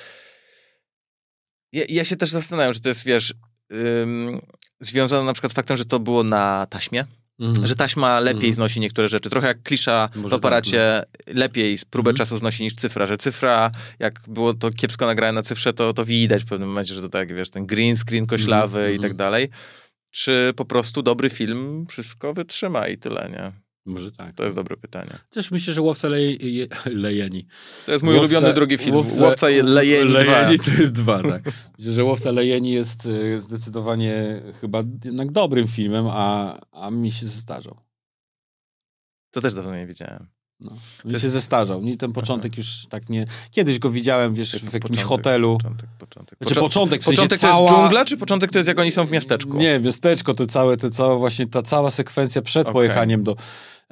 Ja się też zastanawiam, że to jest, wiesz... związane na przykład z faktem, że to było na taśmie. Że taśma lepiej znosi niektóre rzeczy. Trochę jak klisza w aparacie lepiej próbę czasu znosi niż cyfra. Że cyfra, jak było to kiepsko nagrane na cyfrze, to widać w pewnym momencie, że to tak, wiesz, ten green screen koślawy i tak dalej. Czy po prostu dobry film wszystko wytrzyma i tyle, nie? Może tak. To jest dobre pytanie. Też myślę, że Łowca Lejeni. To jest mój ulubiony drugi film. Łowca Lejeni 2. Lejeni to jest 2, tak. Myślę, że Łowca Lejeni jest zdecydowanie chyba jednak dobrym filmem, a mi się zestarzał. To też dawno nie widziałem. No. Mi się zestarzał. Mi ten początek już tak nie... Kiedyś go widziałem, wiesz, w jakimś hotelu. Początek. Znaczy początek to jest dżungla, czy początek to jest jak oni są w miasteczku? Nie, miasteczko, właśnie ta cała sekwencja przed pojechaniem do...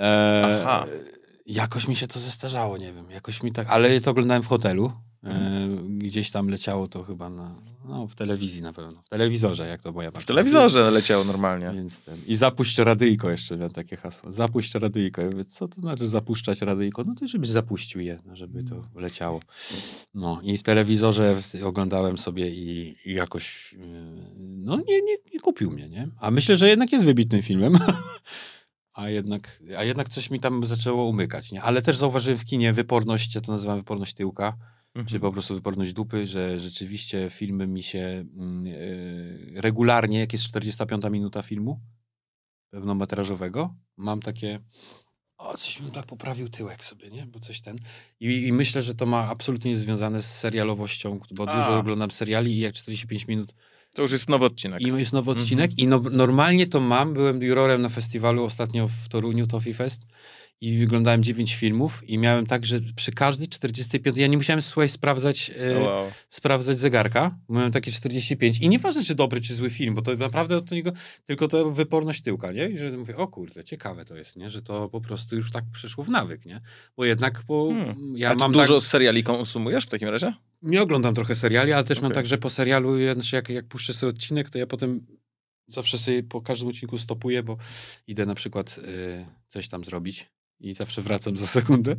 Jakoś mi się to zestarzało, nie wiem. Jakoś mi tak... Ale to oglądałem w hotelu. Gdzieś tam leciało to chyba No, w telewizji na pewno. W telewizorze, jak to moja babcia. W telewizorze leciało normalnie. Więc I zapuść radyjko jeszcze, miałem takie hasło. Zapuść radyjko. Ja mówię, co to znaczy zapuszczać radyjko? No to żebyś zapuścił je, żeby to leciało. No i w telewizorze oglądałem sobie i jakoś no nie kupił mnie, nie? A myślę, że jednak jest wybitnym filmem. A jednak coś mi tam zaczęło umykać, nie? Ale też zauważyłem w kinie wyporność, ja to nazywam wyporność tyłka, czy po prostu wyporność dupy, że rzeczywiście filmy mi się regularnie, jak jest 45 minuta filmu pełnometrażowego, mam takie, coś mi tak poprawił tyłek sobie, nie? Bo coś I myślę, że to ma absolutnie nie związane z serialowością, bo dużo oglądam seriali i jak 45 minut to już jest nowy odcinek. I jest nowy odcinek i normalnie to mam. Byłem jurorem na festiwalu ostatnio w Toruniu, Toffee Fest i wyglądałem 9 filmów i miałem tak, że przy każdej 45, ja nie musiałem, słuchaj, sprawdzać zegarka, miałem takie 45 i nieważne, czy dobry, czy zły film, bo to naprawdę od niego tylko to wyporność tyłka, nie? I że mówię, o kurde, ciekawe to jest, nie? Że to po prostu już tak przeszło w nawyk, nie? Bo jednak ja mam dużo seriali konsumujesz w takim razie? Nie oglądam trochę seriali, ale też mam tak, że po serialu, jak puszczę sobie odcinek, to ja potem zawsze sobie po każdym odcinku stopuję, bo idę na przykład coś tam zrobić i zawsze wracam za sekundę.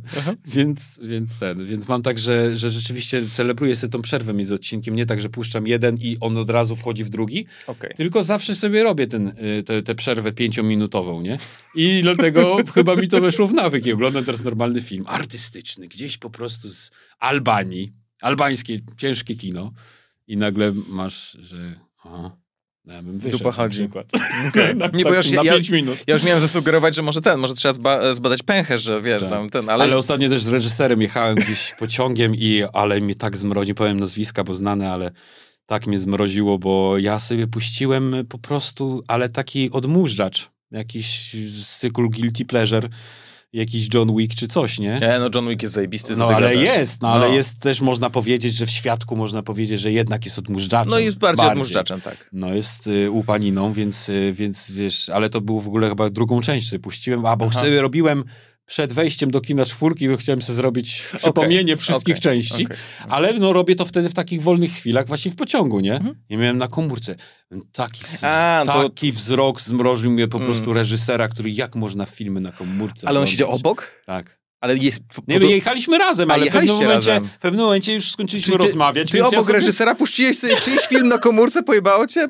Więc mam tak, że rzeczywiście celebruję sobie tą przerwę między odcinkiem, nie tak, że puszczam jeden i on od razu wchodzi w drugi, tylko zawsze sobie robię tę przerwę 5-minutową, nie? I dlatego chyba mi to weszło w nawyk i oglądam teraz normalny film artystyczny, gdzieś po prostu z Albanii, albańskie, ciężkie kino i nagle masz, że ja bym wyszedł. Dupa chodzi. Okay. Nie, bo na 5 minut. Ja już miałem zasugerować, że może trzeba zbadać pęcherz, że wiesz, tak. Ale ostatnio też z reżyserem jechałem gdzieś pociągiem ale mnie tak zmroziło, powiem nazwiska, bo znane, ale tak mnie zmroziło, bo ja sobie puściłem po prostu, ale taki odmóżdżacz, jakiś z cyklu Guilty Pleasure, jakiś John Wick czy coś, nie? No John Wick jest zajebisty. Ale jest też, można powiedzieć, że w świadku można powiedzieć, że jednak jest odmóżdżaczem. No jest bardziej odmóżdżaczem, tak. No jest łupaniną, więc wiesz, ale to było w ogóle chyba drugą część sobie puściłem, bo sobie robiłem przed wejściem do kina 4, bo chciałem sobie zrobić przypomnienie wszystkich części, ale robię to wtedy w takich wolnych chwilach właśnie w pociągu, nie? I miałem na komórce. Taki wzrok zmroził mnie po prostu reżysera, który jak można filmy na komórce Ale on siedział obok? Tak. Ale jest... Nie, jechaliśmy razem, ale w pewnym momencie już skończyliśmy rozmawiać. Ty obok reżysera puściłeś sobie czyjś film na komórce, pojebało cię?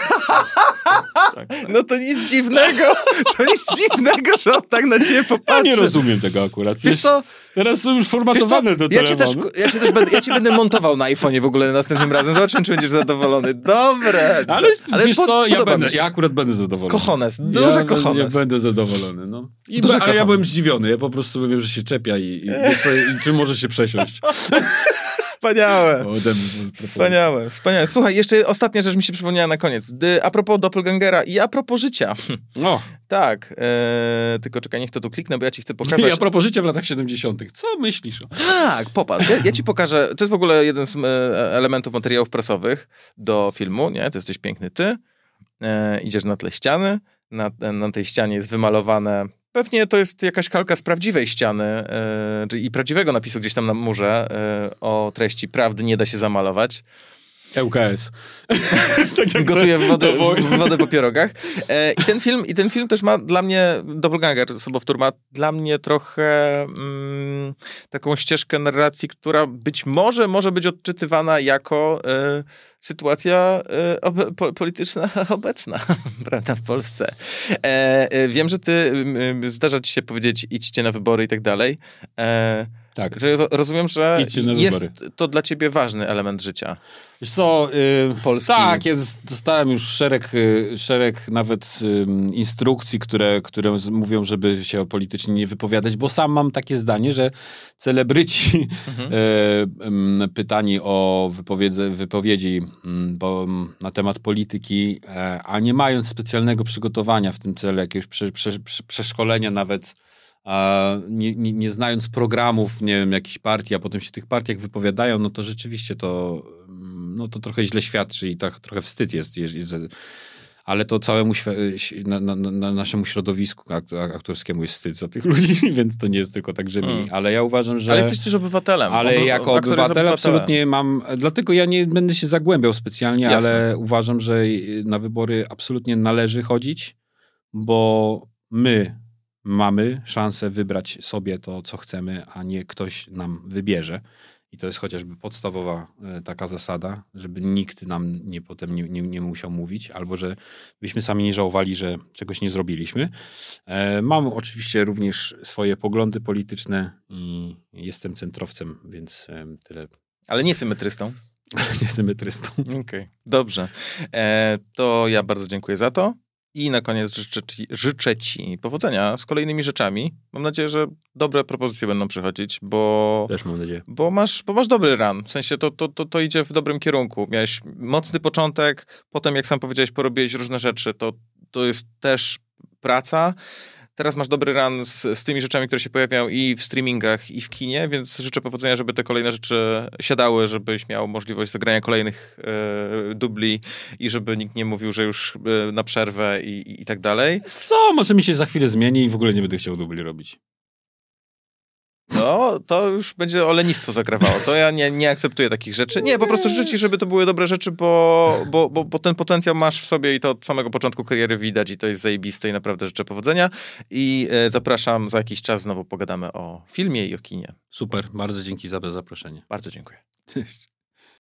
Tak. No to nic dziwnego. To nic dziwnego, że on tak na ciebie popatrzy. Ja nie rozumiem tego akurat. Wiesz co? Teraz są już formatowane do telefonu. Ja cię będę montował na iPhone'ie w ogóle następnym razem. Zobaczymy, czy będziesz zadowolony. Dobre. Ale wiesz co? Ja akurat będę zadowolony. Kochones. Duże kochones. Ja będę zadowolony. No. Ale ja byłem zdziwiony. Ja po prostu wiem, że się czepia i czy może się przesiąść. Wspaniałe. Wspaniałe. Słuchaj, jeszcze ostatnia rzecz mi się przypomniała na koniec. A propos doppelgangera i a propos życia. No. Tak. Tylko czekaj, niech to tu kliknę, bo ja ci chcę pokazać. I a propos życia w latach 70. Co myślisz? Tak, popatrz. Ja ci pokażę. To jest w ogóle jeden z elementów materiałów prasowych do filmu, nie? To jesteś piękny ty. Idziesz na tle ściany. Na tej ścianie jest wymalowane... Pewnie to jest jakaś kalka z prawdziwej ściany i prawdziwego napisu gdzieś tam na murze o treści prawdy nie da się zamalować. ŁKS. Gotuję wodę po pierogach. I ten film też ma dla mnie, Doppelganger, sobowtór ma dla mnie trochę taką ścieżkę narracji, która być może być odczytywana jako sytuacja polityczna obecna, prawda, w Polsce. Wiem, że ty zdarza ci się powiedzieć idźcie na wybory i tak dalej. Tak. Rozumiem, że jest to dla ciebie ważny element życia. Wiesz co, Polski. Tak, ja dostałem już szereg nawet instrukcji, które mówią, żeby się politycznie nie wypowiadać, bo sam mam takie zdanie, że celebryci pytani o wypowiedzi na temat polityki, a nie mając specjalnego przygotowania w tym celu, jakiegoś przeszkolenia nawet, nie znając programów, nie wiem, jakichś partii, a potem się w tych partiach wypowiadają, no to rzeczywiście to trochę źle świadczy i tak trochę wstyd jest. ale to całemu naszemu środowisku aktorskiemu jest wstyd za tych ludzi, więc to nie jest tylko tak, że mi. Ale ja uważam, że... Ale jesteś też obywatelem. Ale jako obywatel absolutnie mam... Dlatego ja nie będę się zagłębiał specjalnie, Jasne. ale uważam, że na wybory absolutnie należy chodzić, bo my mamy szansę wybrać sobie to, co chcemy, a nie ktoś nam wybierze. I to jest chociażby podstawowa taka zasada, żeby nikt nam potem nie musiał mówić, albo że byśmy sami nie żałowali, że czegoś nie zrobiliśmy. Mam oczywiście również swoje poglądy polityczne i jestem centrowcem, więc tyle. Ale nie symetrystą. Nie symetrystą. Okej, dobrze. To ja bardzo dziękuję za to. I na koniec życzę ci powodzenia z kolejnymi rzeczami. Mam nadzieję, że dobre propozycje będą przychodzić, bo... Też mam nadzieję. Bo masz dobry run. W sensie to idzie w dobrym kierunku. Miałeś mocny początek, potem jak sam powiedziałeś, porobiłeś różne rzeczy. To jest też praca. Teraz masz dobry run z tymi rzeczami, które się pojawiają i w streamingach, i w kinie, więc życzę powodzenia, żeby te kolejne rzeczy siadały, żebyś miał możliwość zagrania kolejnych dubli i żeby nikt nie mówił, że już na przerwę i tak dalej. Co? Może mi się za chwilę zmieni i w ogóle nie będę chciał dubli robić. No, to już będzie o lenistwo zagrawało. To ja nie akceptuję takich rzeczy. Nie, po prostu życzę ci, żeby to były dobre rzeczy, bo ten potencjał masz w sobie i to od samego początku kariery widać i to jest zajebiste i naprawdę życzę powodzenia. I zapraszam za jakiś czas, znowu pogadamy o filmie i o kinie. Super, bardzo dzięki za zaproszenie. Bardzo dziękuję. Cześć.